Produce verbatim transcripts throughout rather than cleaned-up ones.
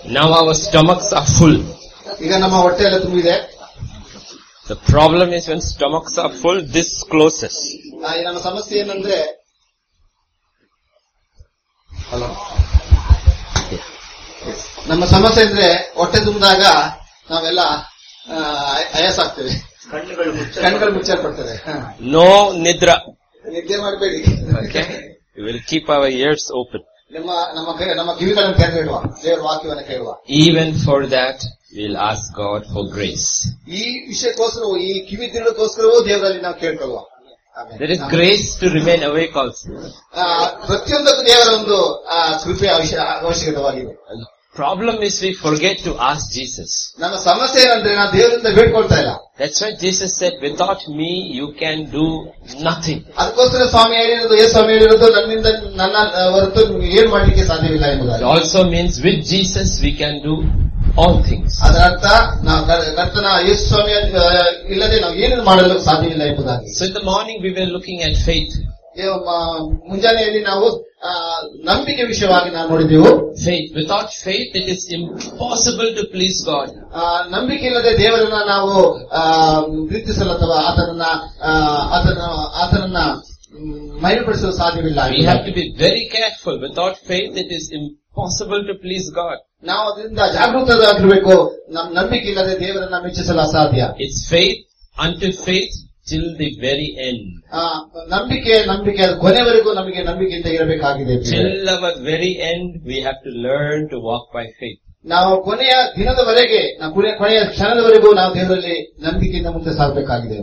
Now our stomachs are full. ಈಗ ನಮ್ಮ ಹೊಟ್ಟೆ ಎಲ್ಲ ತುಂಬಿದೆ. The problem is when stomachs are full, this closes. ಈ ನಮ್ಮ ಸಮಸ್ಯೆ ಏನಂದ್ರೆ ಹಲೋ ನಮ್ಮ ಸಮಸ್ಯೆ ಅಂದ್ರೆ ಹೊಟ್ಟೆ ತುಂಬಿದಾಗ ನಾವೆಲ್ಲ ಆಯಾಸ ಆಗ್ತೇವೆ, ಕಣ್ಣುಗಳು ಮುಚ್ಚಾಡ್ಬಿಡ್ತದೆ. No nidra. ನಿದ್ದೆ ಮಾಡಬೇಡಿ. Okay. We will keep our ears open. ನಮ್ಮ ನಮ್ಮ ನಮ್ಮ ಕಿವಿಗಳನ್ನು ತೆರೆದಿಡುವ, ದೇವರ ವಾಕ್ಯವನ್ನು ಕೇಳುವ. Even for that, we'll ask God for grace. ಈ ವಿಷಯಕ್ಕೋಸ್ಕರ, ಈ ಕಿವಿ ತಿರುಳಕ್ಕೋಸ್ಕರವೂ ದೇವರಲ್ಲಿ ನಾವು ಕೇಳ್ಕೊಳ್ಳುವ. There is grace to remain awake also. ಪ್ರತಿಯೊಂದಕ್ಕೂ ದೇವರ ಒಂದು ಕೃಪೆಯ ಅವಶ್ಯಕತೆವಾಗಿದೆ. Problem is we forget to ask Jesus. ನಮ್ಮ ಸಮಸ್ಯೆ ಏನಂದ್ರೆ ನಾವು ದೇವರಿಂದ ಬೇಡ್ಕೊಳ್ತಾ ಇಲ್ಲ. That's why Jesus said, without me you can do nothing. ಅದಕ್ಕೋಸ್ಕರ ಸ್ವಾಮಿ ಹೇಳಿರೋದು, ಯೇಸು ಸ್ವಾಮಿ ಹೇಳಿರೋದು, ನನ್ನಿಂದ ನನ್ನ ಹೊರತು ಏನ್ ಮಾಡ್ಲಿಕ್ಕೆ ಸಾಧ್ಯವಿಲ್ಲ ಎಂಬುದಾಗಿ. It also means with Jesus we can do all things. ಅದರ ಅರ್ಥ ನಾವು ಕರ್ತನ ಯೇಸು ಸ್ವಾಮಿ ಇಲ್ಲದೆ ನಾವು ಏನು ಮಾಡಲು ಸಾಧ್ಯವಿಲ್ಲ ಎಂಬುದಾಗಿ. So in the morning we were looking at faith. ಮುಂಜಾನೆಯಲ್ಲಿ ನಾವು ನಂಬಿಕೆ ವಿಷಯವಾಗಿ ನಾವು ನೋಡಿದೆವು. Faith. Without faith it is impossible to please God. ನಂಬಿಕೆ ಇಲ್ಲದೆ ದೇವರನ್ನ ನಾವು ಪ್ರೀತಿಸಲು ಅಥವಾ ಆತನನ್ನ ಆತನ ಆತನನ್ನ ಮಹಿಮೆಪಡಿಸಲು ಸಾಧ್ಯವಿಲ್ಲ. We have to be very careful. Without faith it is impossible to please God. ನಾವು ಅದರಿಂದ ಜಾಗೃತರಾಗಿರ್ಬೇಕು. ನಮ್ಮ ನಂಬಿಕೆ ಇಲ್ಲದೆ ದೇವರನ್ನ ಮೆಚ್ಚಿಸಲು ಅಸಾಧ್ಯ. It's faith unto faith till the very end. ನಂಬಿಕೆ ನಂಬಿಕೆ ಕೊನೆವರೆಗೂ ನಮಗೆ ನಂಬಿಕೆಯಿಂದ ಇರಬೇಕಾಗಿದೆ. Till our very end we have to learn to walk by faith. ನಾವು ಕೊನೆಯ ದಿನದವರೆಗೆ, ಕೊನೆಯ ಕ್ಷಣದವರೆಗೂ ನಾವು ದೇವರಲ್ಲಿ ನಂಬಿಕೆಯಿಂದ ಮುಂದೆ ಸಾಗಬೇಕಾಗಿದೆ.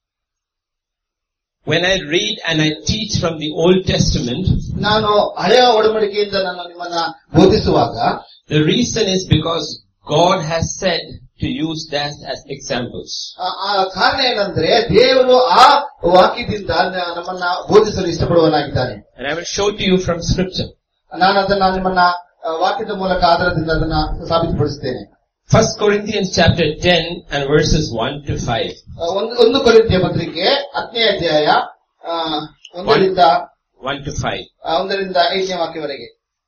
When I read and I teach from the Old Testament, ನಾನು ಹಳೆಯ ಒಡಂಬಡಿಕೆಯಿಂದ ನಾನು ನಿಮ್ಮನ್ನ ಬೋಧಿಸುವಾಗ, the reason is because God has said to use that as examples. ಆ ಕಾರಣ ಏನಂದ್ರೆ ದೇವರು ಆ ವಾಕ್ಯದಿಂದ ನಮ್ಮನ್ನ ಬೋಧಿಸಲು ಇಷ್ಟಪಡುವನಾಗಿದ್ದಾನೆ. And I will show to you from scripture. ನಾನು ಅದನ್ನ ನಿಮ್ಮನ್ನ ವಾಕ್ಯದ ಮೂಲಕ ಆಧಾರದಿಂದ ಅದನ್ನ ಸಾಬೀತುಪಡಿಸುತ್ತೇನೆ. First Corinthians chapter ten and verses one to five. ಒಂದು ಕೊರಿಂಥಿಯ ಪತ್ರಿಕೆ ಹತ್ತನೇ ಅಧ್ಯಾಯ ಒಂದರಿಂದ one to five. ಒಂದರಿಂದ ಐದನೇ ವಾಕ್ಯವರೆಗೆ.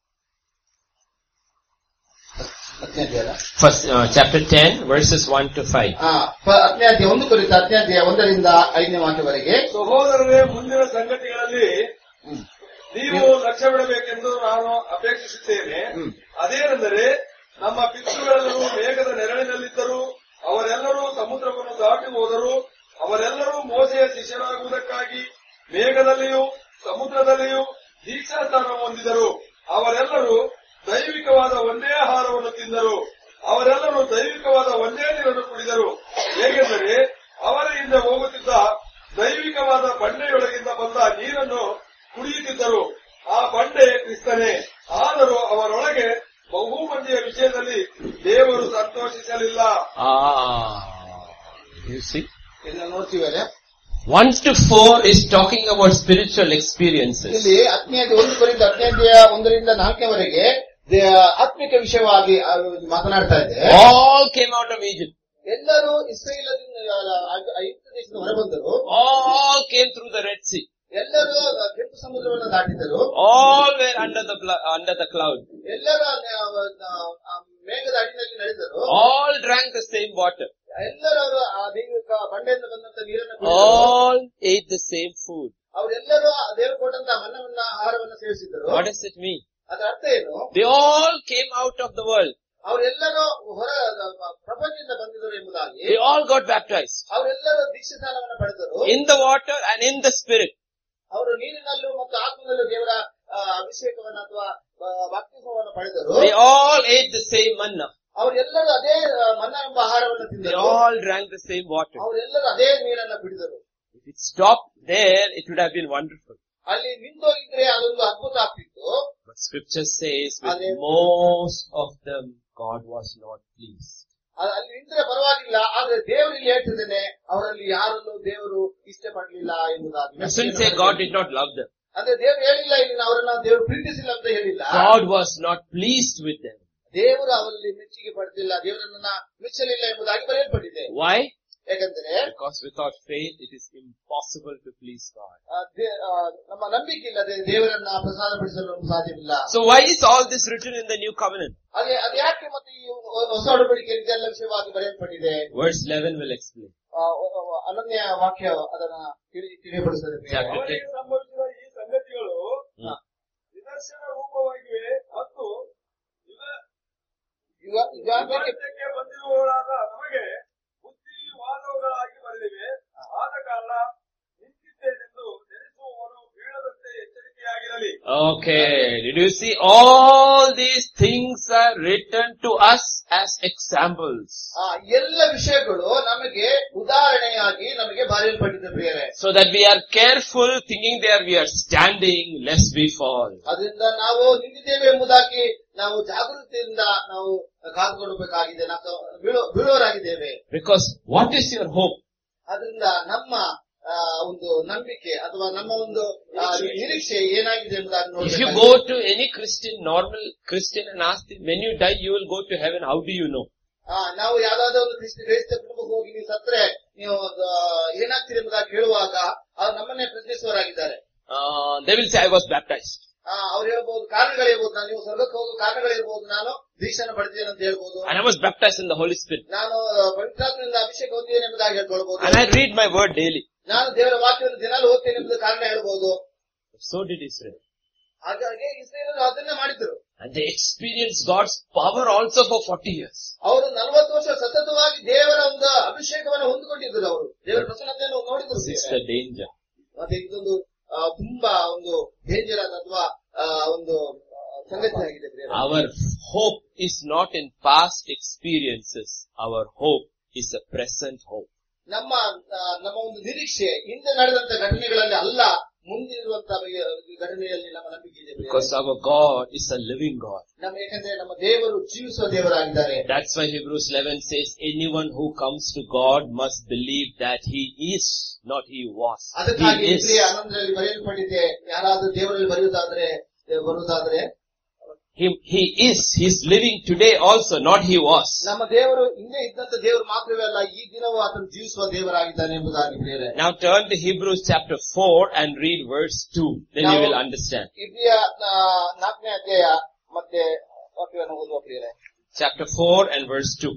First uh, chapter ten verses one to five. ಹತ್ತನೇ ಅಧ್ಯಾಯ ಒಂದು ಕುರಿತ ಹತ್ತನೇ ಅಧ್ಯಾಯ ಒಂದರಿಂದ ಐದನೇ ವಾಕ್ಯವರೆಗೆ. ಸಹೋದರರೇ, ಮುಂದಿನ ಸಂಗತಿಗಳಲ್ಲಿ ನೀವು ಲಕ್ಷ್ಯವಿಡಬೇಕೆಂದು ನಾನು ಅಪೇಕ್ಷಿಸುತ್ತೇನೆ. ಅದೇನೆಂದರೆ, ನಮ್ಮ ಪಿತೃಗಳೆಲ್ಲರೂ ಮೇಘದ ನೆರಳಿನಲ್ಲಿದ್ದರು, ಅವರೆಲ್ಲರೂ ಸಮುದ್ರವನ್ನು ದಾಟಿ ಹೋದರು. ಅವರೆಲ್ಲರೂ ಮೋಸೆಯ ಶಿಷ್ಯರಾಗುವುದಕ್ಕಾಗಿ ಮೇಘದಲ್ಲಿಯೂ ಸಮುದ್ರದಲ್ಲಿಯೂ ದೀಕ್ಷಾಸ್ಥಾನ ಹೊಂದಿದರು. ಅವರೆಲ್ಲರೂ ದೈವಿಕವಾದ ಒಂದೇ ಆಹಾರವನ್ನು ತಿಂದರು. ಅವರೆಲ್ಲರೂ ದೈವಿಕವಾದ ಒಂದೇ ನೀರನ್ನು ಕುಡಿದರು. ಹೇಗೆಂದರೆ, ಅವರ ಹಿಂದೆ ಹೋಗುತ್ತಿದ್ದ ದೈವಿಕವಾದ ಬಂಡೆಯೊಳಗಿಂದ ಬಂದ ನೀರನ್ನು ಕುಡಿಯುತ್ತಿದ್ದರು. ಆ ಬಂಡೆ ಕ್ರಿಸ್ತನೇ. ಆದರೂ ಅವರೊಳಗೆ ಬಹು ಮಂದಿಯ ವಿಷಯದಲ್ಲಿ ದೇವರು ಸಂತೋಷಿಸಲಿಲ್ಲ. ನೋಡ್ತೀವಲ್ಲ, one to four is talking about spiritual experiences. ಇಲ್ಲಿ ಹತ್ತನೇ ಒಂದು ಕುರಿತ ಹತ್ತನೇ ಅಧ್ಯಾಯ ಒಂದರಿಂದ ನಾಲ್ಕನೇವರೆಗೆ ಆತ್ಮಿಕ ವಿಷಯವಾಗಿ ಮಾತನಾಡ್ತಾ ಇದೆ. All came out of Egypt. ಎಲ್ಲರೂ ಇಸ್ರಾಯೇಲದಿಂದ ಐಗುಪ್ತ ದೇಶದಿಂದ ಹೊರಬಂದರು. All came through the Red Sea. ಎಲ್ಲರೂ ಕೆಂಪು ಸಮುದ್ರವನ್ನು ದಾಟಿದರು. All were under the under the cloud. ಎಲ್ಲರೂ ಮೇಘದ ಅಡಿಯಲ್ಲಿ ನಡೆದರು. All drank the same water. ಎಲ್ಲರೂ ಆ ದೈವಿಕ ಬಂಡೆಯಿಂದ ಬಂದಂತ ನೀರನ್ನು all ate the same food. ಅವರೆಲ್ಲರೂ ದೇವರು ಕೊಟ್ಟಂತ ಮನ್ನವನ್ನ ಆಹಾರವನ್ನು ಸೇವಿಸಿದರು. What does it mean? ಅದರ ಅರ್ಥ ಏನು? They all came out of the world. ಅವರೆಲ್ಲರೂ ಹೊರ ಪ್ರಪಂಚದಿಂದ ಬಂದಿದ್ದರು ಎಂಬುದಾಗಿ. They all got baptized. ಅವರೆಲ್ಲರೂ ದೀಕ್ಷಾಸ್ನಾನವನ್ನು ಪಡೆದರು. In the water and in the spirit. ಅವರು ನೀರಿನಲ್ಲೂ ಮತ್ತು ಆತ್ಮದಲ್ಲೂ ದೇವರ ಅಭಿಷೇಕವನ್ನು ಅಥವಾ ಬಾಪ್ತಿಸ್ಮವನ್ನು ಪಡೆದರು. They all ate the same manna. ಅವರೆಲ್ಲರೂ ಅದೇ ಮನ್ನಾ ಎಂಬ ಆಹಾರವನ್ನು ತಿಂದರು. They all drank the same water. ಅವರೆಲ್ಲರೂ ಅದೇ ನೀರನ್ನು ಕುಡಿದರು. If it stopped there, it would have been wonderful. ಅಲ್ಲಿ ನಿಂತೋಗಿದ್ರೆ ಅದೊಂದು ಅದ್ಭುತ ಆಗ್ತಿತ್ತು. But scripture says with most of them God was not pleased. ಅಲ್ಲಿ ನಿಂತರೆ ಪರವಾಗಿಲ್ಲ, ಆದ್ರೆ ದೇವರು ಇಲ್ಲಿ ಹೇಳ್ತಿದ್ದೇನೆ, ಅವರಲ್ಲಿ ಯಾರಲ್ಲೂ ದೇವರು ಇಷ್ಟಪಡಲಿಲ್ಲ ಎಂಬುದಾಗಿ. Doesn't say God did not love them. ಅಂದ್ರೆ ದೇವರು ಹೇಳಿಲ್ಲ ಇಲ್ಲಿ ಅವರನ್ನ ದೇವರು ಪ್ರೀತಿಸಿಲ್ಲ ಅಂತ ಹೇಳಿಲ್ಲ. God was not pleased with them. ದೇವರು ಅವರಲ್ಲಿ ಮೆಚ್ಚುಗೆ ಪಡೆದಿಲ್ಲ, ದೇವರನ್ನ ಮೆಚ್ಚಲಿಲ್ಲ ಎಂಬುದಾಗಿ ಬರೆಯಲ್ಪಟ್ಟಿದೆ. Why? ಯಾಕಂದ್ರೆ Because without faith, it is impossible to please God. ಆ, ದೇ- ಆ, ನಮ್ಮ ನಂಬಿಕೆ ಇಲ್ಲದೆ ದೇವರನ್ನ ಪ್ರಸಾದಪಡಿಸಲು ನಮ್ಗೆ ಸಾಧ್ಯವಿಲ್ಲ. So why is all this written in the New Covenant? ಅದೇ ಅದ್ಯಾಕೆ ಮತ್ತೆ ಈ ಹೊಸ ಒಡಂಬಡಿಕೆಯಲ್ಲಿ ಇದೆಲ್ಲ ವಿಷಯವಾಗಿ ಬರೆಯಲ್ಪಟ್ಟಿದೆ? Verse eleven will explain. ಆ, ಅನನ್ಯ ವಾಕ್ಯ ಅದನ್ನ ತಿಳಿ- ತಿಳಿಯಪಡಿಸುತ್ತದೆ. Chapter ಅವನಿಗೆ ಸಂಭವಿಸಿದ ಈ ಸಂಗತಿಗಳು ನಿದರ್ಶನ ರೂಪವಾಗಿವೆ ಮತ್ತು ಯುಗ- ಯುಗ- ಯುಗಾಂತ್ಯಕ್ಕೆ ಯುಗಾಂತ್ಯಕ್ಕೆ ಬಂದಿರುವವರಾದ ನಮಗೆ ಬುದ್ಧಿವಾದವುಗಳಾಗಿ ಬರೆದಿವೆ. ಆದ ಕಾರಣ ನಿಂತಿದ್ದೇನೆಂದು ನೆನೆಸುವವನು ಬೀಳದಂತೆ ಎಚ್ಚರಿಕೆಯಾಗಿರಲಿ. Okay, did you see all these things are written to us as examples, ಆ ಎಲ್ಲ ವಿಷಯಗಳು ನಮಗೆ ಉದಾಹರಣೆಯಾಗಿ ನಮಗೆ ಬರೆಯಲ್ಪಟ್ಟಿದೆ ಪ್ರಿಯರೇ. so that we are careful thinking there we are standing lest we fall. ಅದರಿಂದ ನಾವು ನಿಂತಿದ್ದೇವೆ ಎಂಬುದಾಗಿ ನಾವು ಜಾಗೃತಿಯಿಂದ ನಾವು ಕಾದುಕೊಳ್ಳಬೇಕಾಗಿದೆ. ನಾವು ಬೀಳೋ- ಬೀಳೋರಾಗಿದ್ದೇವೆ. Because what is your hope? ಅದರಿಂದ ನಮ್ಮ ಆ, ಒಂದು ನಂಬಿಕೆ ಅಥವಾ ನಮ್ಮ ಒಂದು ಆ, ನಿರೀಕ್ಷೆ ಏನಾಗಿದೆ ಎಂಬುದಾಗಿ If you ನೋಡಬೇಕು. go to any Christian, normal Christian and ask them, when you die you will go to heaven, how do you know? ನಾವು ಯಾವ್ದಾದ್ರು ಒಂದು ಕ್ರಿಸ್ತ ಕ್ರೈಸ್ತ ಕುಟುಂಬಕ್ಕೆ ಹೋಗಿ ನೀವು ಸತ್ರೆ ನೀವು ಆ, ಏನಾಗ್ತೀರಿ ಎಂಬುದಾಗಿ ಕೇಳುವಾಗ ಅವ್ರು ನಮ್ಮನ್ನೇ ಪ್ರಶ್ನಿಸುವವರಾಗಿದ್ದಾರೆ. Uh, they will say, I was baptized. ಆ, ಅವ್ರು ಹೇಳ್ಬಹುದು ಕಾರಣಗಳಿರ್ಬೋದು, ನಾನು ನೀವು ಸ್ವರ್ಗಕ್ಕೆ ಹೋಗೋ ಕಾರಣಗಳಿರ್ಬೋದು, ನಾನು ದೀಕ್ಷೆನ ಪಡೆದಿದ್ದೇನೆ ಅಂತ ಹೇಳ್ಬೋದು, And I was baptized in the Holy Spirit. ನಾನು ಪವಿತ್ರಾತ್ಮದಿಂದ ಅಭಿಷೇಕ ಹೊಂದಿದ್ದೇನೆ ಎಂಬುದಾಗಿ ಹೇಳ್ಕೊಳ್ಬಹುದು, And I read my word daily. ನಾನು ದೇವರ ವಾಕ್ಯವನ್ನು ದಿನಾಲು ಓದ್ತೇನೆ ಎಂಬುದು ಕಾರಣ ಹೇಳ್ಬಹುದು. So did Israel. ಹಾಗಾಗಿ ಇಸ್ರೇಲರು ಅದನ್ನೇ ಮಾಡಿದ್ರು. And they experienced God's power also for forty years. ಅವರು ನಲವತ್ತು ವರ್ಷ ಸತತವಾಗಿ ದೇವರ ಒಂದು ಅಭಿಷೇಕವನ್ನು ಹೊಂದಿಕೊಂಡಿದ್ರು. ಅವರು ದೇವರ ಪ್ರಸನ್ನತೆಯನ್ನು ನೋಡಿದ್ರು. This is the danger. ಮತ್ತೆ ಇದೊಂದು ಆ, ತುಂಬಾ ಒಂದು ಡೇಂಜರ್ ಆದ ಅಥವಾ ಆ, ಒಂದು ಆ, ಸಂಗತಿ ಆಗಿದೆ ಪ್ರಿಯರೇ. Our hope is not in past experiences. Our hope is a present hope. ನಮ್ಮ ಆ, ನಮ್ಮ ಒಂದು ನಿರೀಕ್ಷೆ ಹಿಂದೆ ನಡೆದಂತ ಘಟನೆಗಳಲ್ಲಿ ಅಲ್ಲ, ಮುಂದಿರುವಂತಹ ಘಟನೆಯಲ್ಲಿ ನಮ್ಮ ನಂಬಿಕೆ ಇದೆ ಪ್ರಿಯರೇ. Because our God is a living God. ನಮ್ಮ ಯಾಕಂದ್ರೆ ನಮ್ಮ ದೇವರು ಜೀವಿಸುವ ದೇವರಾಗಿದ್ದಾರೆ. That's why Hebrews eleven says, anyone who comes to God must believe that He is, not He was. ಅದಕ್ಕಾಗಿ He is. ಪ್ರಿಯ ಹನ್ನೊಂದರಲ್ಲಿ ಬರೆಯಲ್ಪಟ್ಟಿದೆ, ಯಾರಾದ್ರೂ ದೇವರಲ್ಲಿ ಬರೆಯುವುದಾದ್ರೆ ಬರುವುದಾದ್ರೆ He, he is. He's living today also, not He was. ನಮ್ಮ ದೇವರು ಹಿಂದೆ ಇದ್ದಂತ ದೇವರು ಮಾತ್ರವೇ ಅಲ್ಲ, ಈ ದಿನವೂ ಆತನು ಜೀವಿಸುವ ದೇವರಾಗಿದ್ದಾನೆ ಎಂಬುದಾಗಿ ಪ್ರಿಯರೇ. Now turn to Hebrews chapter four and read verse two. Then you Now- will understand. ಇಬ್ರಿಯ ಆ, ನಾಲ್ಕನೇ ಅಧ್ಯಾಯ ಮತ್ತೆ ವಾಕ್ಯವನ್ನು ಓದುವ ಪ್ರಿಯರೇ. Chapter four and verse two.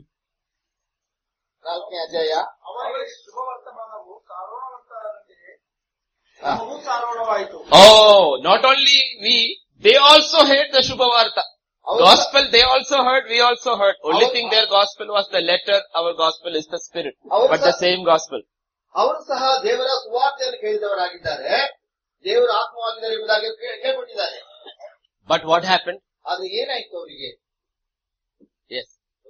ನಾಲ್ಕನೇ ಅಧ್ಯಾಯ. ಅವರಿಗೆ ಶುಭವರ್ತಮಾನವು ಕಾರಣವಂತರಂತೆಯೇ ನಮಗೂ ಕಾರಣವಾಯಿತು. Oh, not only we, they also heard the Shubhavarta. Gospel they also heard, we also heard. Only thing their gospel was the letter, our gospel is the spirit. But the same gospel. ಅವರು ಸಹ ದೇವರ ಸುವಾರ್ತೆಯನ್ನು ಕೇಳಿದವರಾಗಿದ್ದಾರೆ, ದೇವರ ಆತ್ಮವಾಗಿದ್ದಾರೆ ಎಂಬುದಾಗಿ ಕೇ- ಕೇಳ್ಕೊಟ್ಟಿದ್ದಾರೆ. But what happened? ಆದ್ರೆ ಏನಾಯ್ತು ಅವರಿಗೆ? Yes.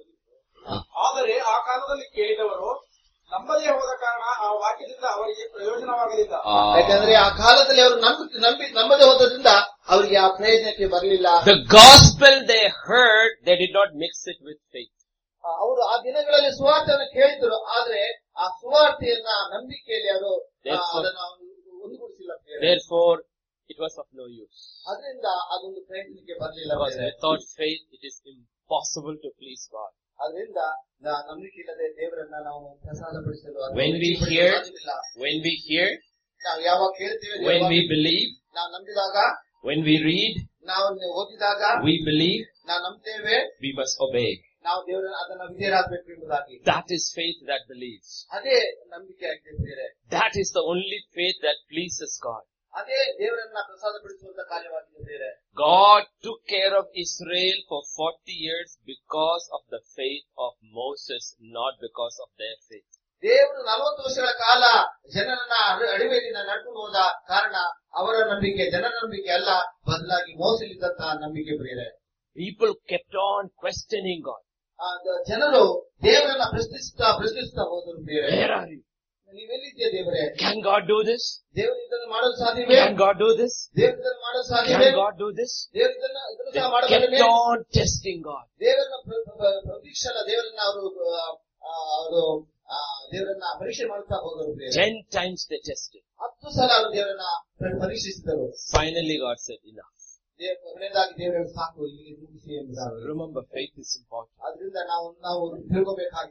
ಆದರೆ ಆ ಕಾಲದಲ್ಲಿ ಕೇಳಿದವರು ನಂಬದೇ ಹೋದ ಕಾರಣ ಆ ವಾಕ್ಯದಿಂದ ಅವರಿಗೆ ಪ್ರಯೋಜನವಾಗಲಿಲ್ಲ. ಯಾಕಂದ್ರೆ ಆ ಕಾಲದಲ್ಲಿ ಅವರು ನಂಬಿ ನಂಬಿ ನಂಬದೆ ಹೋದ್ರಿಂದ ಅವರಿಗೆ ಆ ಪ್ರಯೋಜನಕ್ಕೆ ಬರಲಿಲ್ಲ. The gospel they heard, they did not mix it with faith. ಆ, ಅವರು ಆ ದಿನಗಳಲ್ಲಿ ಸುವಾರ್ತೆಯನ್ನು ಕೇಳಿದ್ರು, ಆದ್ರೆ ಆ ಸುವಾರ್ತೆಯನ್ನ ನಂಬಿಕೆಯಲ್ಲಿ ಅವರು ಆ, Therefore- ಅದನ್ನ ಒಂದುಗೂಡಿಸಿಲ್ಲ. Therefore, it was of no use. ಅದರಿಂದ ಅದೊಂದು ಪ್ರಯತ್ನಕ್ಕೆ ಬರಲಿಲ್ಲ. Because without faith, it is impossible to please God. ಅದರಿಂದ ನಾ- ನಂಬಿಕೆ ಇಲ್ಲದೆ ದೇವರನ್ನ ನಾವು ಪ್ರಸಾದಪಡಿಸಲು ಅಥವಾ When we ಮೆಚ್ಚಿಕೊಳ್ಳಲು hear, ಸಾಧ್ಯವಿಲ್ಲ. when we hear, ನಾವು ಯಾವಾಗ ಕೇಳ್ತೇವೆ, when ದೇವರ we believe, ನಾವು ನಂಬಿದಾಗ, when we read, ನಾವು ಓದಿದಾಗ, we believe, ನಾವು ನಂಬ್ತೇವೆ, we must obey. ನಾವು ದೇವರ ಅದನ್ನ ವಿಧೇಯರಾಗಬೇಕು ಎಂಬುದಾಗಿ. That is faith that believes. ಅದೇ ನಂಬಿಕೆ ಆಗಿದೆ ಪ್ರಿಯರೇ. That is the only faith that pleases God. ಅದೇ ದೇವರನ್ನ ಪ್ರಸಾದಪಡಿಸುವಂತ ಕಾರ್ಯವಾಗಿದೆ ಪ್ರಿಯರೇ. God took care of Israel for forty years because of the faith of Moses, not because of their faith. ದೇವರು ನಲವತ್ತು ವರ್ಷಗಳ ಕಾಲ ಜನರನ್ನ ಅಡ- ಅಡವಿಯಲ್ಲಿ ನಡ್ಕೊಂಡು ಹೋದ ಕಾರಣ ಅವರ ನಂಬಿಕೆ ಜನರ ನಂಬಿಕೆ ಅಲ್ಲ, ಬದಲಾಗಿ ಮೋಸಲಿದ್ದಂತಹ ನಂಬಿಕೆ ಪ್ರಿಯರೇ. People kept on questioning God. ಆ ದ- ಜನರು ದೇವರನ್ನ ಪ್ರಶ್ನಿಸ್ತಾ ಪ್ರಶ್ನಿಸ್ತಾ ಹೋದರು ಪ್ರಿಯರೇ. Where are you? ನೀವೆಲ್ಲಿದ್ದೆ ದೇವರೇ? Can God do this? ದೇವರು ಇದನ್ನು ಮಾಡಲು ಸಾಧ್ಯವೇ? Can God do this? ದೇವರು ಇದನ್ನು ಮಾಡಲು ಸಾಧ್ಯವೇ? Can God do this? ದೇವರು ಇದನ್ನ ಇದನ್ನು They ಸಹ kept ಮಾಡಬಲ್ಲನೆ? on testing God. ದೇವರನ್ನ ಪ್ರ- ಪ್ರ- ಪ್ರತೀಕ್ಷಣ ದೇವರನ್ನ ಅವರು ಆ, ಅವರು ಆ, ದೇವರನ್ನ ಪರೀಕ್ಷೆ ಮಾಡುತ್ತಾ ಹೋದರು ಪ್ರಿಯರೇ. Ten times they tested. ಹತ್ತು ಸಲ ಅವರು ದೇವರನ್ನ ಪ್ರ- ಪರೀಕ್ಷಿಸಿದರು. Finally God said, enough. ದೇವ ಕೊನೆಯದಾಗಿ ದೇವರ ಸಾಕು, ಇಲ್ಲಿಗೆ ಮುಗಿಸಿ ಎಂಬುದಾಗಿ. Remember, faith is important. ಅದರಿಂದ ನಾವು ನಾವು ತಿಳ್ಕೋಬೇಕಾಗಿದೆ.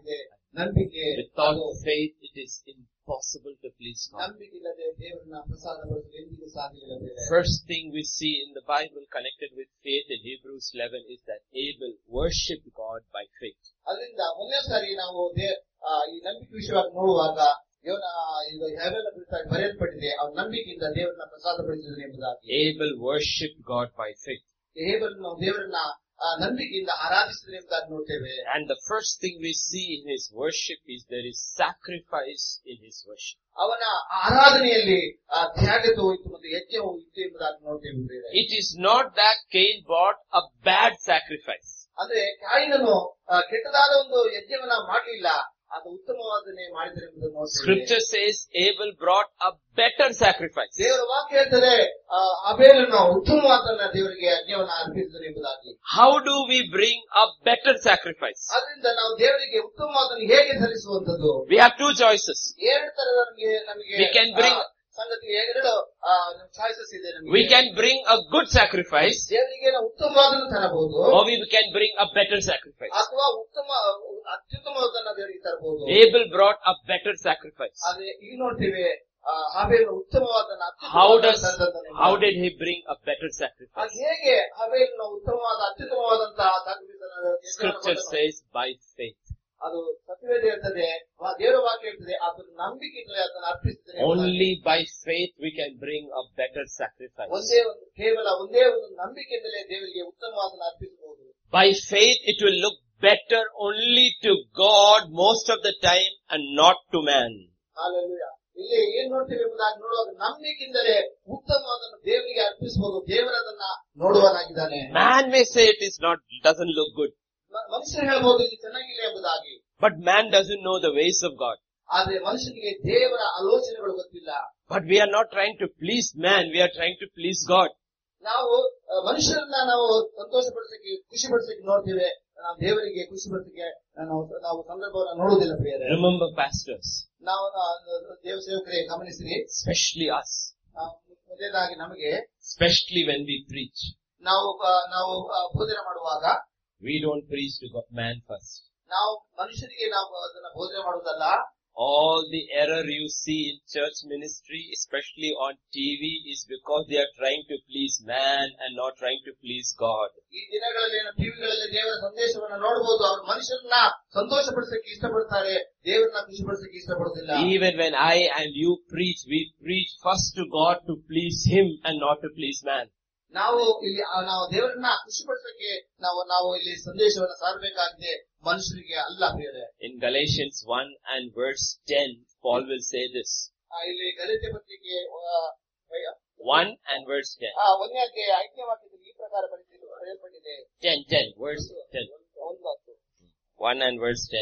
ನಂಬಿಕೆ Without ಅದು faith, it is impossible to please God. ನಂಬಿಕೆ ಇಲ್ಲದೆ ದೇವರನ್ನ ಪ್ರಸಾದಗೊಳಿಸಲು ಎಂದಿಗೂ ಸಾಧ್ಯವಿಲ್ಲ ಬೇರೆ. First thing we see in the Bible connected with faith in Hebrews eleven is that Abel worshipped God by faith. ಅದರಿಂದ ಮೊದಲನೇ ಸಾರಿ ನಾವು ದೇ- ಆ, ಈ ನಂಬಿಕೆ ವಿಷಯವಾಗಿ ನೋಡುವಾಗ ಯೋನ ಇದು ಹೇಬೆಲನ ಕುರಿತಾಗಿ ಬರೆಯಲ್ಪಟ್ಟಿದೆ, ಅವನ ನಂಬಿಕೆಯಿಂದ ದೇವರನ್ನ ಪ್ರಸಾದಪಡಿಸಿದನು ಎಂಬುದಾಗಿ. Abel worshipped God by faith. ಹೇಬೆಲನು ದೇವರನ್ನ ಆ, ನಂಬಿಕೆಯಿಂದ ಆರಾಧಿಸಿದನು ಎಂಬುದಾಗಿ ನೋಡ್ತೇವೆ. And the first thing we see in his worship is there is sacrifice in his worship. ಅವನ ಆರಾಧನೆಯಲ್ಲಿ ಆ, ತ್ಯಾಗತ್ವವು ಇತ್ತು ಮತ್ತು ಯಜ್ಞವು ಇತ್ತು ಎಂಬುದಾಗಿ ನೋಡ್ತೇವೆ. It is not that Cain brought a bad sacrifice. ಅಂದ್ರೆ ಕಾಯಿನನು ಆ, ಕೆಟ್ಟದಾದ ಒಂದು ಯಜ್ಞವನ್ನ ಮಾಡಲಿಲ್ಲ, ಅದು ಉತ್ತಮವಾದನೆ ಮಾಡಿದರೆ ಎಂಬುದನ್ನು ನೋಡ್ತೇವೆ. Scripture says Abel brought a better sacrifice. ದೇವರ ವಾಕ್ಯ ಹೇಳ್ತದೆ ಆ, ಅಬೇಲನು ಉತ್ತಮವಾದನ್ನ ದೇವರಿಗೆ ಯಜ್ಞವನ್ನ ಅರ್ಪಿಸಿದನು ಎಂಬುದಾಗಿ. How do we bring a better sacrifice? ಆದ್ರಿಂದ ನಾವು ದೇವರಿಗೆ ಉತ್ತಮವಾದನ್ನು ಹೇಗೆ ಸಲ್ಲಿಸುವಂತದ್ದು? We have two choices. ಎರಡು ತರದ ನಮಗೆ ನಮಗೆ We can bring- ಆ, ಸಂಗತಿ ಎರಡು ಚಾಯ್ಸಸ್ ಇದೆ ನಮಗೆ. We can bring a good sacrifice, ದೇವರಿಗೆ ನಾವು ಉತ್ತಮವಾದನ್ನು ತರಬಹುದು, or we can bring a better sacrifice. ಅಥವಾ ಉತ್ತಮ ಅತ್ಯುತ್ತಮವಾದನ್ನ ದೇವರಿಗೆ ತರಬಹುದು. Abel brought a better sacrifice. ಆದ್ರೆ ಈಗ ನೋಡ್ತೀವಿ ಆ, ಹಾಬೇಲನು ಉತ್ತಮವಾದನ್ನ How ಅತ್ಯುತ್ತಮವಾದನ್ನ does, ತರದದ್ದನ್ನು how ಮಾಡಿದ. did he bring a better ಅದು sacrifice? ಹೇಗೆ ಹಾಬೇಲನು ಉತ್ತಮವಾದ ಅತ್ಯುತ್ತಮವಾದಂತಹ ಸಾಕ್ರಿಫೈಸನ್ನ Scripture ಯಜ್ಞವನ್ನು says by faith. ಅದು ಸತ್ಯವೇದ ಹೇಳ್ತದೆ, ವಾ- ದೇವರ ವಾಕ್ಯ ಹೇಳ್ತದೆ, ಅದನ್ನು ನಂಬಿಕೆಯಿಂದಲೇ ಅದನ್ನು ಅರ್ಪಿಸುತ್ತದೆ. Only by faith we can bring a better sacrifice. ಒಂದೇ ಒಂದು ಕೇವಲ ಒಂದೇ ಒಂದು ನಂಬಿಕೆಯಿಂದಲೇ ದೇವರಿಗೆ ಉತ್ತಮವಾದನ್ನು ಅರ್ಪಿಸಬಹುದು. By faith it will look better only to God most of the time and not to man. Hallelujah. ಇಲ್ಲಿ ಏನ್ ನೋಡ್ತೀವಿ ಎಂಬುದಾಗಿ ನೋಡುವಾಗ ನಂಬಿಕೆಯಿಂದಲೇ ಉತ್ತಮವಾದನ್ನು ದೇವರಿಗೆ ಅರ್ಪಿಸಬಹುದು. ದೇವರದನ್ನ ನೋಡುವನಾಗಿದ್ದಾನೆ. Man may say it is not, doesn't look good. ಮ- ಮನುಷ್ಯರು ಹೇಳ್ಬಹುದು ಇದು ಚೆನ್ನಾಗಿಲ್ಲ ಎಂಬುದಾಗಿ. But man doesn't know the ways of God. ಆದ್ರೆ ಮನುಷ್ಯನಿಗೆ ದೇವರ ಆಲೋಚನೆಗಳು ಗೊತ್ತಿಲ್ಲ. But we are not trying to please man, we are trying to please God. ನಾವು ಆ, ಮನುಷ್ಯರನ್ನ ನಾವು ಸಂತೋಷಪಡಿಸಕ್ಕೆ ಖುಷಿ ಪಡಿಸಕ್ಕೆ ನೋಡ್ತೀವಿ, ನಾವು ದೇವರಿಗೆ ಖುಷಿ ಪಡಿಸಕ್ಕೆ ನಾವು ನಾವು ಸಂದರ್ಭವನ್ನ ನೋಡುವುದಿಲ್ಲ ಪ್ರಿಯರೇ. Remember pastors, ನಾವು ಆ, ದೇವ ಸೇವಕರೇ ಗಮನಿಸಿರಿ, especially us, ಆ, ಮೊದಲನೇದಾಗಿ ನಮಗೆ especially when we preach, ನಾವು ಆ, ನಾವು ಆ, ಬೋಧನೆ ಮಾಡುವಾಗ we don't preach to God, man first. ನಾವು ಮನುಷ್ಯರಿಗೆ ನಾವು ಅದನ್ನ ಬೋಧನೆ ಮಾಡುವುದಲ್ಲ. All the error you see in church ministry, especially on T V, is because they are trying to please man and not trying to please God. ಈ ದಿನಗಳಲ್ಲಿ ಟಿವಿಗಳಲ್ಲಿ ದೇವರ ಸಂದೇಶವನ್ನ ನೋಡಬಹುದು, ಅವರು ಮನುಷ್ಯರನ್ನ ಸಂತೋಷಪಡಿಸಕ್ಕೆ ಇಷ್ಟಪಡ್ತಾರೆ, ದೇವರನ್ನ ಖುಷಿಪಡಿಸಕ್ಕೆ ಇಷ್ಟಪಡುವುದಿಲ್ಲ. Even when I and you preach, we preach first to God to please Him and not to please man. ನಾವು ಇಲ್ಲಿ ಆ, ನಾವು ದೇವರನ್ನ ಖುಷಿಪಡಿಸಕ್ಕೆ ನಾವು ನಾವು ಇಲ್ಲಿ ಸಂದೇಶವನ್ನ ಸಾರಬೇಕಾಗಿದೆ, ಮನುಷ್ಯರಿಗೆ ಅಲ್ಲ ಪ್ರಿಯರೇ. In Galatians one and verse ten, Paul will say this. ಆ, ಇಲ್ಲಿ ಗಲಾತ್ಯ ಪತ್ರಿಕೆ ಆ, ಅಯ್ಯ, one and verse ten. ಆ, ಒಂದನೇ ಅಧ್ಯಾಯ ಐದನೇ ವಾಕ್ಯದಲ್ಲಿ ಈ ಪ್ರಕಾರ ಬರೆದಿದ್ದು- ಬರೆಯಲ್ಪಟ್ಟಿದೆ. ten, ten, verse ten. ಒಂದು ಹತ್ತು. one and verse ten.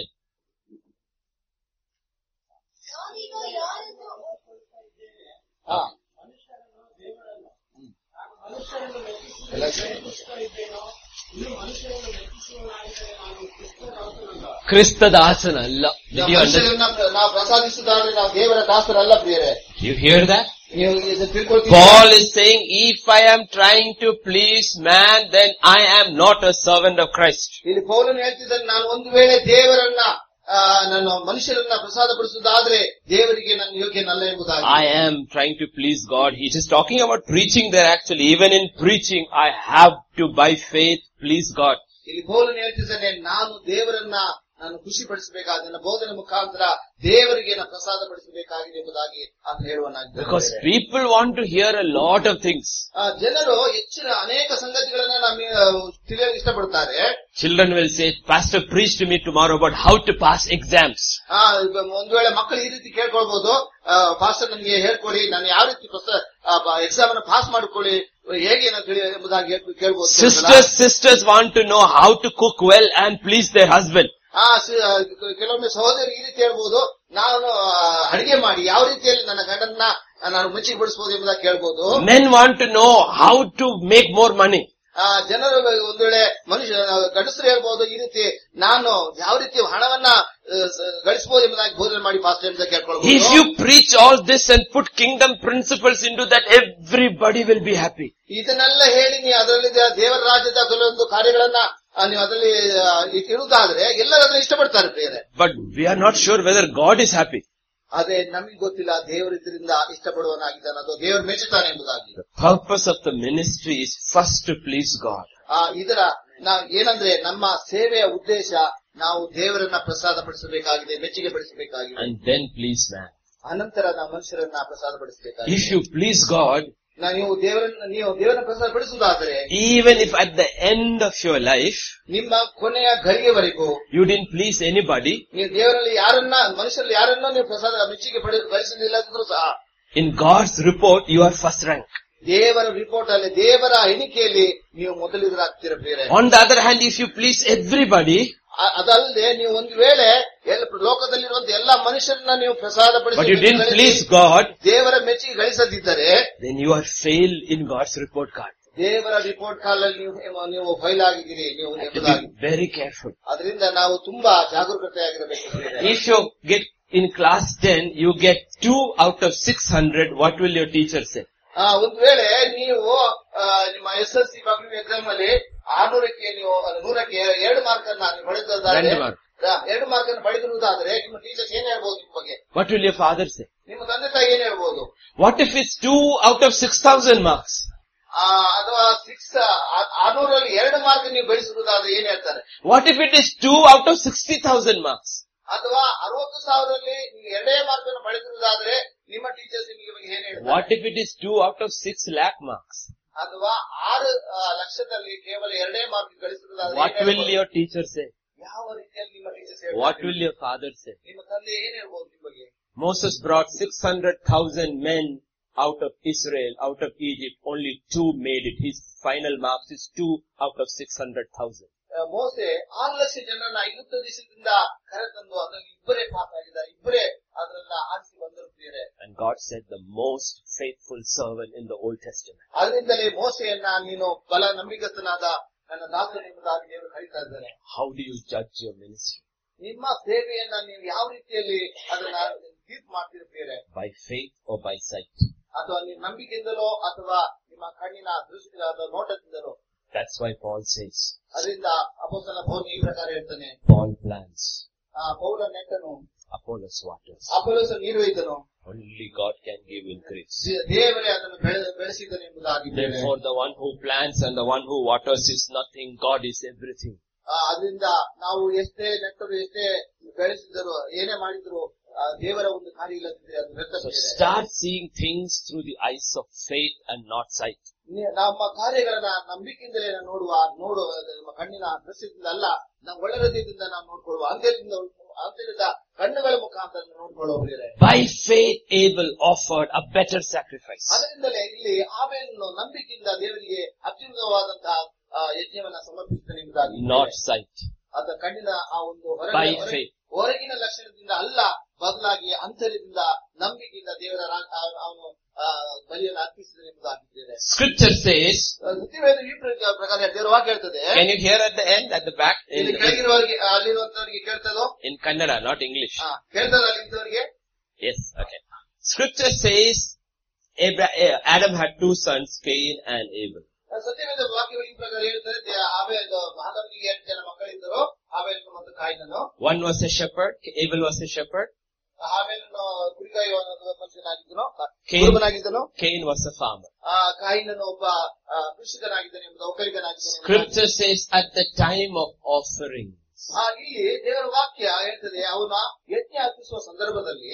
ಹಾ. ಮನುಷ್ಯರನ್ನು ಮೆಚ್ಚಿಸುವ ಇದ್ದೇನೋ ಇನ್ನು ಮನುಷ್ಯರನ್ನು ಮೆಚ್ಚಿಸುವನಾಗಿದ್ದರೆ ನಾನು ಕ್ರಿಸ್ತದಾಸನಲ್ಲ. Kristadasana Allah. Did you understand? ಮನುಷ್ಯರನ್ನ ನಾವು ಪ್ರಸಾದಿಸುವುದಾದ್ರೆ ನಾವು ದೇವರ ದಾಸರಲ್ಲ ಪ್ರಿಯರೇ. You hear that? ನೀವು ಇದನ್ನು ತಿಳ್ಕೊಳ್ತೀರಾ? Paul is saying, if I am trying to please man, then I am not a servant of Christ. ಇಲ್ಲಿ ಪೌಲನು ಹೇಳ್ತಿದ್ದಾನೆ, ನಾನು ಒಂದು ವೇಳೆ ದೇವರನ್ನ ಆ, ನಾನು ಮನುಷ್ಯರನ್ನ ಪ್ರಸಾದಪಡಿಸುವುದಾದ್ರೆ ದೇವರಿಗೆ ನಾನು ಯೋಗ್ಯನಲ್ಲ ಎಂಬುದಾಗಿ. I am trying to please God. He is talking about preaching there actually. Even in preaching, I have to by faith please God. ಇಲ್ಲಿ ಪೌಲನು ಹೇಳ್ತಿದ್ದಾನೆ, ನಾನು ದೇವರನ್ನ ನಾನು ಖುಷಿಪಡಿಸಬೇಕಾದ ನನ್ನ ಬೋಧನೆ ಮುಖಾಂತರ ದೇವರಿಗೆ ನಾನು ಪ್ರಸಾದಪಡಿಸಬೇಕಾಗಿದೆ ಎಂಬುದಾಗಿ ಅಂತ ಹೇಳುವನಾಗಿದ್ದಾನೆ. Because people want to hear a lot of things. ಆ, ಜನರು ಹೆಚ್ಚಿನ ಅನೇಕ ಸಂಗತಿಗಳನ್ನ ನಮಗೆ ತಿಳಿಯಲು ಇಷ್ಟಪಡ್ತಾರೆ. Children will say, Pastor, preach to me tomorrow about how to pass exams. ಆ, ಒಂದ್ ವೇಳೆ ಮಕ್ಕಳು ಈ ರೀತಿ ಕೇಳ್ಕೊಳ್ಬಹುದು, ಪಾಸ್ಟರ್ ನನಗೆ ಹೇಳ್ಕೊಡಿ, ನಾನು ಯಾವ ರೀತಿ ಎಕ್ಸಾಮ್ ಅನ್ನು ಪಾಸ್ ಮಾಡಿಕೊಳ್ಳಿ, ಹೇಗೆ ನಾನು ತಿಳಿ ಎಂಬುದಾಗಿ ಹೇಳ್- ಕೇಳ್ಬೋದು. Sisters, sisters want to know how to cook well and please their husband. ಆ ಸಿ- ಆ, ಕೆಲವೊಮ್ಮೆ ಸಹೋದರಿ ಈ ರೀತಿ ಹೇಳ್ಬೋದು, ನಾನು ಆ, ಅಡಿಗೆ ಮಾಡಿ ಯಾವ ರೀತಿಯಲ್ಲಿ ನನ್ನ ಗಂಡನ್ನ ನಾನು ಮೆಚ್ಚಿಗೆ ಪಡಿಸಬಹುದು ಎಂಬುದಾಗಿ ಕೇಳ್ಬೋದು. Men want to know how to make more money. ಆ ಜನರು ಒಂದ್ ವೇಳೆ ಮನುಷ್ಯ ಗಂಡಸರು ಹೇಳ್ಬಹುದು, ಈ ರೀತಿ ನಾನು ಯಾವ ರೀತಿ ಹಣವನ್ನ ಗಳಿಸಬಹುದು ಎಂಬುದಾಗಿ ಬೋಧನೆ ಮಾಡಿ ಪಾಸ್ಟರ್ ಎಂಬುದಾಗಿ ಕೇಳ್ಕೊಳ್ಬಹುದು. If you preach all this and put kingdom principles into that, everybody will be happy. ಇದನ್ನೆಲ್ಲ ಹೇಳಿ ನೀವು ಅದರಲ್ಲಿ ದೇವರ ರಾಜ್ಯದ ಕೆಲವೊಂದು ಕಾರ್ಯಗಳನ್ನ ನೀವು ಅದರಲ್ಲಿ ಆ, ಇರುವುದಾದ್ರೆ ಎಲ್ಲರೂ ಅದನ್ನ ಇಷ್ಟಪಡ್ತಾರೆ ಪ್ರಿಯರೇ. But we are not sure whether God is happy. ಅದೇ ನಮಗೆ ಗೊತ್ತಿಲ್ಲ ದೇವರು ಇದರಿಂದ ಇಷ್ಟಪಡುವನಾಗಿದ್ದಾನೆ ಅಥವಾ ದೇವರು ಮೆಚ್ಚುತ್ತಾನೆ ಎಂಬುದಾಗಿ. The purpose of the ministry is first to please God. ಆ ಇದರ ನಾವು ಏನಂದ್ರೆ ನಮ್ಮ ಸೇವೆಯ ಉದ್ದೇಶ ನಾವು ದೇವರನ್ನ ಪ್ರಸಾದ ಪಡಿಸಬೇಕಾಗಿದೆ, ಮೆಚ್ಚುಗೆ ಪಡಿಸಬೇಕಾಗಿದೆ, And then please man. ಅನಂತರ ನಾವು ಮನುಷ್ಯರನ್ನ ಪ್ರಸಾದ ಪಡಿಸಬೇಕಾಗಿದೆ. If you please God, ನಾ ನೀವು ದೇವರನ್ನ ನೀವು ದೇವರನ್ನ ಪ್ರಸಾದ ಪಡಿಸುವುದಾದರೆ even if at the end of your life ನಿಮ್ಮ ಕೊನೆಯ ಗಳಿಗೆವರೆಗೂ you didn't please anybody, ನೀವು ದೇವರಲ್ಲಿ ಯಾರನ್ನ ಮನುಷ್ಯರಲ್ಲಿ ಯಾರನ್ನ ನೀವು ಪ್ರಸಾದ ಮೆಚ್ಚುಗೆ ಪಡಿ ಪಡಿಸಲಿಲ್ಲ ಅಂದ್ರೂ ಸಹ in God's report you are first rank. ದೇವರ ರಿಪೋರ್ಟ್ ಅಲ್ಲಿ ದೇವರ ಎಣಿಕೆಯಲ್ಲಿ ನೀವು ಮೊದಲಿಗರಾಗ್ತೀರ ಪ್ರಿಯರೇ. On the other hand, if you please everybody, ಅ- ಅದಲ್ಲದೆ ನೀವು ಒಂದು ವೇಳೆ ಎಲ್ಲ ಲೋಕದಲ್ಲಿರುವಂತ ಎಲ್ಲಾ ಮನುಷ್ಯರನ್ನ ನೀವು ಪ್ರಸಾದ but you didn't please ಪಡಿಸಿ God, ದೇವರ ಮೆಚ್ಚುಗೆ ಗಳಿಸದಿದ್ದರೆ then you are fail in God's report card. ದೇವರ ರಿಪೋರ್ಟ್ ಕಾಲಲ್ಲಿ ನೀವು ನೀವು ಫೈಲ್ ಆಗಿದ್ದೀರಿ ನೀವು You have to ಎಂಬುದಾಗಿ. be very careful. ಅದರಿಂದ ನಾವು ತುಂಬಾ ಜಾಗರೂಕತೆಯಾಗಿರಬೇಕು ಪ್ರಿಯರೇ. If you get in class ten, you get two out of six hundred, what will your teacher say? ಆ, ಒಂದು ವೇಳೆ ನೀವು ಆ, ನಿಮ್ಮ S L C public exam ಅಲ್ಲಿ ಆರ್ನೂರಕ್ಕೆ ನೀವು ಅದು ನೂರಕ್ಕೆ ಎರಡು ಮಾರ್ಕ್ ಅನ್ನ ನೀವು ಪಡೆದಿರುವುದಾದ್ರೆ ಎರಡು mark. ಆ, ಎರಡು ಮಾರ್ಕ್ ಅನ್ನು ಪಡೆದಿರುವುದಾದ್ರೆ ನಿಮ್ಮ ಟೀಚರ್ಸ್ ಏನ್ ಹೇಳ್ಬೋದು ನಿಮ್ಮ ಬಗ್ಗೆ, What will your father say? ನಿಮ್ಮ ತಂದೆ ತಾಯಿ ಏನ್ ಹೇಳ್ಬೋದು? What if it's two out of six thousand marks? ಆ, ಅಥವಾ ಸಿಕ್ಸ್ ಆರ್ನೂರಲ್ಲಿ ಎರಡು ಮಾರ್ಕ್ ನೀವು ಗಳಿಸುವುದಾದ್ರೆ ಏನ್ ಹೇಳ್ತಾರೆ? What if it is two out of sixty thousand marks? ಅಥವಾ ಅರವತ್ತು ಸಾವಿರದಲ್ಲಿ ನೀವು ಎರಡೇ ಮಾರ್ಕ್ ಅನ್ನು ಪಡೆದಿರುವುದಾದ್ರೆ ನಿಮ್ಮ ಟೀಚರ್ಸ್ ನಿಮಗೆ ಬಗ್ಗೆ ಏನ್ ಹೇಳ್ತಾರೆ? What if it is two out of six lakh marks? ಅಥವಾ ಆರು ಆ, ಲಕ್ಷದಲ್ಲಿ ಕೇವಲ ಎರಡೇ ಮಾರ್ಕ್ ಗಳಿಸುವುದಾದ್ರೆ What ಏನ್ will ಹೇಳ್ಬೋದು? your teacher say? ಯಾವ ರೀತಿಯಲ್ಲಿ ನಿಮ್ಮ ಟೀಚರ್ಸ್ What ಹೇಳ್ತಾರೆ? will your father say? ನಿಮ್ಮ ತಂದೆ ಏನ್ ಹೇಳ್ಬೋದು ನಿಮ್ಮ ಬಗ್ಗೆ? Moses brought six hundred thousand men out of Israel, out of Egypt. Only two made it. His final marks is two out of six hundred thousand. ಆ, ಮೋಸೆ ಆರು ಲಕ್ಷ ಜನರನ್ನ ಐವತ್ತು ದೇಶದಿಂದ ಕರೆತಂದು ಅದರಲ್ಲಿ ಇಬ್ಬರೇ ಪಾಸ್ ಆಗಿದ್ದಾರೆ, ಇಬ್ಬರೇ ಅದರನ್ನ ಆರಿಸಿ ಬಂದರು ಪ್ರಿಯರೇ. And God said the most faithful servant in the Old Testament. ಅದರಿಂದಲೇ ಮೋಸೆಯನ್ನ ನೀನು ಬಲ ನಂಬಿಕಸ್ಥನಾದ ನನ್ನ ದಾಸನ ಎಂಬುದಾಗಿ ದೇವರು ಕರೀತಾ ಇದ್ದಾನೆ. How do you judge your ministry? ನಿಮ್ಮ ಸೇವೆಯನ್ನ ನೀವು ಯಾವ ರೀತಿಯಲ್ಲಿ ಅದನ್ನ ತೀರ್ಪು ಮಾಡ್ತೀರಿ ಪ್ರಿಯರೇ? By faith or by sight? ಅಥವಾ ನೀವು ನಂಬಿಕೆಯಿಂದಲೋ ಅಥವಾ ನಿಮ್ಮ ಕಣ್ಣಿನ ದೃಷ್ಟಿ ಅಥವಾ ನೋಟದಿಂದಲೋ? That's why Paul says, ಅದರಿಂದ ಅಪೊಸ್ತಲ ಪೌಲ ಈ ಪ್ರಕಾರ ಹೇಳ್ತಾನೆ, Paul plants, ಆ ಪೌಲ ನೆಟ್ಟನು, Apollos waters. ಅಪೊಲ್ಲೋಸ ನೀರು ಒಯ್ದನು, Only God can give increase. ದೇ- ದೇವರೇ ಅದನ್ನು ಬೆಳೆ- ಬೆಳೆಸಿದನು ಎಂಬುದಾಗಿ ಬೇರೆ. Therefore the one who plants and the one who waters is nothing. God is everything. ಆ, ಅದರಿಂದ ನಾವು ಎಷ್ಟೇ ನೆಟ್ಟರು ಎಷ್ಟೇ ಬೆಳೆಸಿದರು ಏನೇ ಮಾಡಿದ್ರು ಆ, ದೇವರ ಒಂದು ಕಾರ್ಯ ಇಲ್ಲದಿದ್ರೆ ಅದು ವ್ಯರ್ಥ So ಪ್ರಿಯರೇ. start seeing things through the eyes of faith and not sight. ನಿ- ನಮ್ಮ ಕಾರ್ಯಗಳನ್ನ ನಂಬಿಕೆಯಿಂದಲೇ ನಾವು ನೋಡುವ ನೋಡುವ ನಮ್ಮ ಕಣ್ಣಿನ ದೃಷ್ಟಿಯಿಂದ ಅಲ್ಲ, ನಾವು ಒಳ್ಳೆ ಹೃದಯದಿಂದ ನಾವು ನೋಡ್ಕೊಳ್ಳುವ ಅಂತರ್ಯದಿಂದ ಅಂತರ್ಯದ ಕಣ್ಣುಗಳ ಮುಖಾಂತರ ನೋಡ್ಕೊಳ್ಳುವ ಪ್ರಿಯರೇ. By faith Abel offered a better sacrifice. ಅದರಿಂದಲೇ ಇಲ್ಲಿ ಆಬೇಲನು ನಂಬಿಕೆಯಿಂದ ದೇವರಿಗೆ ಅತ್ಯುನ್ನತವಾದಂತಹ ಆ, ಯಜ್ಞವನ್ನ ಸಮರ್ಪಿಸಿದನು ಎಂಬುದಾಗಿ Not sight. ಅದ ಕಣ್ಣಿನ ಆ ಒಂದು By ಹೊರಗಿನ ಹೊರ- faith. ಹೊರಗಿನ ಲಕ್ಷಣದಿಂದ ಅಲ್ಲ, ಬದಲಾಗಿ ಅಂತರ್ಯದಿಂದ ನಂಬಿಕೆಯಿಂದ ದೇವರ ರಾ- ಆ- ಅವನು ಆ, ಬಲಿಯನ್ನು ಅರ್ಪಿಸಿದನು ಎಂಬುದಾಗಿದ್ದೇನೆ. Scripture says, ಸತ್ಯವೇದ ಈ ಪ್ರ- ಪ್ರಕಾರ ದೇವರ ವಾಕ್ಯ ಹೇಳ್ತದೆ. can you hear at the end, at the back? In, ಇಲ್ಲಿ ಕೆಳಗಿರುವವರಿಗೆ ಅಲ್ಲಿರುವಂತವರಿಗೆ ಕೇಳ್ತದೋ? in Kannada, not English. ಹಾ, ಕೇಳ್ತದ ಅಲ್ಲಿದ್ದವರಿಗೆ? Yes, okay. Scripture says, Abra- eh, Adam had two sons, Cain and Abel. ಸತ್ಯವೇದ ವಾಕ್ಯಗಳು ಈ ಪ್ರಕಾರ ಹೇಳ್ತಾರೆ, ದೇ- ಆಬೇಲ್ ಆದಾಮನಿಗೆ ಎಂಟು ಜನ ಮಕ್ಕಳಿದ್ದರು, ಆಬೇಲನು ಮತ್ತು ಕಾಯಿನನು. One was a shepherd, Abel was a shepherd, ಆಬೇಲನು ಕುರಿಕಾಯುವ ಮನುಷ್ಯನಾಗಿದ್ದನು, Cain, ಕುರುಬನಾಗಿದ್ದನು. Cain was a farmer. ಆ ಕಾಯಿನನು ಒಬ್ಬ ಆ, ಕೃಷಿಕನಾಗಿದ್ದಾನೆ ಎಂಬುದು ಒಕ್ಕಲಿಗನಾಗಿದ್ದಾನೆ ಎಂಬುದಾಗಿ. Scripture says at the time of offering, ಆ, ಇಲ್ಲಿ ದೇವರ ವಾಕ್ಯ ಹೇಳ್ತದೆ, ಅವನ ಯಜ್ಞ ಅರ್ಪಿಸುವ ಸಂದರ್ಭದಲ್ಲಿ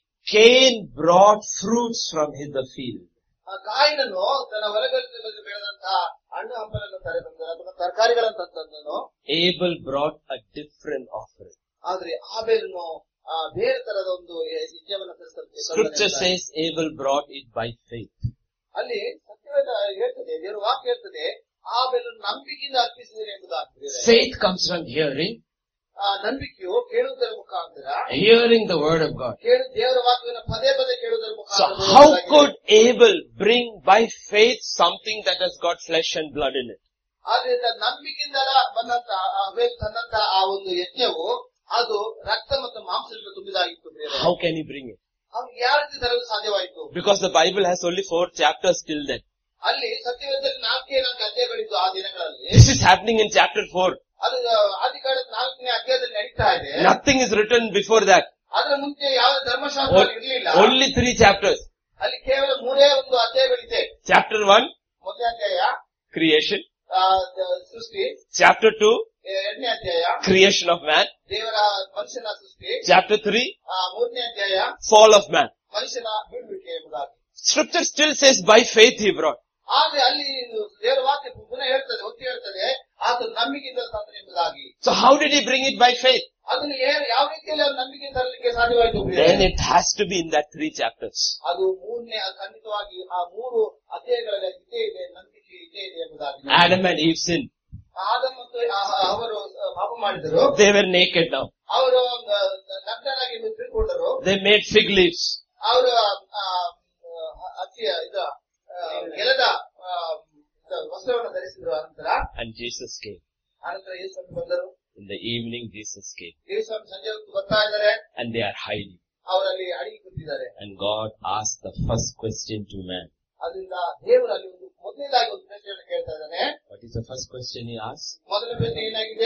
Cain brought fruits from his the field. ಆ ಕಾಯಿನನು ತನ್ನ ಹೊಲಗಳಲ್ಲಿ ಬೆಳೆದಂತಹ ಹಣ್ಣು ಹಂಪಲನ್ನು ತರಬಂದನು ಅಥವಾ ತರಕಾರಿಗಳನ್ನು ತಂದನು. Abel brought a different offering. ಆದ್ರೆ ಆಬೇಲನು ಆ, ಬೇರೆ ತರದ ಒಂದು ಯಜ್ಞವನ್ನು ತರಿಸಲು Scripture says Abel brought it by faith. ಅಲ್ಲಿ ಸತ್ಯವೇದ ಹೇಳ್ತದೆ, ದೇವರ ವಾಕ್ಯ ಹೇಳ್ತದೆ, ಆಬೇಲನು ನಂಬಿಕೆಯಿಂದ ಅರ್ಪಿಸಿದನು ಎಂಬುದಾಗಿದೆ. Faith comes from hearing, ಆ ನಂಬಿಕೆಯು ಕೇಳುವುದರ ಮುಖಾಂತರ, hearing the word of God. ಕೇಳು ದೇವರ ವಾಕ್ಯವನ್ನು ಪದೇ ಪದೇ ಕೇಳುವುದರ So ಮುಖಾಂತರ. how could Abel bring by faith something that has got flesh and blood in it? ಆದ್ರಿಂದ ನಂಬಿಕೆಯಿಂದಲ ಬಂದಂತ ಆಬೇಲ್ ತಂದಂತ ಆ ಒಂದು ಯಜ್ಞವು ಅದು ರಕ್ತ ಮತ್ತು ಮಾಂಸದಿಂದ ತುಂಬಿದಾಗಿತ್ತು ಬೇರೆ. How can he bring it? ಅವ್ನಿಗೆ ಯಾವ ರೀತಿ ತರಲು ಸಾಧ್ಯವಾಯಿತು? Because the Bible has only four chapters till then. ಅಲ್ಲಿ ಸತ್ಯವೇದದಲ್ಲಿ ನಾಲ್ಕೇ ನಾಲ್ಕು ಅಧ್ಯಾಯಗಳಿದ್ದು ಆ ದಿನಗಳಲ್ಲಿ. This is happening in chapter four. ಅದು ಆದಿಕಾಂಡದ ನಾಲ್ಕನೇ ಅಧ್ಯಾಯದಲ್ಲಿ ನಡೀತಾ ಇದೆ. Nothing is written before that. ಅದರ ಮುಂಚೆ ಯಾವ ಧರ್ಮಶಾಸ್ತ್ರ ಇರಲಿಲ್ಲ. Only three chapters. ಅಲ್ಲಿ ಕೇವಲ ಮೂರೇ ಒಂದು ಅಧ್ಯಾಯಗಳಿದೆ. Chapter one, ಮೊದಲನೇ ಅಧ್ಯಾಯ creation. ಸೃಷ್ಟಿ. Chapter two, ಎರಡನೇ ಅಧ್ಯಾಯ creation of man. ದೇವರ ಮನುಷ್ಯನ ಸೃಷ್ಟಿ. Chapter three, ಮೂರನೇ ಅಧ್ಯಾಯ fall of man. ಮನುಷ್ಯನ ಬೀಳುವಿಕೆ ಎಂಬುದಾಗಿ. Scripture still says by faith he brought. ಆದ್ರೆ ಅಲ್ಲಿ ದೇವರ ವಾಕ್ಯ ಪುನಃ ಹೇಳ್ತದೆ, ಒತ್ತಿ ಹೇಳ್ತದೆ, ಆತ ನಂಬಿಕೆಯಿಂದ ತಂದನು ಎಂಬುದಾಗಿ. So how did he bring it by faith? ಅದನ್ನು ಯಾವ ರೀತಿಯಲ್ಲಿ ಅವ್ರು ನಂಬಿಕೆ ತರಲಿಕ್ಕೆ ಸಾಧ್ಯವಾಯಿತು? Then it has to be in that three chapters. ಅದು ಮೂರನೇ ಖಂಡಿತವಾಗಿ ಆ ಮೂರು ಅಧ್ಯಾಯಗಳಲ್ಲಿ ಇದ್ದೇ ಇದೆ, ನಂಬಿಕೆ ಇದ್ದೇ ಇದೆ ಎಂಬುದಾಗಿ. Adam and Eve sinned. Adam ಮತ್ತು ಅವರು ಪಾಪ ಮಾಡಿದರು. They were naked now. ಅವರು ನಗ್ನರಾಗಿ ತಿಳ್ಕೊಂಡರು. They made fig leaves. ಅವರು ಹತ್ತಿಯ ಇದು ಗೆಲದ ವಸ್ತ್ರವನ್ನು ಧರಿಸಿದ್ರು. ಅನಂತರ And Jesus came. ಅನಂತರ ಯೇಸು ಬಂದರು. In the evening Jesus came. ಯೇಸು ಸಂಜೆ ಹೊತ್ತು ಬರ್ತಾ ಇದ್ದಾರೆ. And they are hiding. ಅವರಲ್ಲಿ ಅಡಿಗೆ ಕೂತಿದ್ದಾರೆ. And God asked the first question to man. ಅದರಿಂದ ದೇವರು ಅಲ್ಲಿ ಒಂದು ಮೊದಲನೇದಾಗಿ ಒಂದು ಪ್ರಶ್ನೆಯನ್ನು ಕೇಳ್ತಾ ಇದ್ದಾನೆ. What is the first question he asked? ಮೊದಲ ಪ್ರಶ್ನೆ ಏನಾಗಿದೆ?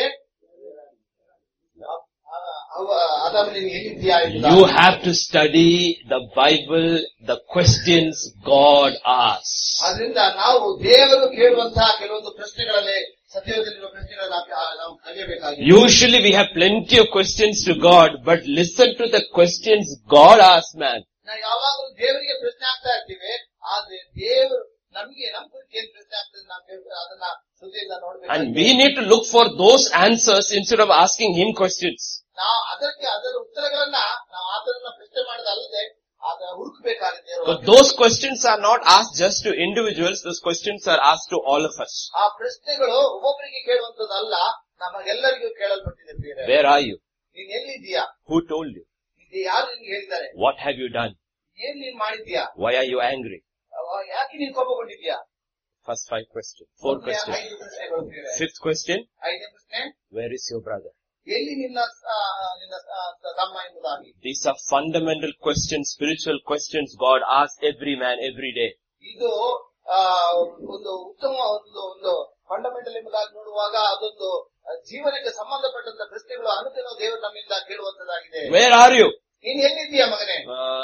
ಆದಾಮನಿಗೆ ಎಲ್ಲಿದ್ದೀಯಾ? You have to study the Bible, the questions God asks. ಅದರಿಂದ ನಾವು ದೇವರು ಕೇಳುವಂತಹ ಕೆಲವೊಂದು ಪ್ರಶ್ನೆಗಳಲ್ಲಿ ಸತ್ಯದಲ್ಲಿರುವ ಪ್ರಶ್ನೆಗಳನ್ನು ನಾವು ಕಲಿಯಬೇಕಾಗಿದೆ. Usually we have plenty of questions to God, but listen to the questions God asks man. ನಾವು ಯಾವಾಗಲೂ ದೇವರಿಗೆ ಪ್ರಶ್ನೆ ಆಗ್ತಾ ಇರ್ತೀವಿ, ಆದ್ರೆ ದೇವರು ನಮಗೆ ನಮ್ಮ ಕುರಿತು ಏನ್ ಪ್ರಶ್ನೆ ಆಗ್ತದೆ ನಾವು ಅದನ್ನ ಹೃದಯದಿಂದ ನೋಡ್ಬೇಕು. And we need to look for those answers instead of asking him questions. ನಾವು ಅದಕ್ಕೆ ಅದರ ಉತ್ತರಗಳನ್ನ ನಾವು ಆತನನ್ನ ಪ್ರಶ್ನೆ ಮಾಡೋದಲ್ಲದೆ ಅದನ್ನ ಹುಡುಕಬೇಕಾಗಿದೆ. But those questions are not asked just to individuals, those questions are asked to all of us. ಆ ಪ್ರಶ್ನೆಗಳು ಒಬ್ಬೊಬ್ಬರಿಗೆ ಕೇಳುವಂತದ್ದಲ್ಲ, ನಮಗೆಲ್ಲರಿಗೂ ಕೇಳಲ್ಪಟ್ಟಿದೆ. Where are you? ನೀನ್ ಎಲ್ಲಿದ್ದೀಯಾ? Who told you? ಇದು ಯಾರು ನಿನ್ಗೆ ಹೇಳಿದ್ದಾರೆ? What have you done? ಏನ್ ನೀನ್ ಮಾಡಿದ್ಯಾ? Why are you angry? ಯಾಕೆ ನೀನ್ ಕೋಪಗೊಂಡಿದ್ಯಾ? First five questions. Four questions. ಐದು ಪ್ರಶ್ನೆಗಳು. Fifth question. ಐದನೇ ಪ್ರಶ್ನೆ, where is your brother? ಎಲ್ಲಿ ನಿನ್ನ ನಿನ್ನ ತಮ್ಮ ಎಂಬುದಾಗಿ. These are fundamental questions, spiritual questions God asks every man every day. ಇದು ಒಂದು ಉತ್ತಮ ಒಂದು ಒಂದು ಫಂಡಮೆಂಟಲ್ ಎಂಬುದಾಗಿ ನೋಡುವಾಗ ಅದೊಂದು ಜೀವನಕ್ಕೆ ಸಂಬಂಧಪಟ್ಟಂತ ಪ್ರಶ್ನೆಗಳು ಅನುದಿನ ದೇವರು ನಮ್ಮಿಂದ ಕೇಳುವಂತದ್ದಾಗಿದೆ. Where are you? ನೀನ್ ಎಲ್ಲಿದ್ದೀಯಾ ಮಗನೇ?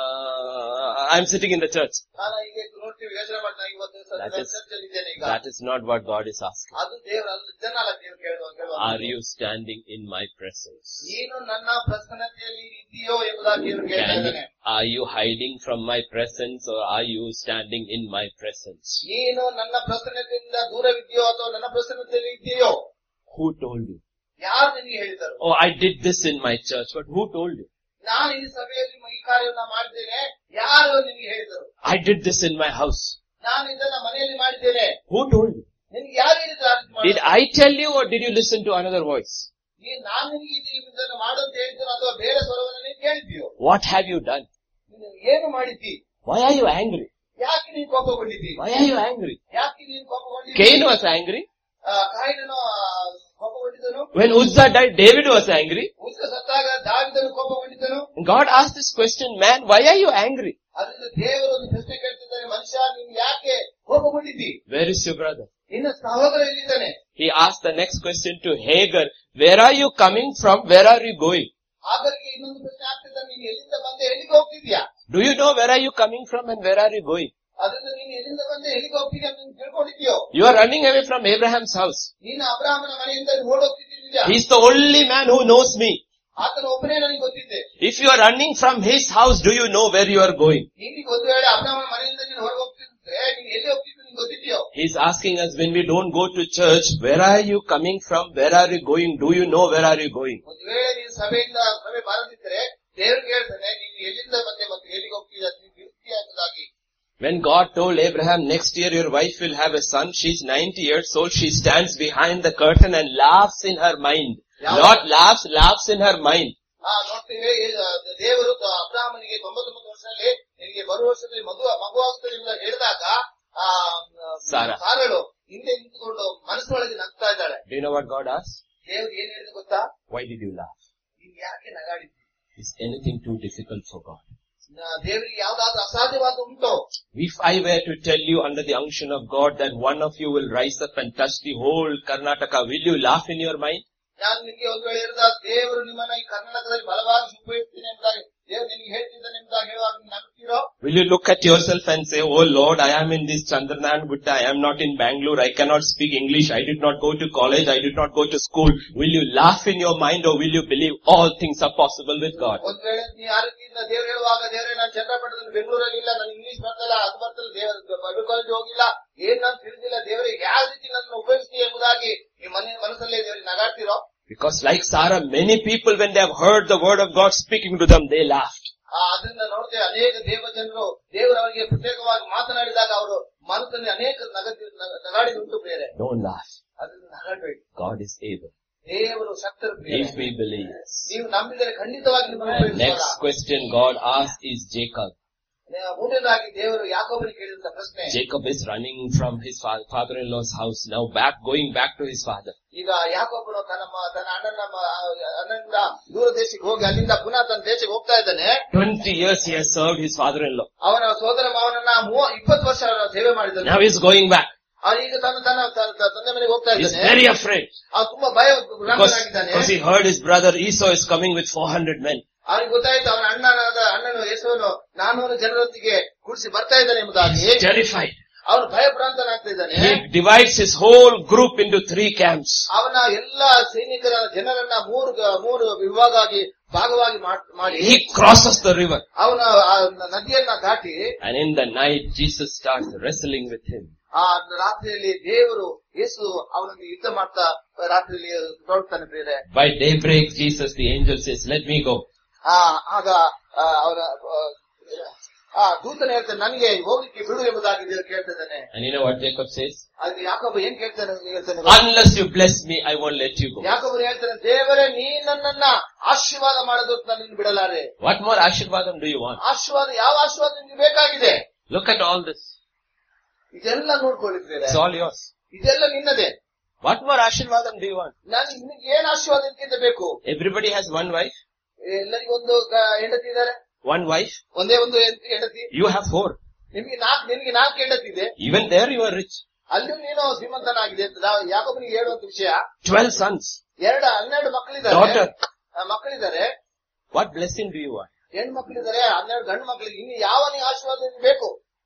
I am sitting in the church. ನಾನು ಈಗ ನೋಡ್ತೀವಿ, ಯೋಚನೆ ಮಾಡ್ತಾ ಇವತ್ತು ಚರ್ಚಲ್ಲಿ ಇದ್ದೇನೆ ಈಗ. That is not what God is asking. ಅದು ದೇವರ ಜನಲ್ಲ ದೇವರು ಕೇಳುವ. Are you standing in my presence? ನೀನು ನನ್ನ ಪ್ರಸನ್ನತೆಯಲ್ಲಿ ಇದೆಯೋ ಎಂಬುದಾಗಿ ದೇವರು ಕೇಳ್ತಾ ಇದ್ದಾನೆ. Are you hiding from my presence or are you standing in my presence? ನೀನು ನನ್ನ ಪ್ರಸನ್ನತೆಯಿಂದ ದೂರವಿದೆಯೋ ಅಥವಾ ನನ್ನ ಪ್ರಸನ್ನತೆಯಲ್ಲಿ ಇದೆಯೋ? Who told you? ಯಾರು ನಿನಗೆ ಹೇಳಿದರು? Oh, I did this in my church, but who told you? ನಾನು ಈ ಸಭೆಯಲ್ಲಿ ಈ ಕಾರ್ಯವನ್ನು ಮಾಡಿದ್ದೇನೆ, ಯಾರು ನಿನಗೆ ಹೇಳಿದರು? I did this in my house. ನಾನು ಇದನ್ನ ಮನೆಯಲ್ಲಿ ಮಾಡಿದ್ದೇನೆ. Who told you? ನಿನಗೆ ಯಾರು ಹೇಳಿದ್ರು? Did I tell you or did you listen to another voice? ನಾನು ನಿನಗೆ ಇದನ್ನು ಮಾಡು ಅಂತ ಹೇಳಿದ್ರು ಅಥವಾ ಬೇರೆ ಸ್ವರವನ್ನು ನೀನು ಕೇಳಿದ್ಯೋ? What have you done? ನೀನು ಏನು ಮಾಡಿದ್ದಿ? Why are you angry? ಯಾಕೆ ನೀನು ಕೋಪಗೊಂಡಿದ್ದಿ? Why are you angry? ಯಾಕೆ ನೀನು ಕೋಪಗೊಂಡಿದ್ದಿ? Cain was angry. ಕಾಯಿನನು ಕೋಪಗೊಂಡಿದ್ದನು. When Uzzah died, David was angry. ಉಜ್ಜ ಸತ್ತಾಗ ದಾವೀದನು ಕೋಪಗೊಂಡಿದ್ದನು. God asked this question, man, why are you angry? ಅದರಿಂದ ದೇವರು ಒಂದು ಪ್ರಶ್ನೆ ಕೇಳ್ತಿದ್ದಾನೆ, ಮನುಷ್ಯ ನೀನು ಯಾಕೆ ಕೋಪಗೊಂಡಿದ್ದಿ? Where is your brother? ನಿನ್ನ ಸಹೋದರ ಎಲ್ಲಿದ್ದಾನೆ? He asked the next question to Hagar, where are you coming from? Where are you going? ಹಾಗರಿಗೆ ಇನ್ನೊಂದು ಪ್ರಶ್ನೆ ಆಗ್ತಿದ್ದಾನೆ, ನೀನು ಎಲ್ಲಿಂದ ಬಂದೆ, ಎಲ್ಲಿಗೆ ಹೋಗ್ತಿದ್ಯಾ? Do you know where are you coming from and where are you going? ಅದರಿಂದ ನೀನು ಎಲ್ಲಿಂದ ಬಂದೆ, ಎಲ್ಲಿಗೆ ಹೋಗ್ತಿದ್ಯಾ ಅಂತ ನೀನು ತಿಳ್ಕೊಂಡಿದ್ಯೋ? You are running away from Abraham's house. ನೀನು ಅಬ್ರಹಾಮನ ಮನೆಯಿಂದ ಓಡೋಗ್ತಿದ್ಯಾ? He's the only man who knows me. ಆತನ ಒಬ್ಬನೇ ನನಗೆ ಗೊತ್ತಿದ್ದೆ. If you are running from his house, do you know where you are going? ನಿನಗೆ ಒಂದು ವೇಳೆ ಅಬ್ರಹಾಮನ ಮನೆಯಿಂದ ನೀನು ಹೊರಗೆ ಹೋಗ್ತಿದ್ರೆ ನೀನು ಎಲ್ಲಿ ಹೋಗ್ತಿದ್ದು ನಿನಗೆ ಗೊತ್ತಿದ್ಯೋ? He's asking us when we don't go to church, where are you coming from? Where are you going? Do you know where are you going? ಒಂದು ವೇಳೆ ನೀನು ಸಭೆಯಿಂದ ಸಭೆ ಬಾರದಿದ್ದರೆ ದೇವರು ಹೇಳ್ತಾನೆ, ನೀನು ಎಲ್ಲಿಂದ ಬಂದೆ ಮತ್ತು ಎಲ್ಲಿಗೆ ಹೋಗ್ತೀಯ ನೀನು ಇರ್ತೀಯ ಎಂಬುದಾಗಿ. When God told Abraham, next year your wife will have a son, she's ninety years old, she stands behind the curtain and laughs in her mind. Not laughs, laughs in her mind. ಆ ನೋಡ್ತೀವಿ, ದೇವರು ಅಬ್ರಹಾಮನಿಗೆ ತೊಂಬತ್ತೊಂಬತ್ತು ವರ್ಷದಲ್ಲಿ ನಿನಗೆ ಬರುವ ವರ್ಷದಲ್ಲಿ ಮಗು ಮಗುವಾಗ್ತದೆ ಎಂದು ಹೇಳಿದಾಗ ಆ ಸಾರಳು ಹಿಂದೆ ನಿಂತುಕೊಂಡು ಮನಸ್ಸೊಳಗೆ ನಗ್ತಾ ಇದ್ದಾಳೆ. Do you know what God asked? ದೇವರು ಏನ್ ಹೇಳಿದ್ರು ಗೊತ್ತಾ? Why did you laugh? ನೀನ್ ಯಾಕೆ ನಗಾಡಿದ್ದಿ? Is anything too difficult for God? ದೇವರಿಗೆ ಯಾವ್ದಾದ್ರು ಅಸಾಧ್ಯವಾದ ಉಂಟೋ? If I were to tell you under the unction of God that one of you will rise up and touch the whole Karnataka, will you laugh in your mind? ನಾನು ನಿಮಗೆ ಒಂದು ವೇಳೆ ಹೇಳಿದಾಗ ದೇವರು ನಿಮ್ಮನ್ನ ಈ ಕರ್ನಾಟಕದಲ್ಲಿ ಬಲವಾಗಿ ಉಪಯೋಗಿಸ್ತೀನಿ ಎಂಬುದಾಗಿ ದೇವರು ನಿಮಗೆ ಹೇಳ್ತಿದ್ದಾನೆ ಎಂಬುದಾಗಿ ಹೇಳುವಾಗ ನಂಬ್ತೀರೋ? Will you look at yourself and say, oh Lord, I am in this Chandranayan Gutta, I am not in Bangalore, I cannot speak English, I did not go to college, I did not go to school. Will you laugh in your mind or will you believe all things are possible with God? ಒಂದ್ ವೇಳೆ ನೀ ಆ ರೀತಿಯಿಂದ ದೇವರು ಹೇಳುವಾಗ, ದೇವರೇ ನಾನು ಚಂದ್ರಪಟ್ಟಣದಲ್ಲಿ ಬೆಂಗಳೂರಲ್ಲಿ ಇಲ್ಲ, ನಾನು ಇಂಗ್ಲಿಷ್ ಬರ್ತಲ್ಲ, ಅದು ಬರ್ತಲ್ಲ, ದೇವರ ಬೈಬಲ್ ಕಾಲೇಜ್ ಹೋಗಿಲ್ಲ, ಏನ್ ನಾನು ತಿಳಿದಿಲ್ಲ, ದೇವರೇ ಯಾವ ರೀತಿ ನನ್ನ ಉಪಯೋಗಿಸ್ತೀವಿ ಎಂಬುದಾಗಿ ನಿಮ್ಮ ಮನೆ ಮನಸ್ಸಲ್ಲೇ ದೇವರಿಗೆ ನಗಾಡ್ತಿರೋ? Because like Sarah, many people when they have heard the word of God speaking to them, they laughed. ಅದರಿಂದ ನೋಡ್ತೇವೆ ಅನೇಕ ದೇವ ಜನರು ದೇವರು ಅವರಿಗೆ ಪ್ರತ್ಯೇಕವಾಗಿ ಮಾತನಾಡಿದಾಗ ಅವರು ಮನಸ್ಸಲ್ಲಿ ಅನೇಕ ನಗಾಡಿದುಂಟು. ಬೇರೆ Don't laugh. ಅದನ್ನು ನಗಾಡಬೇಡಿ. God is able. ದೇವರು ಶಕ್ತರು. If we believe. ನೀವು ನಂಬಿದರೆ ಖಂಡಿತವಾಗಿ ನಿಮ್ಮನ್ನು. Next question God asked is Jacob. ಮೂರನೇದಾಗಿ ದೇವರು ಯಾಕೋಬನಿಗೆ ಕೇಳಿದಂತ ಪ್ರಶ್ನೆ. Jacob is running from his father-in-law's house now, back going back to his father. ಈಗ ಯಾಕೋಬನು ತನ್ನ ತನ್ನ ಅಣ್ಣನ ಅಣ್ಣನಿಂದ ದೂರ ದೇಶಕ್ಕೆ ಹೋಗಿ ಅಲ್ಲಿಂದ ಪುನಃ ತನ್ನ ದೇಶಕ್ಕೆ ಹೋಗ್ತಾ ಇದ್ದಾನೆ. Twenty years he has served his father-in-law. ಅವನ ಸೋದರ ಮಾವನನ್ನ ಇಪ್ಪತ್ತು ವರ್ಷ ಸೇವೆ ಮಾಡಿದ್ದಾನೆ. Now he is going back. ಈಗ ತನ್ನ ತನ್ನ ತಂದೆ ಮನೆಗೆ ಹೋಗ್ತಾ ಇದ್ದಾನೆ. He is very afraid. ಅವನು ತುಂಬಾ ಭಯಭ್ರಾಂತನಾಗಿದ್ದಾನೆ. Because he heard his brother Esau is coming with four hundred men. ಅವನಿಗೆ ಗೊತ್ತಾಯ್ತು ಅವನ ಅಣ್ಣನಾದ ಅಣ್ಣನು ಯೇಸುವನು ನಾನೂರು ಜನರೊಂದಿಗೆ ಕೂಡಿಸಿ ಬರ್ತಾ ಇದ್ದಾನೆ ಎಂಬುದಾಗಿ. Terrified. ಅವನು ಭಯಭ್ರಾಂತನಾಗ್ತಾ ಇದ್ದಾನೆ. He divides his whole group into three camps. ಅವನ ಎಲ್ಲಾ ಸೈನಿಕರ ಜನರನ್ನ ಮೂರು ಮೂರು ವಿಭಾಗವಾಗಿ ಭಾಗವಾಗಿ ಮಾಡಿ he crosses the river. ಅವನ ನದಿಯನ್ನ ದಾಟಿ. And in the night Jesus starts wrestling with him. ಆ ರಾತ್ರಿಯಲ್ಲಿ ದೇವರು ಯೇಸು ಅವನನ್ನು ಯುದ್ಧ ಮಾಡ್ತಾ ರಾತ್ರಿಯಲ್ಲಿ ತೊಡಗ್ತಾನೆ. ಬೇರೆ by daybreak Jesus the angel says, let me go. ಆ ಆಗ ಅವರ ಆ ದೂತನ ಹೇಳ್ತಾನೆ, ನನಗೆ ಹೋಗ್ಲಿಕ್ಕೆ ಬಿಡು ಎಂಬುದಾಗಿ ದೇವರು ಕೇಳ್ತಿದ್ದಾನೆ. And you know what Jacob says? ಅದಕ್ಕೆ ಯಾಕೋಬ ಏನ್ ಕೇಳ್ತಾನೆ ಹೇಳ್ತಾನೆ, unless you bless me I won't let you go. ಯಾಕೋಬನು ಹೇಳ್ತಾನೆ, ದೇವರೇ ನೀ ನನ್ನನ್ನ ಆಶೀರ್ವಾದ ಮಾಡೋದು ನನ್ನನ್ನು ಬಿಡಲಾರೆ. What more Ashirvadam do you want? ಆಶೀರ್ವಾದ ಯಾವ ಆಶೀರ್ವಾದ ನಿಮ್ಗೆ ಬೇಕಾಗಿದೆ? Look at all this. ಇದೆಲ್ಲ ನೋಡ್ಕೊಳ್ಳಿದ್ದೀರಾ? It's all yours. ಇದೆಲ್ಲ ನಿನ್ನದೇ. What more Ashirvadam do you want? ನಾನು ನಿಮಗೆ ಏನ್ ಆಶೀರ್ವಾದ ಇದಕ್ಕಿಂತ ಬೇಕು? Everybody has one wife. ಎಲ್ಲರಿಗೂ ಒಂದು ಹೆಂಡತಿ ಇದ್ದಾರೆ. One wife. ಒಂದೇ ಒಂದು ಹೆಂಡತಿ. You have four. ನಿಮ್ಗೆ ನಾಲ್ಕು ನಿಮ್ಗೆ ನಾಲ್ಕು ಹೆಂಡತಿ ಇದೆ. Even there you are rich. ಅಲ್ಲೂ ನೀನು ಶ್ರೀಮಂತನಾಗಿದೆ ಅಂತ ಯಾಕೋಬನಿಗೆ ಹೇಳುವಂತ ವಿಷಯ. Twelve sons. ಎರಡು ಹನ್ನೆರಡು ಮಕ್ಕಳಿದ್ದಾರೆ. Daughter. ಮಕ್ಕಳಿದ್ದಾರೆ. What blessing do you want? ಹೆಣ್ಣು ಮಕ್ಕಳಿದ್ದಾರೆ, ಹನ್ನೆರಡು ಗಂಡು ಮಕ್ಕಳಿಗೆ. ಇನ್ನು ಯಾವ ನೀವು ಆಶೀರ್ವಾದ ಬೇಕು?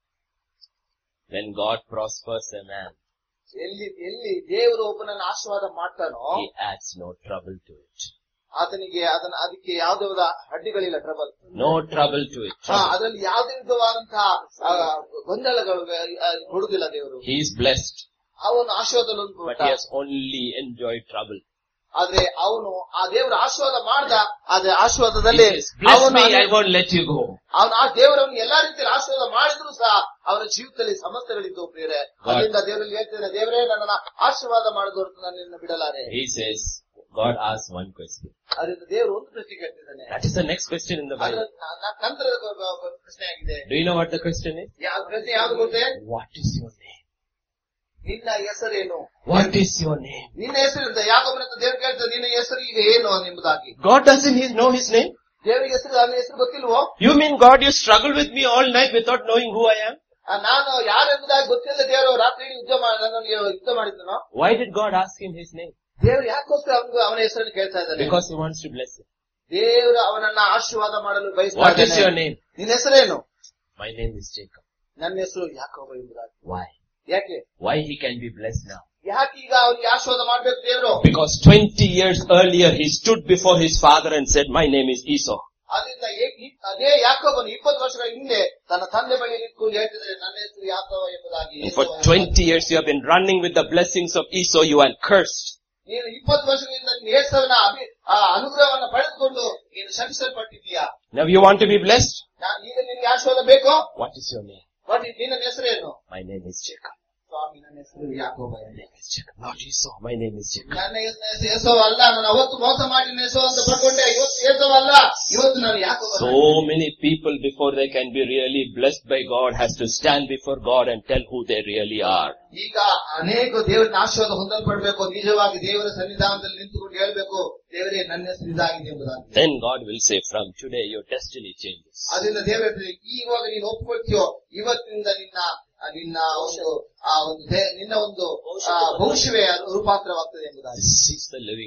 When God prospers a man, ಎಲ್ಲಿ ಎಲ್ಲಿ ದೇವರು ಒಬ್ಬನನ್ನ ಆಶೀರ್ವಾದ ಮಾಡ್ತಾನೋ, he adds no trouble to it. ಆತನಿಗೆ ಅದನ್ನ ಅದಕ್ಕೆ ಯಾವುದೇ ಅಡ್ಡಿಗಳಿಲ್ಲ, trouble. No trouble to it. ಅದರಲ್ಲಿ ಯಾವುದೇ ವಿಧವಾದಂತಹ ಗೊಂದಲಗಳು ಕೊಡುದಿಲ್ಲ ದೇವರು. He is blessed. ಅವನು ಆಶೀರ್ವಾದ, but he has only enjoyed trouble. ಆದ್ರೆ ಅವನು ಆ ದೇವರ ಆಶೀರ್ವಾದ ಮಾಡ್ದ, ಅದೇ ಆಶೀರ್ವಾದದಲ್ಲಿ ಅವನು I won't let you go. ಅವನು ಆ ದೇವರನ್ನು ಎಲ್ಲಾ ರೀತಿಯಲ್ಲಿ ಆಶೀರ್ವಾದ ಮಾಡಿದ್ರು ಸಹ ಅವನ ಜೀವಿತದಲ್ಲಿ ಸಮಸ್ಯೆಗಳಿದ್ದು ಪ್ರಿಯರೇ. ಅದರಿಂದ ದೇವರಲ್ಲಿ ಹೇಳ್ತೇನೆ, ದೇವರೇ ನನ್ನನ್ನ ಆಶೀರ್ವಾದ ಮಾಡಿದವರು ನನ್ನನ್ನು ಬಿಡಲಾರೆ. He says, God asks one question. ಅದರಿಂದ ದೇವರು ಒಂದು ಪ್ರಶ್ನೆ ಕೇಳ್ತಿದ್ದಾನೆ. That is the next question in the Bible. ನಂತರದ ಪ್ರಶ್ನೆ ಆಗಿದೆ. Do you know what the question is? ಯಾವ ಪ್ರಶ್ನೆ ಯಾವ್ದು ಗೊತ್ತೇ? What is your name? ನಿನ್ನ ಹೆಸರೇನು? What is your name? ನಿನ್ನ ಹೆಸರಿಂದ ಯಾಕೋಬನಂತ ದೇವರು ಕೇಳ್ತಾರೆ, ನಿನ್ನ ಹೆಸರು ಈಗ ಏನು ಎಂಬುದಾಗಿ. God doesn't know his name? ದೇವರಿಗೆ ಹೆಸರು ನನ್ನ ಹೆಸರು ಗೊತ್ತಿಲ್ವೋ? You mean God, you struggle with me all night without knowing who I am? ನಾನು ಯಾರೆಂಬುದಾಗಿ ಗೊತ್ತಿಲ್ಲ ದೇವರು ರಾತ್ರಿ ಯುದ್ಧ ಯುದ್ಧ ಮಾಡಿದ್ದನೋ. Why did God ask him his name? ದೇವರು ಯಾಕೋಸ್ಕರ ಅವನಿಗೆ ಅವನ ಹೆಸರನ್ನು ಕೇಳ್ತಾ ಇದ್ದಾನೆ? Because he wants to bless him. ದೇವರು ಅವನನ್ನ ಆಶೀರ್ವಾದ ಮಾಡಲು ಬಯಸ್ತಾ ಇದ್ದಾನೆ. What is your name? ನಿನ್ನ ಹೆಸರೇನು? My name is Jacob. ನನ್ನ ಹೆಸರು ಯಾಕೋಬ ಎಂಬುದಾಗಿ. Why? ಯಾಕೆ? Why he can be blessed now? ಯಾಕೆ ಈಗ ಅವನಿಗೆ ಆಶೀರ್ವಾದ ಮಾಡಬೇಕು ದೇವರು? Because twenty years earlier he stood before his father and said, my name is Esau. ಅದರಿಂದ ಅದೇ ಯಾಕೋಬನು ಇಪ್ಪತ್ತು ವರ್ಷಗಳ ಹಿಂದೆ ತನ್ನ ತಂದೆ ಬಳಿ ನಿಂತು ಹೇಳ್ತಿದ್ರೆ, ನನ್ನ ಹೆಸರು ಯಾಕೋಬ ಎಂಬುದಾಗಿ. For twenty years you have been running with the blessings of Esau, you are cursed. ನೀನು ಇಪ್ಪತ್ತು ವರ್ಷಗಳಿಂದ ಏಸವನ ಅನುಗ್ರಹವನ್ನು ಪಡೆದುಕೊಂಡು ನೀನು ಶಪಿಸಲ್ಪಟ್ಟಿದ್ದೀಯಾ. Now you want to be blessed? ಈಗ ನಿನಗೆ ಆಶೀರ್ವಾದ ಬೇಕು. What is your name? What is ನಿನ್ನ ಹೆಸರೇನು? My name is Jacob. ಸ್ವಾಮಿ, ನನ್ನ ಹೆಸರು ಯಾಕೋಬ. My name is Jacob. Not Esau. My name is Jacob. ನನ್ನ ಹೆಸರು ಏಸೋ ಅಲ್ಲ. ನಾನು ಅವತ್ತು ಮೋಸ ಮಾಡಿ ಏಸೋ ಅಂತ ಬರ್ಕೊಂಡೆ, ಇವತ್ತು ಏಸೋ ಅಲ್ಲ, ಇವತ್ತು ನಾನು ಯಾಕೋಬ. So many people before they can be really blessed by God has to stand before God and tell who they really are. ಈಗ ಅನೇಕ ದೇವರ ಆಶೀರ್ವಾದ ಹೊಂದಲ್ಪಡಬೇಕು, ನಿಜವಾಗಿ ದೇವರ ಸನ್ನಿಧಾನದಲ್ಲಿ ನಿಂತುಕೊಂಡು ಹೇಳಬೇಕು, ದೇವರೇ ನನ್ನ ಹೆಸರು ಇದಾಗಿದೆ ಎಂಬುದಾಗಿ. Then God will say, from today your destiny changes. ಅದರಿಂದ ದೇವರೇ ಈವಾಗ ನೀನು ಒಪ್ಪಿಕೊಳ್ತೀಯೋ, ಇವತ್ತಿನಿಂದ ನಿನ್ನ ನಿನ್ನ ಒಂದು ಆ ಒಂದು ನಿನ್ನ ಒಂದು ಭವಿಷ್ಯವೇ ರೂಪಾಂತರವಾಗ್ತದೆ ಎಂಬುದಾಗಿ. This is the living God.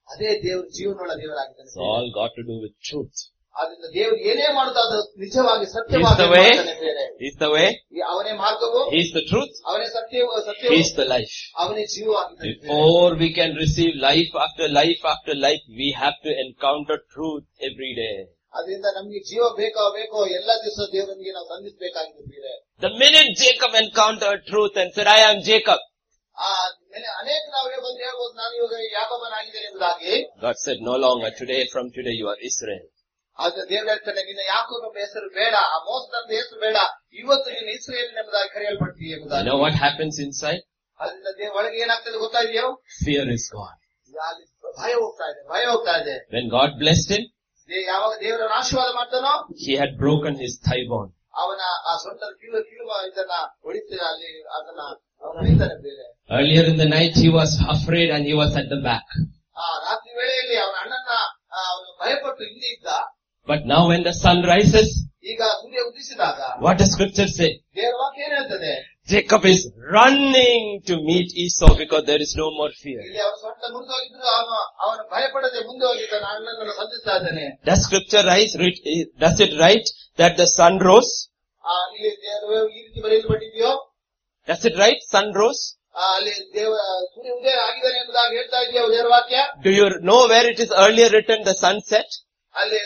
ಅದೇ ದೇವರು ಜೀವನವುಳ್ಳ ದೇವರಾಗಿದ್ದಾನೆ. It's all got to do with truth. ಅದರಿಂದ ದೇವರು ಏನೇ ಮಾಡುತ್ತೋ ಅದು ನಿಜವಾಗಿ He's ಸತ್ಯವಾಗಿ the way. ಮಾಡ್ತಾನೆ ಬೇರೆ. He's the way. ಅವನೇ ಮಾರ್ಗವು, He's the truth. ಅವನೇ ಸತ್ಯವು, ಸತ್ಯವು He's the life. ಅವನೇ ಜೀವವಾಗಿದ್ದಾನೆ. Before we can receive life after life after life, we have to encounter truth every day. ಅದರಿಂದ ನಮ್ಗೆ ಜೀವ ಬೇಕೋ ಬೇಕೋ ಎಲ್ಲ ದಿವಸ ದೇವರೊಂದಿಗೆ ನಾವು ಸಂಧಿಸಬೇಕಾಗಿದೆ. The minute Jacob encountered truth and said, I am Jacob, ಆ ಅನೇಕ ನಾವು ಬಂದು ಹೇಳ್ಬೋದು, ನಾನು ಇವಾಗ ಯಾಕೋಬನಾಗಿದ್ದೇನೆ ಎಂಬುದಾಗಿ. God said, no longer, today, from today you are Israel. ಆದ್ರೆ ದೇವರು ಹೇಳ್ತಾನೆ, ನಿನ್ನ ಯಾಕೋಬ ಹೆಸರು ಬೇಡ, ಆ ಮೋಸದ ಹೆಸರು ಬೇಡ, ಇವತ್ತು ನೀನು ಇಸ್ರೇಲ್ ಎಂಬುದಾಗಿ ಕರೆಯಲ್ಪಡ್ತೀಯ You ಎಂಬುದಾಗಿ. know what happens inside? ಅದರಿಂದ ದೇವ ಒಳಗೆ ಏನಾಗ್ತದೆ ಗೊತ್ತಾ ಇದೆಯೋ? Fear is gone. ಅಲ್ಲಿ ಭಯ ಹೋಗ್ತಾ ಇದೆ, ಭಯ ಹೋಗ್ತಾ ಇದೆ. When God blessed him, ದೇ- ಯಾವಾಗ ದೇವರನ್ನು ಆಶೀರ್ವಾದ ಮಾಡ್ತಾನೋ, he had broken his thigh bone. ಅವನ ಆ ಸೊಂಟದ ಕೀಳು ಕೀಳುವ ಇದನ್ನ ಹೊಡಿತಾರೆ, ಅಲ್ಲಿ ಅದನ್ನ ಅವನು ಹೊಡಿತಾನೆ ಬೇರೆ. Earlier in the night he was afraid and he was at the back. ಆ ರಾತ್ರಿ ವೇಳೆಯಲ್ಲಿ ಅವನ ಅಣ್ಣನ ಆ, ಅವನು ಭಯಪಟ್ಟು ಹಿಂದೆ ಇದ್ದ. But now when the sun rises, ಈಗ ಸೂರ್ಯ ಉದಿಸಿದಾಗ what does scripture say? ದೇವರ ವಾಕ್ಯ ಏನ್ ಹೇಳ್ತದೆ? Jacob is running to meet Esau because there is no more fear. ಇಲ್ಲಿ ಅವನ ಸೊಂಟ ಮುರಿದೋಗಿದ್ರು ಅವನು ಅವನು ಭಯಪಡದೆ ಮುಂದೆ ಹೋಗಿದ್ದಾನೆ, ಅಣ್ಣನನ್ನು ಸಂಧಿಸ್ತಾ ಇದ್ದಾನೆ. Does scripture write, does it write that the sun rose? ಆ, ಇಲ್ಲಿ ದೇವರು ಈ ರೀತಿ ಬರೆಯಲ್ಪಟ್ಟಿದೆಯೋ? Does it write sun rose? ಆ, ಅಲ್ಲಿ ದೇವ ಸೂರ್ಯ ಉದಯ ಆಗಿದ್ದಾನೆ ಎಂಬುದಾಗಿ ಹೇಳ್ತಾ ಇದೆಯೋ ದೇವರ ವಾಕ್ಯ? Do you know where it is earlier written the sun set? ಅಲ್ಲಿ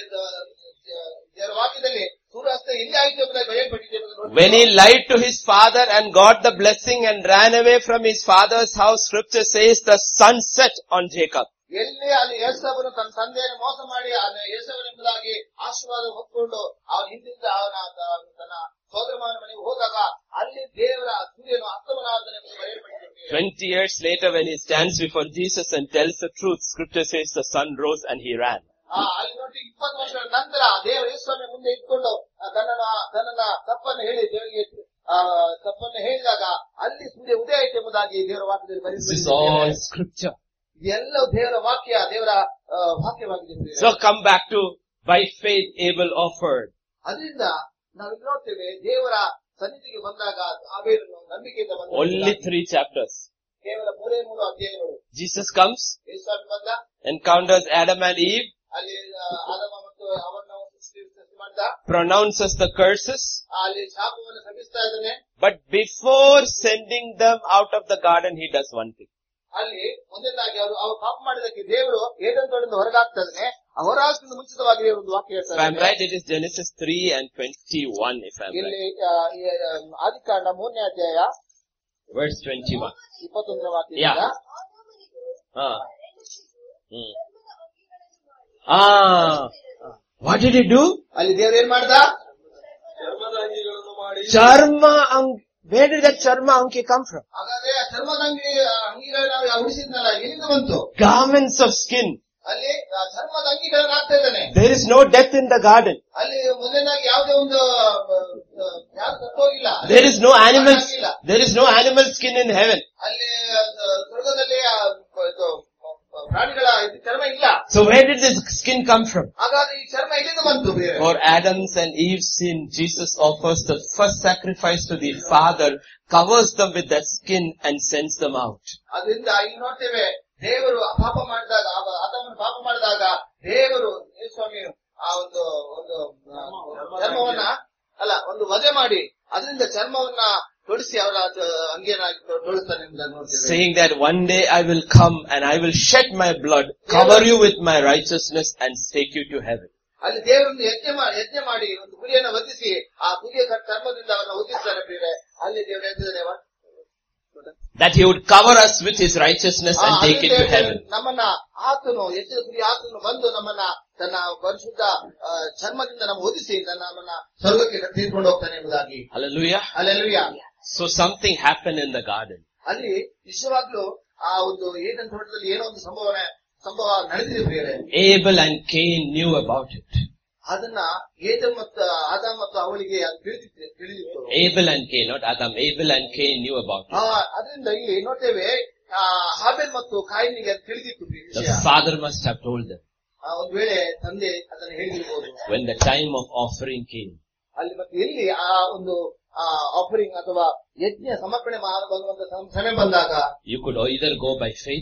ದೇವರ ವಾಕ್ಯದಲ್ಲಿ ಸೂರ್ಯಾಸ್ತ ಎಲ್ಲಿ ಆಯಿತು ಎಂಬುದಾಗಿ ಬರೆಯಲ್ಪಟ್ಟಿದೆ ಎಂಬುದನ್ನು ನೋಡಿ. When he lied to his father and got the blessing and ran away from his father's house, scripture says the sun set on Jacob. ಎಲ್ಲಿ ಅಲ್ಲಿ ಏಸವನು ತನ್ನ ತಂದೆಯನ್ನು ಮೋಸ ಮಾಡಿ ಏಸವನು ಎಂಬುದಾಗಿ ಆಶೀರ್ವಾದ ಹೊತ್ಕೊಂಡು ಅವನ ಹಿಂದಿಂದ ಅವನ ತನ್ನ ಸೋದರಮಾವನ ಮನೆಗೆ ಹೋದಾಗ ಅಲ್ಲಿ ದೇವರ ಸೂರ್ಯನು ಅಸ್ತಮನಾದನೆ ಎಂದು ಬರೆಯಲ್ಪಟ್ಟಿದೆ. Twenty years later when he stands before Jesus and tells the truth, scripture says the sun rose and he ran. ಆ ಅಲ್ಲಿ ನೋಡಿ ಇಪ್ಪತ್ತು ವರ್ಷಗಳ ನಂತರ ದೇವರ ಯೇಸುವಿನ ಮುಂದೆ ಇಟ್ಕೊಂಡು ತನ್ನನ್ನ ತನ್ನ ತಪ್ಪನ್ನು ಹೇಳಿ ದೇವರಿಗೆ ಆ ತಪ್ಪನ್ನು ಹೇಳಿದಾಗ ಅಲ್ಲಿ ಸೂರ್ಯ ಉದಯ ಆಯಿತು ಎಂಬುದಾಗಿ ದೇವರ ವಾಕ್ಯದಲ್ಲಿ This is all ಬರೆದಿದೆ. scripture. ಎಲ್ಲ ದೇವರ ವಾಕ್ಯ, ದೇವರ ಆ, ವಾಕ್ಯವಾಗಿದೆ. So come back to by faith Abel offered. ಅದರಿಂದ ನಾವು ನೋಡ್ತೇವೆ, ದೇವರ ಸನ್ನಿಧಿಗೆ ಬಂದಾಗ ಆಬೇಲನು ನಂಬಿಕೆಯಿಂದ ಬಂದ. Only three chapters. ಕೇವಲ ಮೂರೇ ಮೂರು ಅಧ್ಯಾಯಗಳು. Jesus comes, ಯೇಸುವನ್ನು ಬಂದ, encounters Adam and Eve, ಅಲ್ಲಿ ಆ, ಆದಮ ಮತ್ತು ಅವರನ್ನು ಸೃಷ್ಟಿ ಸೃಷ್ಟಿ ಮಾಡಿದ, pronounces the curses, ಅಲ್ಲಿ ಶಾಪವನ್ನು ಶಪಿಸ್ತಾ ಇದ್ದಾನೆ. but before sending them out of the garden, he does one thing. ಅಲ್ಲಿ ಒಂದನೇದಾಗಿ ಅವರು ಅವರು ಪಾಪ ಮಾಡಿದಕ್ಕೆ ದೇವರು ಏದೆನ್ ತೋಟದಿಂದ ಹೊರಗಾಗ್ತಾ ಇದ್ದಾನೆ. ಹೊರಹಾಕಿದ ಮುಂಚಿತವಾಗಿ ಒಂದು ವಾಕ್ಯ If I'm ಹೇಳ್ತಾರೆ. right, it is Genesis three and twenty-one, if I'm ಇಲ್ಲಿ right. ಆ, ಈ, ಆ, ಆದಿಕಾಂಡ ಮೂರನೇ ಅಧ್ಯಾಯ Verse twenty-one. ಇಪ್ಪತ್ತೊಂದನೇ ವಾಕ್ಯದಿಂದ Yeah. Ah. Hmm. Ah. What did he do? ಅಲ್ಲಿ ದೇವರು ಏನ್ ಮಾಡ್ದ? ಚರ್ಮದ ಅಂಗಿಗಳನ್ನು ಮಾಡಿ Charma ang- Where did that charma anki come from? ಹಾಗಾದ್ರೆ ಆ ಚರ್ಮದ ಅಂಗಿ ಅಂಗಿಗಳನ್ನ ಉಳಿಸಿದ್ನಲ್ಲ, ಎಲ್ಲಿಂದ ಬಂತು? Garments of skin. ಅಲ್ಲಿ ಆ ಚರ್ಮದ ಅಂಗಿಗಳನ್ನ ಹಾಕ್ತಾ ಇದ್ದಾನೆ. There is no death in the garden. ಅಲ್ಲಿ ಮೊದಲನೇದಾಗಿ ಯಾವುದೇ ಒಂದು ಯಾರು ಸತ್ತೋಗಿಲ್ಲ. There is no animal, there is no animal skin in heaven. ಅಲ್ಲಿ ಆ, ಸ್ವರ್ಗದಲ್ಲಿ ಆ, ಇದು, ಪ್ರಾಣಿಗಳ ಇದು ಚರ್ಮ ಇಲ್ಲ. So where did this skin come from? ಹಾಗಾದ್ರೆ ಈ ಚರ್ಮ ಎಲ್ಲಿಂದ ಬಂತು? ಬೇರೆ For Adam's and Eve's sin, Jesus offers the first sacrifice to the Father, covers them with that skin and sends them out. ಅದರಿಂದ ಇಲ್ಲಿ ನೋಡ್ತೇವೆ, ದೇವರು ಪಾಪ ಮಾಡಿದಾಗ, ಆದಾಮನು ಪಾಪ ಮಾಡಿದಾಗ ದೇವರು ಯೇಸುಸ್ವಾಮಿ ಆ ಒಂದು ಒಂದು ಚರ್ಮವನ್ನ ಅಲ್ಲ ಒಂದು ವಧೆ ಮಾಡಿ ಅದರಿಂದ ಚರ್ಮವನ್ನ ತೊಡಿಸಿ ಅವರ ಅಂಗಿಯನ್ನ ತೊಡಿಸ್ತಾನೆ ಎಂಬುದನ್ನು ನೋಡ್ತೇವೆ. Saying that one day I will come and I will shed my blood, cover you with my righteousness and take you to heaven. ಅಲ್ಲಿ ದೇವರೊಂದು ಯಜ್ಞ ಮಾಡಿ ಯಜ್ಞ ಮಾಡಿ ಒಂದು ಕುರಿಯನ್ನ ವಧಿಸಿ ಆ ಕುರಿಯ ಚರ್ಮದಿಂದ ಅವನ್ನ ವಧಿಸ್ತಾನೆ ಬೇರೆ. ಅಲ್ಲಿ ದೇವರು ಹೇಳ್ತಿದ್ದಾನೆ That he would cover us with his righteousness and take it to heaven. ನಮ್ಮನ್ನ ಆತನು ಎತ್ತಿದ ಕುರಿ ಆತನು ಬಂದು ನಮ್ಮನ್ನ ತನ್ನ ಪರಿಶುದ್ಧ ಚರ್ಮದಿಂದ ನಮ್ಮ ಒದಿಸಿ ನಮ್ಮನ್ನ ಸ್ವರ್ಗಕ್ಕೆ ತೆಗೆದುಕೊಂಡು ಹೋಗ್ತಾನೆ ಎಂಬುದಾಗಿ. Hallelujah. Hallelujah. So something happened in the garden. ಅಲ್ಲಿ ನಿಜವಾಗ್ಲೂ ಆ ಒಂದು ಏದೆನ್ ತೋಟದಲ್ಲಿ ಏನೋ ಒಂದು ಸಂಭವ ಸಂಭವ ನಡೆದಿದೆ ಬೇರೆ. Abel and Cain knew about it. ಅದನ್ನ ಏದೆನ್ ಮತ್ತು ಆದಾಮ್ ಮತ್ತು ಅವಳಿಗೆ ಅದು ತಿಳಿದಿತ್ತು ತಿಳಿದಿತ್ತು. Abel and Cain, not Adam. Abel and Cain knew about it. ಅದರಿಂದ ಇಲ್ಲಿ ನೋಡ್ತೇವೆ, ಹಾಬೆಲ್ ಮತ್ತು ಕಾಯಿನಿಗೆ ಅದು ತಿಳಿದಿತ್ತು ಈ The ವಿಷಯ. father must have told them ಒಂದ್ ವೇಳೆ ತಂದೆ ಅದನ್ನು ಹೇಳಿರ್ಬೋದು. when the time of offering came. ಅಲ್ಲಿ ಮತ್ತೆ ಎಲ್ಲಿ ಆ ಒಂದು ಆಫರಿಂಗ್ ಅಥವಾ ಯಜ್ಞ ಸಮರ್ಪಣೆ ಮಾಡುವಂತ ಸಮಯ ಬಂದಾಗ You could either go by faith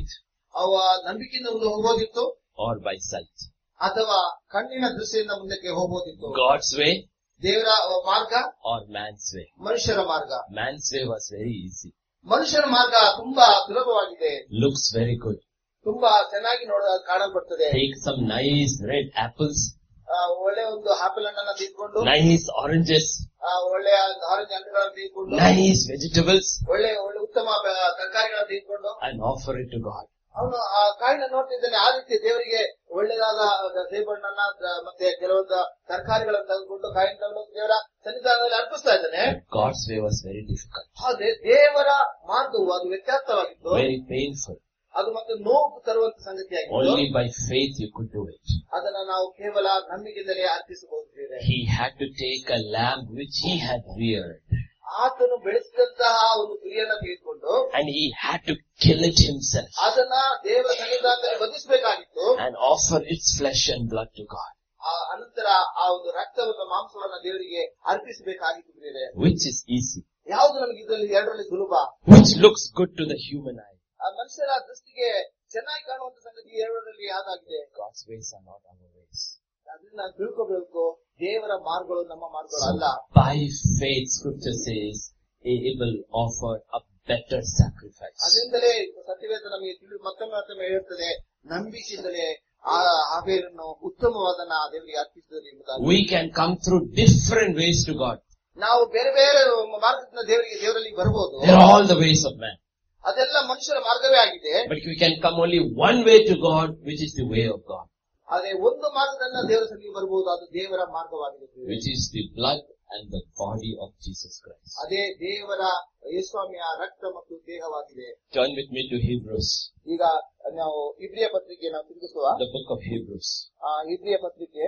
ಅವ ನಂಬಿಕೆಯಿಂದ ಮುಂದೆ ಹೋಗೋದಿತ್ತು, or by sight. ಅಥವಾ ಕಣ್ಣಿನ ದೃಷ್ಟಿಯಿಂದ ಮುಂದಕ್ಕೆ ಹೋಗೋದಿತ್ತು. God's way, ದೇವರ ಮಾರ್ಗ, or man's way. ಮನುಷ್ಯರ ಮಾರ್ಗ. Man's way was very easy. ಮನುಷ್ಯರ ಮಾರ್ಗ ತುಂಬಾ ಸುಲಭವಾಗಿದೆ, looks very good. ತುಂಬಾ ಚೆನ್ನಾಗಿ ನೋಡ ಕಾಣಲ್ಪಡ್ತದೆ. Take some nice red apples, ಒಳ್ಳೆ ಒಂದು ಆಪಲ್ ಹಣ್ಣನ್ನ ತೆಗೆದುಕೊಂಡು, nice oranges, ಒಳ್ಳೆಯ ಆರೆಂಜ್ ಹಣ್ಣುಗಳನ್ನು ತೆಗೆದುಕೊಂಡು, nice vegetables, ಒಳ್ಳೆ ಒಳ್ಳೆ ಉತ್ತಮ ತರಕಾರಿಗಳನ್ನು ತೆಗೆದುಕೊಂಡು, and offer it to God. ಅವನು ಆ ಕಾಯಿನ ನೋಡ್ತಿದ್ದಾನೆ, ಆ ರೀತಿ ದೇವರಿಗೆ ಒಳ್ಳೆದಾದ ಸೇಬಣ್ಣನ್ನ ಮತ್ತೆ ಕೆಲವೊಂದು ತರಕಾರಿಗಳನ್ನು ತೆಗೆದುಕೊಂಡು ಕಾಯಿನ ತಗೊಂಡು ದೇವರ ಸನ್ನಿಧಾನದಲ್ಲಿ ಅರ್ಪಿಸ್ತಾ ಇದ್ದಾನೆ. God's way was very difficult. ಆದ್ರೆ ದೇವರ ಮಾರ್ಗವು ಅದು ವ್ಯತ್ಯಾಸವಾಗಿತ್ತು, very painful. ಅದು ಮತ್ತೆ ನೋವು ತರುವಂತ ಸಂಗತಿಯಾಗಿತ್ತು. Only by faith you could do it. ಅದನ್ನ ನಾವು ಕೇವಲ ನಂಬಿಕೆಯಿಂದಲೇ ಅರ್ಪಿಸಬಹುದು. He had to take a lamb which he had reared, ಆತನು ಬೆಳೆಸಿದಂತಹ ಒಂದು ಕುರಿಯನ್ನ ತೆಗೆದುಕೊಂಡು, and he had to kill it himself, ಅದನ್ನ ದೇವರ ಸನ್ನಿಧಾನದಲ್ಲಿ ವಧಿಸಬೇಕಾಗಿತ್ತು, and offer its flesh and blood to God. ಅನಂತರ ಆ ಒಂದು ರಕ್ತವನ್ನು ಮಾಂಸವನ್ನ ದೇವರಿಗೆ ಅರ್ಪಿಸಬೇಕಾಗಿತ್ತು. Which is easy, ಯಾವುದು ನಮಗೆ ಇದರಲ್ಲಿ ಎರಡರಲ್ಲಿ ಸುಲಭ, which looks good to the human eye. ಆ ಮನುಷ್ಯರ ದೃಷ್ಟಿಗೆ ಚೆನ್ನಾಗಿ ಕಾಣುವಂತ ಸಂಗತಿ ಎರಡರಲ್ಲಿ ಯಾವ್ದಾಗಿದೆ? God's ways are not our ways. ಅದನ್ನ ನಾವು ತಿಳ್ಕೋಬೇಕು, ದೇವರ ಮಾರ್ಗಗಳು ನಮ್ಮ ಮಾರ್ಗಗಳು ಅಲ್ಲ. By faith, Scripture says, Abel offered a better sacrifice. ಅದರಿಂದಲೇ ಸತ್ಯವೇದ ನಮಗೆ ತಿಳಿ ಮತ್ತೊಮ್ಮೆ ಮತ್ತೊಮ್ಮೆ ಹೇಳ್ತದೆ, ನಂಬಿಕೆಯಿಂದಲೇ ಆ ಆಬೇಲನ್ನು ಉತ್ತಮವಾದನ್ನ ದೇವರಿಗೆ ಅರ್ಪಿಸಿದರು ಎಂಬುದಾಗಿ. We can come through different ways to God. ನಾವು ಬೇರೆ ಬೇರೆ ಮಾರ್ಗದಿಂದ ದೇವರಿಗೆ ದೇವರಲ್ಲಿ ಬರಬಹುದು. They are all the ways of man. ಅದೆಲ್ಲ ಮನುಷ್ಯರ ಮಾರ್ಗವೇ ಆಗಿದೆ. But we can come only one way to God, which is the way of God. ಅದೇ ಒಂದು ಮಾರ್ಗದಿಂದ ದೇವರ ಸನ್ನಿಧಿಗೆ ಬರಬಹುದು, ಅದು ದೇವರ ಮಾರ್ಗವಾಗಿದೆ, which is the blood and the body of Jesus Christ. ಅದೇ ದೇವರ ಯೇಸುಸ್ವಾಮಿಯ ರಕ್ತ ಮತ್ತು ದೇಹವಾಗಿದೆ. Turn with me to Hebrews. ಈಗ ನಾವು ಇಬ್ರಿಯ ಪತ್ರಿಕೆ ನಾವು ತಿರುಗಿಸುವ. The book of Hebrews. ಆ ಇಬ್ರಿಯ ಪತ್ರಿಕೆ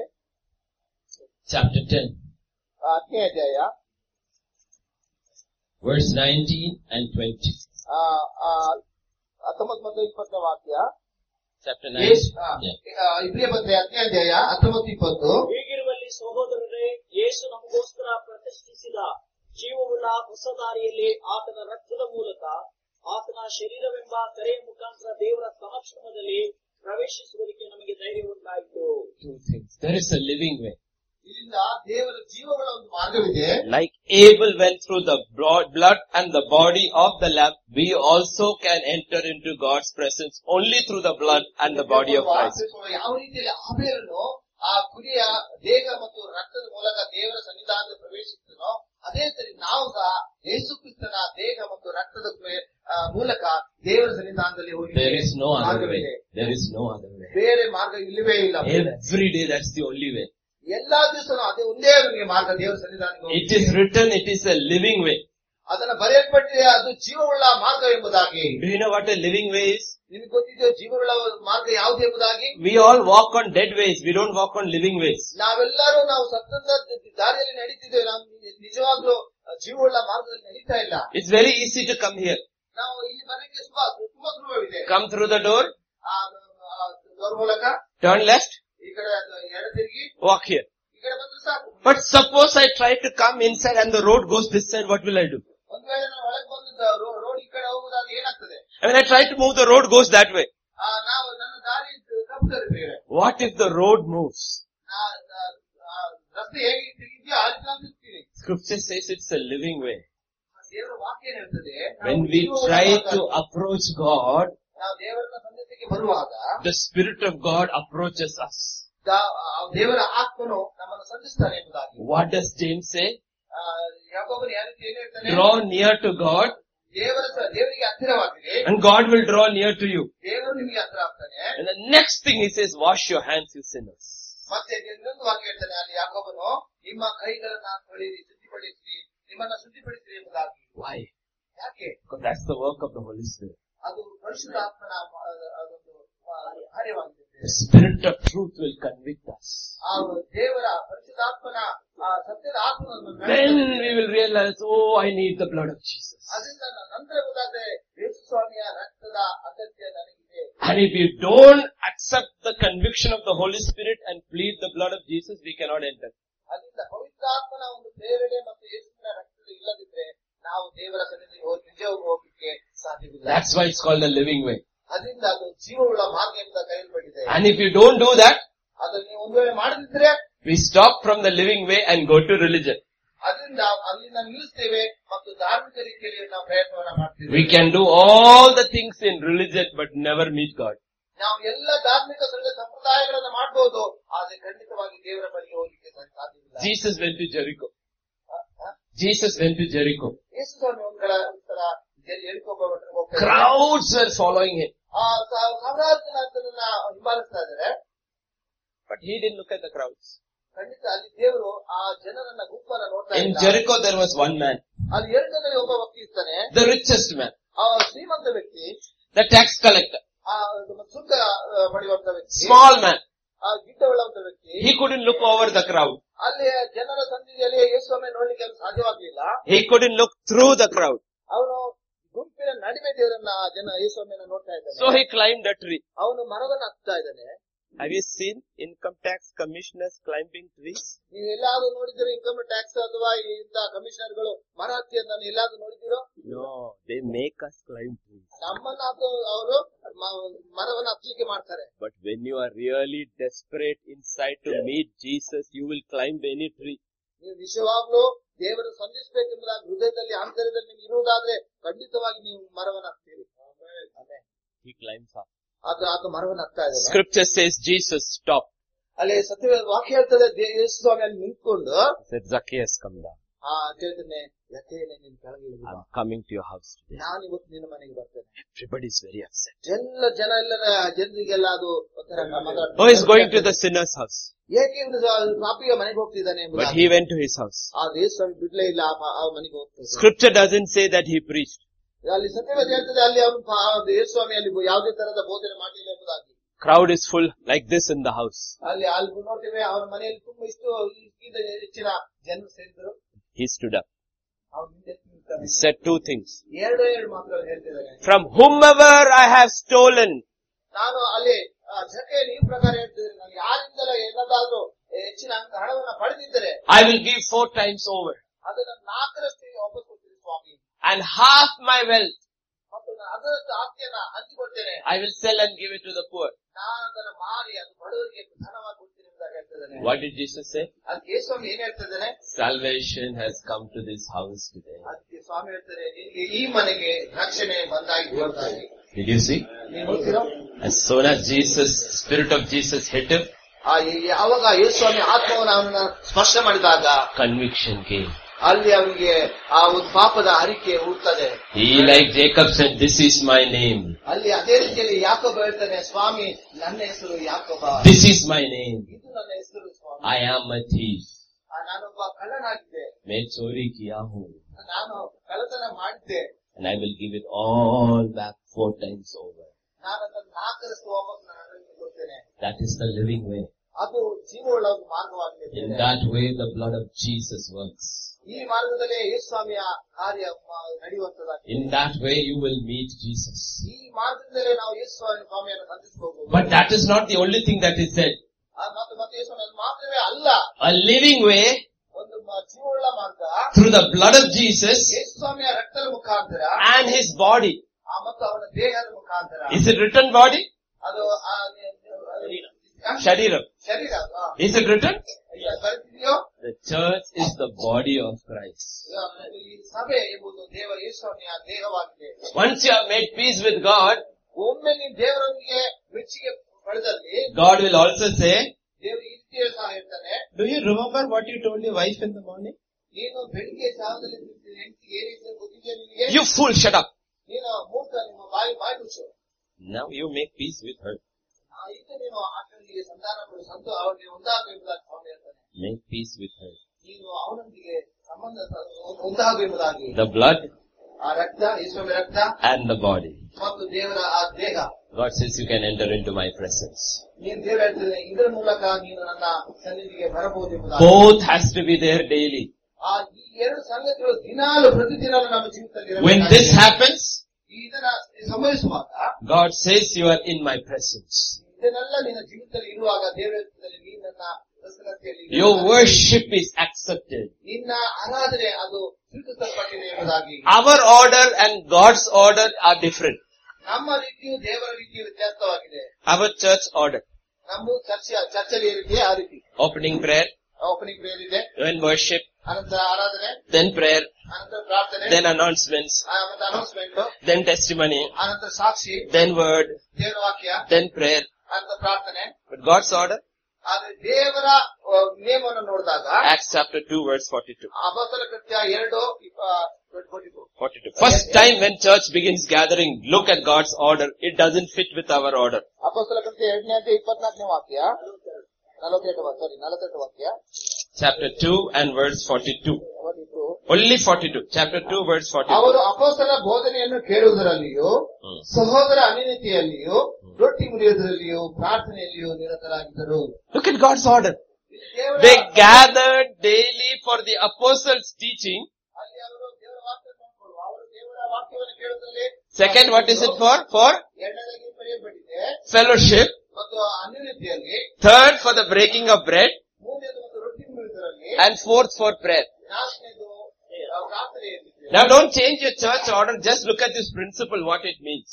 chapter ten. ಹತ್ತನೇ ಅಧ್ಯಾಯ verse nineteen and twenty. ಹತ್ತೊಂಬತ್ತು ಮತ್ತು ಇಪ್ಪತ್ತನೇ ವಾಕ್ಯ. chapter nine. ಇಬ್ರಿಯ ಪತ್ರಿಕೆ ಹತ್ತನೇ ಅಧ್ಯಾಯ ಹತ್ತೊಂಬತ್ತು ಇಪ್ಪತ್ತು. ಹೀಗಿರುವಲ್ಲಿ ಸಹೋದರರೇ, ಯೇಸು ನಮಗೋಸ್ಕರ ಪ್ರತಿಷ್ಠಿಸಿದ ಜೀವವುಳ್ಳ ಹೊಸ ದಾರಿಯಲ್ಲಿ ಆತನ ರಕ್ತದ ಮೂಲಕ ಆತನ ಶರೀರವೆಂಬ ಕರೆಯ ಮುಖಾಂತರ ದೇವರ ಸಮಕ್ಷಮದಲ್ಲಿ ಪ್ರವೇಶಿಸುವುದಕ್ಕೆ ನಮಗೆ ಧೈರ್ಯ ಉಂಟಾಯಿತು. Two things. There is a living way. ಇದರಿಂದ ದೇವರ ಜೀವಗಳ ಒಂದು ಮಾರ್ಗವಿದೆ. Like Abel went through the blood and the body of the lamb, we also can enter into God's presence only through the blood and the body of Christ. ಯಾವ ರೀತಿಯಲ್ಲಿ ಆಬೇಲನು ಆ ಕುರಿಯ ದೇಹ ಮತ್ತು ರಕ್ತದ ಮೂಲಕ ದೇವರ ಸನ್ನಿಧಾನದಲ್ಲಿ ಪ್ರವೇಶಿಸಿದನೋ, ಅದೇ ಸರಿ ನಾವು ಸಹ ಯೇಸು ಕ್ರಿಸ್ತನ ದೇಹ ಮತ್ತು ರಕ್ತದ ಮೂಲಕ ದೇವರ ಸನ್ನಿಧಾನದಲ್ಲಿ ಹೋಗಿ. There is no other way. There is no other way. ಬೇರೆ ಮಾರ್ಗ ಇಲ್ಲವೇ ಇಲ್ಲ. Every day that's the only way. ಎಲ್ಲಾ ದಿವಸನೂ ಅದೇ ಒಂದೇ ಮಾರ್ಗ ದೇವರ ಸನ್ನಿಧಾನಕ್ಕೆ. It is written, it is a living way. ಅದನ್ನ ಬರೆಯಲ್ಪಟ್ಟಿದೆ, ಅದು ಜೀವವುಳ್ಳ ಮಾರ್ಗ ಎಂಬುದಾಗಿ. Do you know what a living way is? ನಿಮಗೆ ಗೊತ್ತಿದೆಯೋ ಜೀವವುಳ್ಳ ಮಾರ್ಗ ಯಾವುದು ಎಂಬುದಾಗಿ? We all walk on dead ways. We don't walk on living ways. ನಾವೆಲ್ಲರೂ ನಾವು ಸತ್ತಂತ ದಾರಿಯಲ್ಲಿ ನಡೀತಿದ್ದೇವೆ, ನಾವು ನಿಜವಾಗ್ಲೂ ಜೀವವುಳ್ಳ ಮಾರ್ಗದಲ್ಲಿ ನಡೀತಾ ಇಲ್ಲ. It's very easy to come here. ನಾವು ಇಲ್ಲಿ ಬರಲಿಕ್ಕೆ ತುಂಬಾ ಸುಲಭವಿದೆ. Come through the door. Door ಮೂಲಕ turn left. ಈ ಕಡೆ ಎಡ ತಿರುಗಿ walk here. ಈ ಕಡೆ ಬಂದ್ರೆ ಸಾಕು. But suppose I try to come inside and the road goes this side, what will I do? ಒಂದ್ ವೇಳೆ ನಾವು ಒಳಗೆ ಬಂದು ರೋಡ್ ಈ ಕಡೆ ಹೋಗುದಾಗ ಏನಾಗ್ತದೆ? When I try to move, the road goes that way. ನಾವು ನನ್ನ ದಾರಿ ತಪ್ಪುತ್ತದೆ ಬೇರೆ. What if the road moves? ರಸ್ತೆ ಹೇಗೆ ತಿರುಗಿದ್ಯೋ ಆ ರೀತಿ ನಾನು ತಿರುಗ್ತೀನಿ. Scripture says it's a living way. ದೇವರ ವಾಕ್ಯ ಹೇಳ್ತದೆ, when we try to approach God, ನಾವು ದೇವರನ್ನ ಸಂದೇಶಕ್ಕೆ ಬರುವಾಗ the Spirit of God approaches us. ದೇವರ ಆತ್ಮನು ನಮ್ಮನ್ನು ಸಂಧಿಸ್ತಾನೆ ಎಂಬುದಾಗಿ. What does James say? ಯಾಕೋಬನು ಯಾವ ರೀತಿ ಏನು ಹೇಳ್ತಾನೆ? Draw near to God, ದೇವರ ದೇವರಿಗೆ ಹತ್ತಿರವಾಗಿದೆ, and God will draw near to you. ದೇವರು ನಿಮಗೆ ಹತ್ತಿರ ಆಗ್ತಾನೆ. And the next thing he says, wash your hands, you sinners. ಮತ್ತೆ ಇನ್ನೊಂದು ವಾಕ್ಯ ಹೇಳ್ತಾನೆ ಅಲ್ಲಿ ಯಾಕೋಬನು, ನಿಮ್ಮ ಕೈಗಳನ್ನ ತೊಳೆಯಿರಿ, ಶುದ್ಧಿಪಡಿಸಿ, ನಿಮ್ಮನ್ನ ಶುದ್ಧಿಪಡಿಸಿರಿ ಎಂಬುದಾಗಿ. Why? ಯಾಕೆ? Because that's the work of the Holy Spirit. ಅದು ಪರಿಶುದ್ಧಾತ್ಮನ ಅದೊಂದು ಕಾರ್ಯವಾಗಿದೆ. The Spirit of truth will convict us. ಆ ದೇವರ ಪರಿಶುದ್ಧಾತ್ಮನ ಸತ್ಯದ ಆತ್ಮನನ್ನು then we will realize, oh, I need the blood of Jesus. ಅದರಿಂದ ನಂತರ ಗೊತ್ತಾದ್ರೆ ಯೇಸು ಸ್ವಾಮಿಯ ರಕ್ತದ ಅಗತ್ಯ ನನಗಿದೆ. And if you don't accept the conviction of the Holy Spirit and plead the blood of Jesus, we cannot enter. ಅದರಿಂದ ಪವಿತ್ರಾತ್ಮನ ಒಂದು ಪ್ರೇರಣೆ ಮತ್ತು ಯೇಸುವಿನ ರಕ್ತದ ಇಲ್ಲದಿದ್ರೆ ನಾವು ದೇವರ ಸನ್ನಿಧಿಗೆ ನಿಜವಾಗಿ ಹೋಗಲಿಕ್ಕೆ ಸಾಧ್ಯವಿಲ್ಲ. That's why it's called a living way. ಅದರಿಂದ ಅದು ಜೀವವುಳ್ಳ ಮಾರ್ಗ ಎಂಬ ಕರೆಯಲ್ಪಟ್ಟಿದೆ. And if you don't do that, ಅದನ್ನು ನೀವು ಒಂದು ವೇಳೆ ಮಾಡದಿದ್ರೆ we stop from the living way and go to religion. ಅದರಿಂದ ಅಲ್ಲಿಂದ ನಿಲ್ಲಿಸ್ತೇವೆ ಮತ್ತು ಧಾರ್ಮಿಕ ರೀತಿಯಲ್ಲಿ ನಾವು ಪ್ರಯತ್ನವನ್ನ ಮಾಡ್ತೀವಿ. We can do all the things in religion but never meet God. ನಾವು ಎಲ್ಲ ಧಾರ್ಮಿಕ ಸಂಪ್ರದಾಯಗಳನ್ನ ಮಾಡಬಹುದು, ಆದ್ರೆ ಖಂಡಿತವಾಗಿ ದೇವರ ಬಳಿಗೆ ಹೋಗ್ಲಿಕ್ಕೆ ಸಾಧ್ಯವಿಲ್ಲ. Jesus went to Jericho. Jesus went to Jericho. ಯೇಸು ಸ್ವಾಮಿ ಒಂದ್ ಕಡೆ ಒಂಥರ ಜೆರಿಕೋ ಹೋಗ್ತಾರೆ. Crowds were following him. ಆ ಸಾವಿರಾರು ಜನ ಆತನನ್ನ ಹಿಂಬಾಲಿಸ್ತಾ ಇದ್ದಾರೆ. But he didn't look at the crowds. ಖಂಡಿತ ಅಲ್ಲಿ ದೇವರು ಆ ಜನರನ್ನ ಗುಂಪನ್ನ ನೋಡ್ತಾ In ಇದ್ದಾರೆ. Jericho there was one man, ಅಲ್ಲಿ ಎರಡು ಜನರಲ್ಲಿ ಒಬ್ಬ ವ್ಯಕ್ತಿ ಇರ್ತಾನೆ, the richest man, ಆ ಶ್ರೀಮಂತ ವ್ಯಕ್ತಿ, the tax collector, ಆ ಸುಂಕ ಪಡೆಯುವಂತ ವ್ಯಕ್ತಿ, small man. ಆ ಗಿಡ್ಡವುಳ್ಳಂತ ವ್ಯಕ್ತಿ. He couldn't look over the crowd. ಅಲ್ಲಿ ಜನರ ಸಂಧಿಯಲ್ಲಿ ಯೇಸುವನ್ನೇ ನೋಡ್ಲಿಕ್ಕೆ ಸಾಧ್ಯವಾಗಲಿಲ್ಲ. He couldn't look through the crowd. ಅವನು ಗುಂಪಿನ ನಡುವೆ ದೇವರನ್ನ ಜನ ಯೇಸುವನ್ನ ನೋಡ್ತಾ ಇದ್ದಾನೆ. So he climbed a tree. ಅವನು ಮರವನ್ನು ಹತ್ತಾ ಇದ್ದಾನೆ. Have you seen income tax commissioners climbing trees? ನೀವು ಎಲ್ಲಾದ್ರೂ ನೋಡಿದಿರೋ ಇನ್ಕಮ್ ಟ್ಯಾಕ್ಸ್ ಅಥವಾ ಇಂತ ಕಮಿಷನರ್ ಗಳು ಮರ ಹತ್ತಿಯನ್ನು ಎಲ್ಲಾದ್ರೂ ನೋಡಿದಿರೋ? No, they make us climb trees. ನಮ್ಮನ್ನ ಅವರು ಮರವನ್ನು ಹತ್ತಲಿಕ್ಕೆ ಮಾಡ್ತಾರೆ. But when you are really desperate inside to meet Jesus, you will climb any tree. ನೀವು ನಿಜವಾಗ್ಲೂ ದೇವರು ಸಂಧಿಸಬೇಕೆಂಬುದಾಗಿ ಹೃದಯದಲ್ಲಿ ಆಂತರ್ಯದಲ್ಲಿ ನೀವು ಇರುವುದಾದ್ರೆ ಖಂಡಿತವಾಗಿ ನೀವು ಮರವನ್ನು ಹತ್ತೀರಿ. He climbs up. ಅದು ಆತ ಮರವನ್ನು ಹತ್ತಾ ಇದ್ದಾನೆ. Scripture says Jesus stopped. ಅಲ್ಲಿ ಸತ್ಯ ವಾಕ್ಯ ಹೇಳ್ತದೆ, ಯೇಸು ಸ್ವಾಮಿ ಅಲ್ಲಿ ನಿಂತ್ಕೊಂಡು said, Zacchaeus, come down. ಆ ಹೇಳ್ತಾನೆ, ಯಥೇನೆ ನಿನ್ ಕೆಳಗೆ ಇಳಿದು ಬಾ. I'm coming to your house today. ನಾನು ಇವತ್ತು ನಿನ್ನ ಮನೆಗೆ ಬರ್ತೇನೆ. Everybody is very upset. ಎಲ್ಲ ಜನ ಎಲ್ಲರ ಜನರಿಗೆಲ್ಲ ಅದು ಒಂಥರ ಮಾತಾಡ್ತಾರೆ. Oh, he's going to the sinner's house. ಏಕೆ ಇವನು ಪಾಪಿಯ ಮನೆಗೆ ಹೋಗ್ತಿದ್ದಾನೆ ಎಂಬುದು. But he went to his house. ಆ ಯೇಸು ಸ್ವಾಮಿ ಬಿಡ್ಲೇ ಇಲ್ಲ, ಆ ಮನೆಗೆ ಹೋಗ್ತಾನೆ. Scripture doesn't say that he preached. ಅಲ್ಲಿ ಸತ್ಯವೇದ ಹೇಳ್ತದೆ, ಅಲ್ಲಿ ಅವನು ಯೇಸು ಸ್ವಾಮಿ ಅಲ್ಲಿ ಯಾವುದೇ ತರದ ಬೋಧನೆ ಮಾಡಲಿಲ್ಲ ಎಂಬುದಾಗಿ. Crowd is full like this in the house. ಅಲ್ಲಿ ಅಲ್ಲಿ ನೋಡ್ತೇವೆ ಅವನ ಮನೆಯಲ್ಲಿ ತುಂಬಾ ಇಷ್ಟು ಹೆಚ್ಚಿನ ಜನರು ಸೇರಿದ್ರು. He stood up. ಅವನು ಹಿಂದೆ ನಿಂತಾನೆ. He said two things. ಎರಡು ಎರಡು ಮಾತುಗಳು ಹೇಳ್ತಿದ್ದಾನೆ. From whomever I have stolen. ನಾನು ಅಲ್ಲಿ ಜಕೆಯಲ್ಲಿ ಈ ಪ್ರಕಾರ ಹೇಳ್ತಿದ್ದೇನೆ, ನಾನು ಯಾರಿಂದಲೂ ಏನದಾದ್ರೂ ಹೆಚ್ಚಿನ ಹಣವನ್ನ ಪಡೆದಿದ್ದರೆ I will give four times over. ಅದನ್ನ ನಾಲ್ಕರಷ್ಟು ವಾಪಸ್ ಕೊಡ್ತೀನಿ ಸ್ವಾಮಿ. And half my wealth ಮತ್ತು ಅದರಷ್ಟು ಆಸ್ತಿಯನ್ನ ಹಂಚಿಕೊಡ್ತೇನೆ. I will sell and give it to the poor. ನಾನು ಅದನ್ನ ಮಾರಿ ಅದು ಬಡವರಿಗೆ ಧನವಾಗಿ ಕೊಡ್ತೀನಿ ಅಂತ ಹೇಳ್ತಿದ್ದಾನೆ. What did Jesus say? ಅದಕ್ಕೆ ಯೇಸು ಸ್ವಾಮಿ ಏನ್ ಹೇಳ್ತಿದ್ದಾನೆ? Salvation has come to this house today. ಅದಕ್ಕೆ ಸ್ವಾಮಿ ಹೇಳ್ತಾರೆ, ಈ ಮನೆಗೆ ರಕ್ಷಣೆ ಬಂದಾಗಿ ಹೊರತಾಗಿ. Did you see? ನೀವು ನೋಡ್ತೀರಾ? As soon as Jesus, Spirit of Jesus hit him, ಆ ಯಾವಾಗ ಯೇಸು ಸ್ವಾಮಿ ಆತ್ಮವನ್ನು ಅವನನ್ನ ಸ್ಪರ್ಶ ಮಾಡಿದಾಗ conviction came. ಅಲ್ಲಿ ಅವನಿಗೆ ಆ ಒಂದು ಪಾಪದ ಅರಿಕೆ ಹುಟ್ಟುತ್ತದೆ. He, like Jacob, said, "This is my name." ಅಲ್ಲಿ ಅದೇ ರೀತಿಯಲ್ಲಿ ಯಾಕೋಬ ಹೇಳ್ತಾನೆ, ಸ್ವಾಮಿ ನನ್ನ ಹೆಸರು ಯಾಕೋಬ. This is my name. ಇದು ನನ್ನ ಹೆಸರು ಸ್ವಾಮಿ. I am a thief. ನಾನೊಬ್ಬ ಕಳ್ಳನಾಗಿದ್ದೆ. मैं चोरी किया हूँ. ನಾನು ಕಳ್ಳತನ ಮಾಡಿದ್ದೆ. And I will give it all back four times over. ನಾನು ಅದನ್ನು ನಾಲ್ಕರಷ್ಟು ವಾಪಸ್ ನಾನು ಕೊಡ್ತೇನೆ. That is the living way. ಅದು ಜೀವವುಳ್ಳ ಒಂದು ಮಾರ್ಗವಾಗಿದೆ. In that way, the blood of Jesus works. ಈ ಮಾರ್ಗದಲ್ಲಿ ಯೇಸು ಸ್ವಾಮಿಯ ಕಾರ್ಯ ನಡೆಯುವಂತದಾಗಿದೆ. In that way, you will meet Jesus. ಈ ಮಾರ್ಗದಲ್ಲಿ ನಾವು ಯೇಸು ಸ್ವಾಮಿಯನ್ನು ಸಂಧಿಸಬಹುದು. But that is not the only thing that is said. ಮತ್ತು ಮತ್ತೆ ಯೇಸು ಸ್ವಾಮಿ ಮಾತ್ರವೇ ಅಲ್ಲ, A living way ಒಂದು ಜೀವವುಳ್ಳ ಮಾರ್ಗ through the blood of Jesus ಯೇಸು ಸ್ವಾಮಿಯ ರಕ್ತದ ಮುಖಾಂತರ and his body. ಮತ್ತು ಅವನ ದೇಹದ ಮುಖಾಂತರ. Is it written body? ಅದು Shariram. ಶರೀರ. Is it written? ಬರೆದಿದೆಯೋ? The church is the body of Christ. ಈ ಸಭೆ ಎಂಬುದು ದೇವರ ಯೇಸು ಸ್ವಾಮಿಯ ದೇಹವಾಗಿದೆ. Once you have made peace with God, ಒಮ್ಮೆ ನೀವು ದೇವರೊಂದಿಗೆ ಮೆಚ್ಚುಗೆ ಪಡೆದಲ್ಲಿ God will also say, ದೇವರು ಈ ರೀತಿಯ ಸಹ ಹೇಳ್ತಾನೆ, "Do you remember what you told your wife in the morning?" ನೀನು ಬೆಳಿಗ್ಗೆ ಜಾವದಲ್ಲಿ ಹೆಂಡತಿಗೆ ಏನ್ ರೀತಿ ಗೊತ್ತಿದೆಯಾ ನಿನಗೆ? You fool, shut up. ನೀನು ಮೂರ್ಖ, ನಿಮ್ಮ ಬಾಯಿ ಬಾಯಿ ಮುಚ್ಚು. Now you make peace with her. ಈಗ ನೀನು ಆತನಿಗೆ ಸಂಧಾನ ಪಡು, ಸಂತೋ ಅವನಿಗೆ ಒಂದಾಗು ಎಂಬುದಾಗಿ ಸ್ವಾಮಿ ಹೇಳ್ತಾನೆ. Make peace with her. ನೀನು ಅವನೊಂದಿಗೆ ಸಂಬಂಧ ಒಂದಾಗು ಎಂಬುದಾಗಿ. The blood ಆ ರಕ್ತ, ಯೇಸುವಿನ ರಕ್ತ and the body. ಮತ್ತು ದೇವರ ಆ ದೇಹ. God says you can enter into my presence. ನೀನು ದೇವರು ಹೇಳ್ತಾನೆ, ಇದರ ಮೂಲಕ ನೀನು ನನ್ನ ಸನ್ನಿಧಿಗೆ ಬರಬಹುದು ಎಂಬುದಾಗಿ. Both has to be there daily. ಆ ಈ ಎರಡು ಸಂಗತಿಗಳು ದಿನಾಲು ಪ್ರತಿದಿನ ನಮ್ಮ ಜೀವಿತದಲ್ಲಿ. When this happens, ಇದನ್ನ ಸಂಭವಿಸುವಾಗ God says you are in my presence. ಇದನ್ನೆಲ್ಲ ನಿನ್ನ ಜೀವಿತದಲ್ಲಿ ಇರುವಾಗ ದೇವರಲ್ಲಿ ನೀ ನನ್ನ ಪ್ರಸನ್ನತೆಯಲ್ಲಿ. Your worship is accepted. ನಿನ್ನ ಆರಾಧನೆ ಅದು ಸ್ವೀಕರಿಸಲ್ಪಟ್ಟಿದೆ ಎಂಬುದಾಗಿ. Our order and God's order are different. ನಮ್ಮ ರೀತಿಯು ದೇವರ ರೀತಿಯು ವ್ಯತ್ಯಾಸವಾಗಿದೆ. Our church order. ನಮ್ಮ ಚರ್ಚ್ ಚರ್ಚಲ್ಲಿ ಇರುತ್ತೆ ಆ ರೀತಿ. Opening prayer. ಓಪನಿಂಗ್ ಪ್ರೇಯರ್ ಇದೆ. Then worship. ಅನಂತರ ಆರಾಧನೆ. Then prayer. ಅನಂತರ ಪ್ರಾರ್ಥನೆ. Then announcements. ಅನಂತರ ಅನೌನ್ಸ್ಮೆಂಟ್. Then testimony. ಅನಂತರ ಸಾಕ್ಷಿ. Then word. ದೇವರ ವಾಕ್ಯ. Then prayer. ಅನಂತರ ಪ್ರಾರ್ಥನೆ. But God's order? ಆದ್ರೆ ದೇವರ ನಿಯಮವನ್ನು ನೋಡಿದಾಗ Acts chapter two verse forty-two. ಅಪೊಸ್ತಲ ಕೃತ್ಯ ಎರಡು forty-two. First time when church begins gathering, look at God's order. It doesn't fit with our order. ಅಪೊಸ್ತಲ ಕೃತ್ಯ ಎರಡನೇ ಅಧ್ಯಾಯ ಇಪ್ಪತ್ನಾಲ್ಕನೇ ವಾಕ್ಯ ನಲವತ್ತೆಂಟು ಸಾರಿ ನಲವತ್ತೆಂಟು ವಾಕ್ಯ. Chapter two and verse forty-two. Only forty-two. Chapter two verse forty-two. ಅವರು ಅಪೊಸ್ತಲ ಬೋಧನೆಯನ್ನು ಕೇಳುವುದರಲ್ಲಿಯೂ ಸಹೋದರ ಅನ್ಯೋನ್ಯತೆಯಲ್ಲಿಯೂ ರೊಟ್ಟಿ ಮುರಿಯುವುದರಲ್ಲಿಯೂ ಪ್ರಾರ್ಥನೆಯಲ್ಲಿಯೂ ನಿರತರಾಗಿದ್ದರು. Look at God's order. They gathered daily for the apostles' teaching. Second, what is it for? For fellowship. Third, for the breaking of bread. And fourth, for prayer. Now don't change your church order. Just look at this principle, what it means.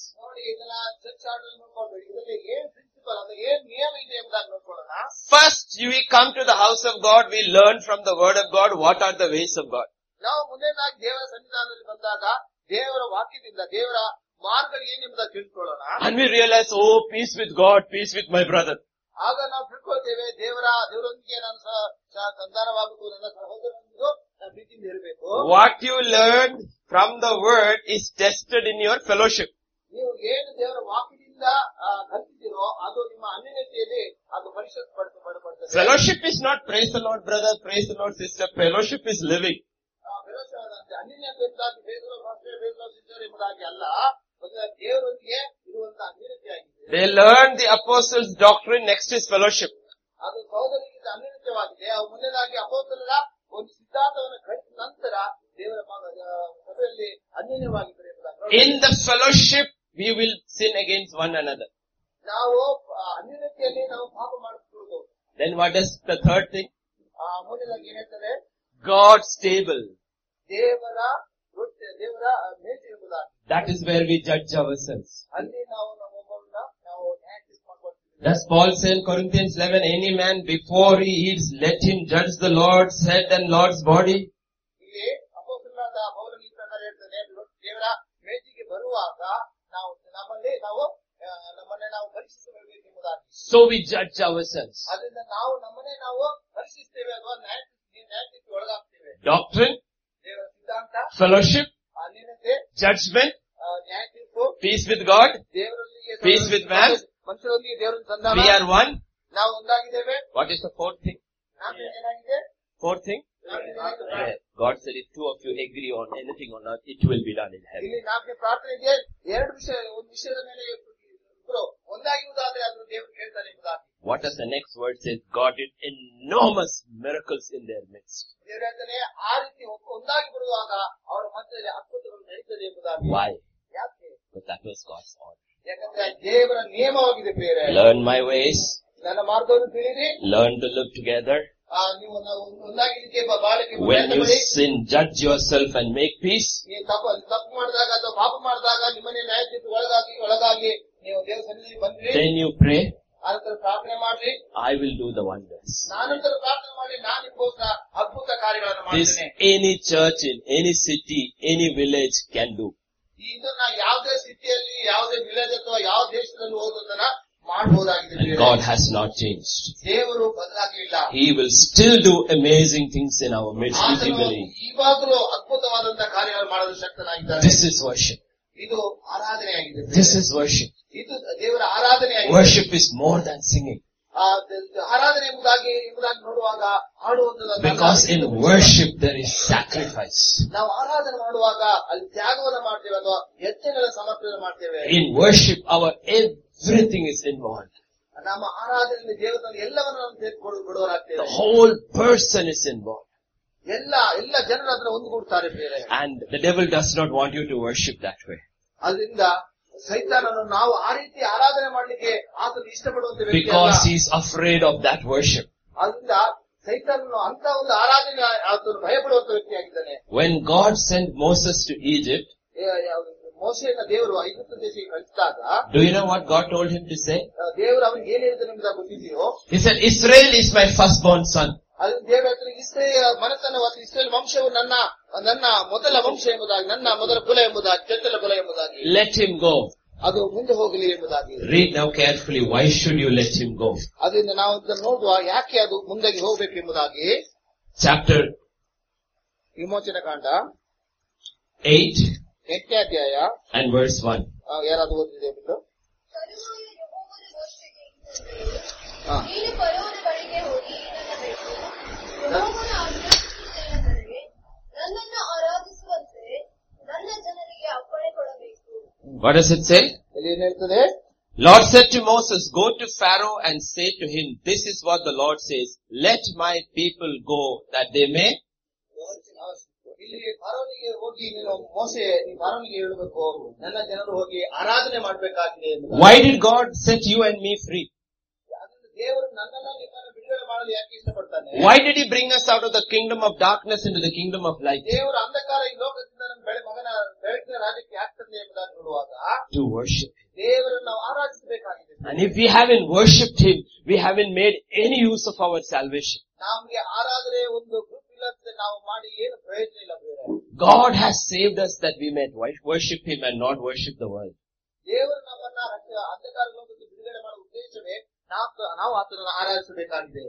First, we come to the house of God, we learn from the word of God what are the ways of God. ನಾವು ಮುಂದೆನಾಗಿ ದೇವರ ಸನ್ನಿಧಾನದಲ್ಲಿ ಬಂದಾಗ ದೇವರ ವಾಕ್ಯದಿಂದ ದೇವರ ಮಾರ್ಗಗಳು ಏನೆಂಬುದನ್ನು ತಿಳ್ಕೊಳ್ಳೋಣ. And we realize, oh, peace with God, peace with my brother. ಆಗ ನಾವು ತಿಳ್ಕೊಳ್ತೇವೆ ದೇವರ ದೇವರೊಂದಿಗೆ ನಾನು ಸಂಧಾನವಾಗುವುದು ನನ್ನ ಸಹೋದರನಿಗೂ ಪ್ರೀತಿಯಿಂದ ಇರಬೇಕು. What you learned from the word is tested in your fellowship. ನೀವು ಏನು ದೇವರ ವಾಕ್ಯದಿಂದ ಕಲಿತಿದ್ದೀರೋ ಅದು ನಿಮ್ಮ ಅನ್ಯೋನ್ಯತೆಯಲ್ಲಿ ಅದು ಪರಿಶುದ್ಧಪಡಿಸಲ್ಪಡುತ್ತದೆ. Fellowship is not praise the Lord brother, praise the Lord sister. Fellowship is living. ಅನ್ಯೋನ್ಯತೆ ಎಂಬುದಾಗಿ ಅಲ್ಲ, ದೇವರೊಂದಿಗೆ ಇರುವಂತಹ ಅನ್ಯೋನ್ಯತೆ ಆಗಿದೆ. They learned the apostles' doctrine, next is fellowship. ಅದು ಸಹೋದರರಿಗೆ ಅನ್ಯೋನ್ಯತೆವಾಗಿದೆ. ಅವು ಮುಂದೆನಾಗಿ ಅಪೊಸ್ತಲರ ಒಂದು ಸಿದ್ಧಾಂತವನ್ನು ಕಲಿತ ನಂತರ ದೇವರ ಸಭೆಯಲ್ಲಿ ಅನ್ಯೋನ್ಯವಾಗಿದ್ದಾರೆ. In the fellowship, we will sin against one another. ನಾವು ಅನ್ಯೋನ್ಯತೆಯಲ್ಲಿ ನಾವು ಪಾಪ ಮಾಡುತ್ತಿರುವುದು. Then what is the third thing? ಮುಂದೆನಾಗಿ ಏನ್ ಹೇಳ್ತಾರೆ? God's table. ದೇವರ ದೇವರ ಮೇಜು ಎಂಬುದಾಗಿ. That is where we judge ourselves. ಅಲ್ಲಿ ನಾವು ನಮ್ಮೊಬ್ಬರನ್ನ ನಾವು ನ್ಯಾಯ ತೀರ್ಮಾಡ್ಕೊಳ್ತೀವಿ. Does Paul say in Corinthians eleven, any man before he eats, let him judge the Lord's head and Lord's body? ಇಲ್ಲಿ ಅಪೊಸ್ತಲನಾದ ಪೌಲನು ಈ ಪ್ರಕಾರ ಹೇಳ್ತಾನೆ, ದೇವರ ಮೇಜಿಗೆ ಬರುವಾಗ ನಾವು ನಮ್ಮಲ್ಲಿ ನಾವು ನಮ್ಮನ್ನೇ ನಾವು ಪರೀಕ್ಷಿಸಬೇಕು ಎಂಬುದಾಗಿ. So we judge ourselves. ಅದರಿಂದ ನಾವು ನಮ್ಮನ್ನೇ ನಾವು ಪರೀಕ್ಷಿಸ್ತೇವೆ ಅಥವಾ ನ್ಯಾಯ ನ್ಯಾಯಕ್ಕೆ ಒಳಗಾಗ್ತೇವೆ. Doctrine, ದೇವರ ಸಿದ್ಧಾಂತ, fellowship, ಅನ್ಯೋನ್ಯತೆ, judgment, ನ್ಯಾಯ ತೀರ್ಪು, peace with God, ದೇವರೊಂದಿಗೆ peace with man. ಮನುಷ್ಯರೊಂದಿಗೆ ದೇವರನ್ನು ಸಂಧಾನ. We are one. ನಾವು ಒಂದಾಗಿದ್ದೇವೆ. What is the fourth thing? ಏನಾಗಿದೆ? Fourth thing? Yeah. God said if two of you agree on anything on earth, it will be done in heaven. ಇಲ್ಲಿ ನಾಲ್ಕನೇ ಪ್ರಾರ್ಥನೆ ಇದೆ. ಎರಡು ವಿಷಯ ಒಂದು ವಿಷಯದ ಮೇಲೆ ಇಬ್ಬರು ಒಂದಾಗಿರುವುದಾದ್ರೆ ಅದನ್ನು ದೇವರು ಕೇಳ್ತಾನೆ ಎಂಬುದಾಗಿ. What does the next word say? God did enormous miracles in their midst. ದೇವರು ಹೇಳ್ತಾನೆ ಆ ರೀತಿ ಒಂದಾಗಿ ಬರುವಾಗ ಅವರ ಮಧ್ಯದಲ್ಲಿ ಅದ್ಭುತಗಳು ನಡೀತದೆ ಎಂಬುದಾಗಿ. Why? ಯಾಕೆ? Because that was God's order. ಯಾಕಂದ್ರೆ ದೇವರ ನಿಯಮವಾಗಿದೆ. ಬೇರೆ Learn my ways. ನನ್ನ ಮಾರ್ಗವನ್ನು ತಿಳಿರಿ. Learn to live together. ನೀವು ಒಂದಾಗಿಲಿಕ್ಕೆ ಬಾಳಕ್ಕೆ. When you sin, judge yourself and make peace. ನೀವು ತಪ್ಪು ತಪ್ಪು ಮಾಡಿದಾಗ ಅಥವಾ ಪಾಪ ಮಾಡಿದಾಗ ನಿಮ್ಮನ್ನೇ ನ್ಯಾಯ ತೀರ್ಪು ಒಳಗಾಗಿ ಒಳಗಾಗಿ ನೀವು ದೇವರ ಸನ್ನಿಧಿಗೆ ಬಂದ್ರಿ. Then you pray. ಆನಂತರ ಪ್ರಾರ್ಥನೆ ಮಾಡ್ರಿ. I will do the wonders. ನಾನಂತರ ಪ್ರಾರ್ಥನೆ ಮಾಡಿ ನಾನು ನಿಮಗೋಸ್ಕರ ಅದ್ಭುತ ಕಾರ್ಯಗಳನ್ನು This ಮಾಡ್ತೇನೆ. any church in any city, any village can do. ಇದನ್ನ ಯಾವುದೇ ಸಿಟಿಯಲ್ಲಿ ಯಾವುದೇ ವಿಲೇಜ್ ಅಥವಾ ಯಾವ ದೇಶದಲ್ಲಿ ಹೋಗೋದನ್ನ ಮಾಡಬಹುದಾಗಿದೆ. And God has not changed. ದೇವರು ಬದಲಾಗಿಲ್ಲ. He will still do amazing things in our midst if we believe. ಇವಾಗಲೂ ಅದ್ಭುತವಾದಂತಹ ಕಾರ್ಯಗಳು ಮಾಡಲು ಶಕ್ತನಾಗಿದ್ದಾನೆ. This is worship. ಇದು ಆರಾಧನೆಯಾಗಿದೆ. This is worship. ಇದು ದೇವರ ಆರಾಧನೆಯಾಗಿದೆ. Worship is more than singing. ಆರಾಧನೆ ಎಂಬುದಾಗಿ ಎಂಬುದಾಗಿ ನೋಡುವಾಗ ಹಾಡುವುದು. Because in worship there is sacrifice. ನಾವು ಆರಾಧನೆ ಮಾಡುವಾಗ ಅಲ್ಲಿ ತ್ಯಾಗವನ್ನು ಮಾಡ್ತೇವೆ ಅಥವಾ ಯಜ್ಞಗಳ ಸಮರ್ಪಣೆ ಮಾಡ್ತೇವೆ. In worship our everything is involved. ನಮ್ಮ ಆರಾಧನೆಯಲ್ಲಿ ದೇವರಲ್ಲಿ ಎಲ್ಲವನ್ನು ನಾವು ಕೊಡುವರಾಗ್ತೇವೆ. The whole person is involved. ಎಲ್ಲ ಎಲ್ಲ ಜನರು ಅದರ ಒಂದುಗೂಡ್ತಾರೆ ಬೇರೆ. And the devil does not want you to worship that way. ಅದರಿಂದ ಸೈತಾನನು ನಾವು ಆ ರೀತಿ ಆರಾಧನೆ ಮಾಡಲಿಕ್ಕೆ ಆತನು ಇಷ್ಟಪಡುವಂತ ವ್ಯಕ್ತಿ. Because he is afraid of that worship. ಅದರಿಂದ ಸೈತಾನನು ಅಂತ ಒಂದು ಆರಾಧನೆ ಆತನು ಭಯಪಡುವಂತ ವ್ಯಕ್ತಿಯಾಗಿದ್ದಾನೆ. When God sent Moses to Egypt, ಮೋಶೆಯನ್ನ ದೇವರು ಐಗುಪ್ತ ದೇಶಕ್ಕೆ ಕಳಿಸಿದಾಗ, do you know what God told him to say? ದೇವರು ಅವನಿಗೆ ಏನ್ ಹೇಳಿದ್ರು ನಿಮ್ಗೆ ಗೊತ್ತಿದೆಯೋ? He said, Israel is my firstborn son. ಅದು ದೇವರ ಹತ್ರ ಇಸ್ರೇಲ್ ಮನಸ್ಸನ್ನು ಇಸ್ರೇಲ್ ವಂಶವು ನನ್ನ ನನ್ನ ಮೊದಲ ವಂಶ ಎಂಬುದಾಗಿ, ನನ್ನ ಮೊದಲ ಕುಲ ಎಂಬುದಾಗಿ, ಚೊಚ್ಚಲ ಕುಲ ಎಂಬುದಾಗಿ. Let him go. ಅದು ಮುಂದೆ ಹೋಗಲಿ ಎಂಬುದಾಗಿ. Read now carefully. Why should you let him go? ಅದರಿಂದ ನಾವು ಅದನ್ನು ನೋಡುವ, ಯಾಕೆ ಅದು ಮುಂದೆ ಹೋಗಬೇಕು ಎಂಬುದಾಗಿ. Chapter ವಿಮೋಚನ ಕಾಂಡ eight ಎಂಟನೇ ಅಧ್ಯಾಯ and verse one. ಯಾರಾದ್ರೂ ಓದಿದೆ ಬಿಟ್ಟು What does it say? Lord said to Moses, go to Pharaoh and say to him, this is what the Lord says, let my people go that they may. ಇಲ್ಲಿ ಫರೋನಿಗೆ ಹೋಗಿ ನೀನು ಮೋಸೆ ನೀನು ಫರೋನಿಗೆ ಹೇಳಬೇಕು, ನನ್ನ ಜನರು ಹೋಗಿ ಆರಾಧನೆ ಮಾಡಬೇಕಾಗಿದೆ. Why did God set you and me free? ದೇವರು ನನ್ನನ್ನ ನಿಮ್ಮನ್ನು ಬಿಡುಗಡೆ ಮಾಡಲು ಯಾಕೆ ಇಷ್ಟಪಡ್ತಾನೆ? Why did he bring us out of the kingdom of darkness into the kingdom of light? ದೇವರು ಅಂಧಕಾರ ಈ ಲೋಕದಿಂದ ನಮ್ಮ ಬೆಳೆ ಮಗನ ಬೆಳಕಿನ ರಾಜ್ಯಕ್ಕೆ ಯಾಕೆ ಎಂಬುದಾಗಿ ನೋಡುವಾಗ, to worship him. ದೇವರನ್ನು ನಾವು ಆರಾಧಿಸಬೇಕಾಗಿದೆ. And if we haven't worshipped him, we haven't made any use of our salvation. ನಮಗೆ ಆರಾಧನೆ ಒಂದು ಗ್ರೂಪ್ ಇಲ್ಲದೆ ನಾವು ಮಾಡಿ ಏನು ಪ್ರಯೋಜನ ಇಲ್ಲ. God has saved us that we may worship him and not worship the world. ದೇವರು ನಮ್ಮನ್ನ ಅಂಧಕಾರ ಲೋಕದಿಂದ ಬಿಡುಗಡೆ ಮಾಡುವ ಉದ್ದೇಶವೇ ನಾವು ಆತನನ್ನು ಆರಾಧಿಸಬೇಕಾಗಿದೆ.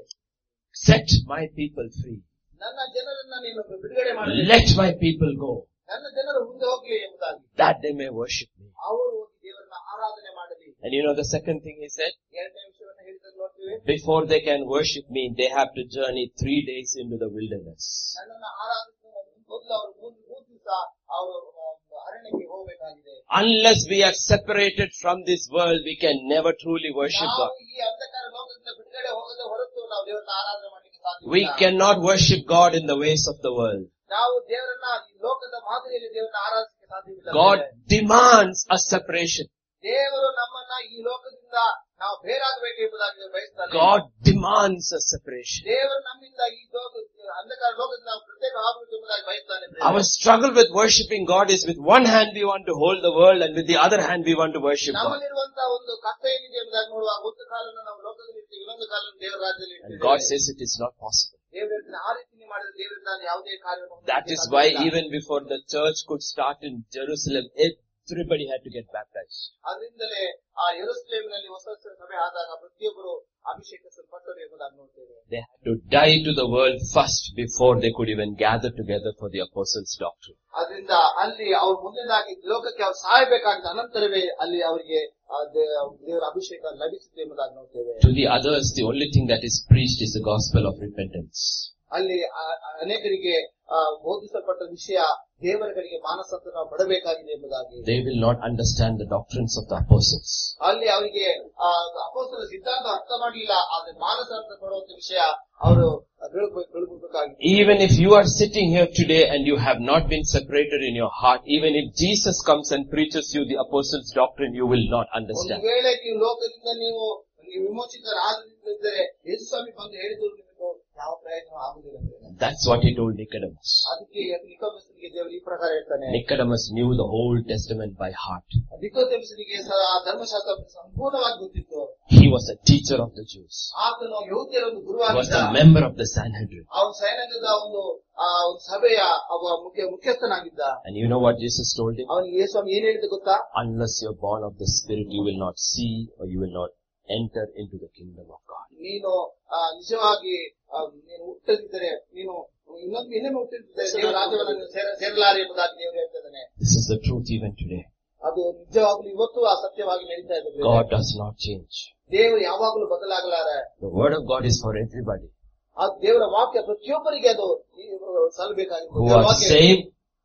Set my people free. ನನ್ನ ಜನರನ್ನ ನೀನು ಬಿಡುಗಡೆ ಮಾಡಿ. Let my people go. ನನ್ನ ಜನರು ಮುಂದೆ ಹೋಗಲಿ ಎಂಬುದಾಗಿ. That they may worship me. ಅವರು ಹೋಗಿ ದೇವರನ್ನ ಆರಾಧನೆ ಮಾಡಲಿ. And you know the second thing he said? ಎರಡನೇ ವಿಷಯವನ್ನು ಹೇಳಿದ್ರೆ ನೋಡ್ತೀವಿ. Before they can worship me, they have to journey three days into the wilderness. ನನ್ನನ್ನ ಆರಾಧಿಸುವ ಮೊದಲು ಅವರು ಮೂರು ಮೂರು ದಿವಸ ಅವರು ಅರಣ್ಯಕ್ಕೆ ಹೋಗಬೇಕಾಗಿದೆ. Unless we are separated from this world, we can never truly worship God. ಈ ಅಂಧಕಾರ ಲೋಕದಿಂದ ಬಿಡುಗಡೆ ಹೋಗದೆ ಹೊರತು ನಾವು ದೇವರನ್ನ ಆರಾಧನೆ ಮಾಡಲಿಕ್ಕೆ ಸಾಧ್ಯವಿಲ್ಲ. We cannot worship God in the ways of the world. ನಾವು ದೇವರನ್ನ ಈ ಲೋಕದ ಮಾದರಿಯಲ್ಲಿ ದೇವರನ್ನ ಆರಾಧಿಸಲಿಕ್ಕೆ ಸಾಧ್ಯವಿಲ್ಲ. God demands a separation. ದೇವರು ನಮ್ಮನ್ನ ಈ ಲೋಕದಿಂದ ನಾವು ಬೇರಾಗಬೇಕು ಎಂಬುದಾಗಿ ಬಯಸ್ತಾರೆ. God demands a separation. ದೇವರು ನಮ್ಮಿಂದ ಈ ಲೋಕ ಅಂಧಕಾರ ಲೋಕದಿಂದ ನಾವು ಪ್ರತ್ಯೇಕ ಆಗಬೇಕು ಎಂಬುದಾಗಿ ಬಯಸ್ತಾನೆ. Our struggle with worshiping God is with one hand we want to hold the world and with the other hand we want to worship God. ನಮ್ಮಲ್ಲಿರುವಂತಹ ಒಂದು ಕಷ್ಟ ಏನಿದೆ ಎಂಬುದಾಗಿ ನೋಡುವ ಒಂದು ಕಾಲನ್ನು ನಾವು ಲೋಕದಲ್ಲಿ ಇರ್ತೀವಿ, ಇನ್ನೊಂದು ಕಾಲನ್ನು ದೇವರ ರಾಜ್ಯದಲ್ಲಿ ಇರ್ತೀವಿ. And God says it is not possible. ದೇವರ ಆ ರೀತಿ ಮಾಡಿದ್ರೆ ದೇವರಿಂದ ಯಾವುದೇ ಕಾರ್ಯವನ್ನು. That is why even before the church could start in Jerusalem, everybody had to get baptized. ಅದರಿಂದಲೇ ಆ ಯೆರೂಸಲೇಮಿನಲ್ಲಿ ಹೊಸ ಸಭೆ ಆದಾಗ ಪ್ರತಿಯೊಬ್ಬರು ಅಭಿಷೇಕಿಸಲ್ಪಟ್ಟರು ಎಂಬುದಾಗಿ ನೋಡ್ತೇವೆ. They had to die to the world first before they could even gather together for the apostles' doctrine. ಅದರಿಂದ ಅಲ್ಲಿ ಅವ್ರು ಮುಂದಿನಾಗಿ ಲೋಕಕ್ಕೆ ಅವ್ರು ಸಾಯಬೇಕಾದ ಅನಂತರವೇ ಅಲ್ಲಿ ಅವರಿಗೆ ದೇವರ ಅಭಿಷೇಕ ಲಭಿಸಿತು ಎಂಬುದಾಗಿ ನೋಡ್ತೇವೆ. To the others, the only thing that is preached is the gospel of repentance. ಅಲ್ಲಿ ಅನೇಕರಿಗೆ ಬೋಧಿಸಲ್ಪಟ್ಟ ವಿಷಯ ದೇವರಿಗೆ ಮಾನಸಾಂತರ ಪಡಬೇಕಾಗಿದೆ ಎಂಬುದಾಗಿ. They will not understand the doctrines of the apostles. ಅಲ್ಲಿ ಅವರಿಗೆ ಅಪೊಸ್ತಲರ ಸಿದ್ಧಾಂತ ಅರ್ಥ ಮಾಡಲಿಲ್ಲ, ಆದ್ರೆ ಮಾನಸಾಂತರ ಪಡುವಂತ ವಿಷಯ ಅವರು ತಿಳ್ಕೊಬೇಕಾಗಿದೆ. Even if you are sitting here today and you have not been separated in your heart, even if Jesus comes and preaches you the apostles' doctrine, you will not understand. ಒಂದು ವೇಳೆ ನೀವು ಲೋಕದಿಂದ ನೀವು ವಿಮೋಚಿತರಾಗಿದ್ದರೆ ಯೇಸು ಸ್ವಾಮಿ ಬಂದು ಹೇಳಿದ್ರು ನಿಮಗೆ ಯಾವ ಪ್ರಯೋಜನ ಆಗುವುದಿಲ್ಲ. That's what he told Nicodemus. ಅದಕ್ಕೆ ನಿಕೋದೇಮಸ್ನಿಗೆ ದೇವರು ಈ ಪ್ರಕಾರ ಹೇಳ್ತಾನೆ. Nicodemus knew the Old Testament by heart. ನಿಕೋದೇಮಸ್ನಿಗೆ ಧರ್ಮಶಾಸ್ತ್ರ ಸಂಪೂರ್ಣವಾಗಿ ಗೊತ್ತಿತ್ತು. He was a teacher of the Jews. ಆತನು ಯೆಹೂದ್ಯರ ಒಂದು He ಗುರುವಾಗಿದ್ದ. was a member of the Sanhedrin. ಅವನು ಸೈನ್ಯದ ಒಂದು ಒಂದು ಸಭೆಯ ಮುಖ್ಯ ಮುಖ್ಯಸ್ಥನಾಗಿದ್ದ. And you know what Jesus told him? ಅವನಿಗೆ ಯೇಸು ಸ್ವಾಮಿ ಏನ್ ಹೇಳಿದ ಗೊತ್ತಾ? Unless you're born of the Spirit, you will not see or you will not enter into the kingdom of God. ನೀನು ನಿಜವಾಗಿ ನೀನು ಹುಟ್ಟದಿದ್ದರೆ, ನೀನು ಇನ್ನೊಂದು ಇನ್ನೊಮ್ಮೆ ಹುಟ್ಟಿದ್ದರೆ ದೇವರ ರಾಜ್ಯವನ್ನು ಸೇರಲಾರೆ ಎಂಬುದಾಗಿ ದೇವರು ಹೇಳ್ತಿದ್ದಾನೆ. This is the truth even today. ಅದು ನಿಜವಾಗ್ಲೂ ಇವತ್ತು ಆ ಸತ್ಯವಾಗಿ ನಡೀತಾ ಇದೆ. God does not change. ದೇವರು ಯಾವಾಗಲೂ ಬದಲಾಗಲಾರ. The word of God is for everybody. ಆ ದೇವರ ವಾಕ್ಯ ಪ್ರತಿಯೊಬ್ಬರಿಗೆ ಅದು ಸಲ್ಲಬೇಕಾಗಿದೆ. Who are saved,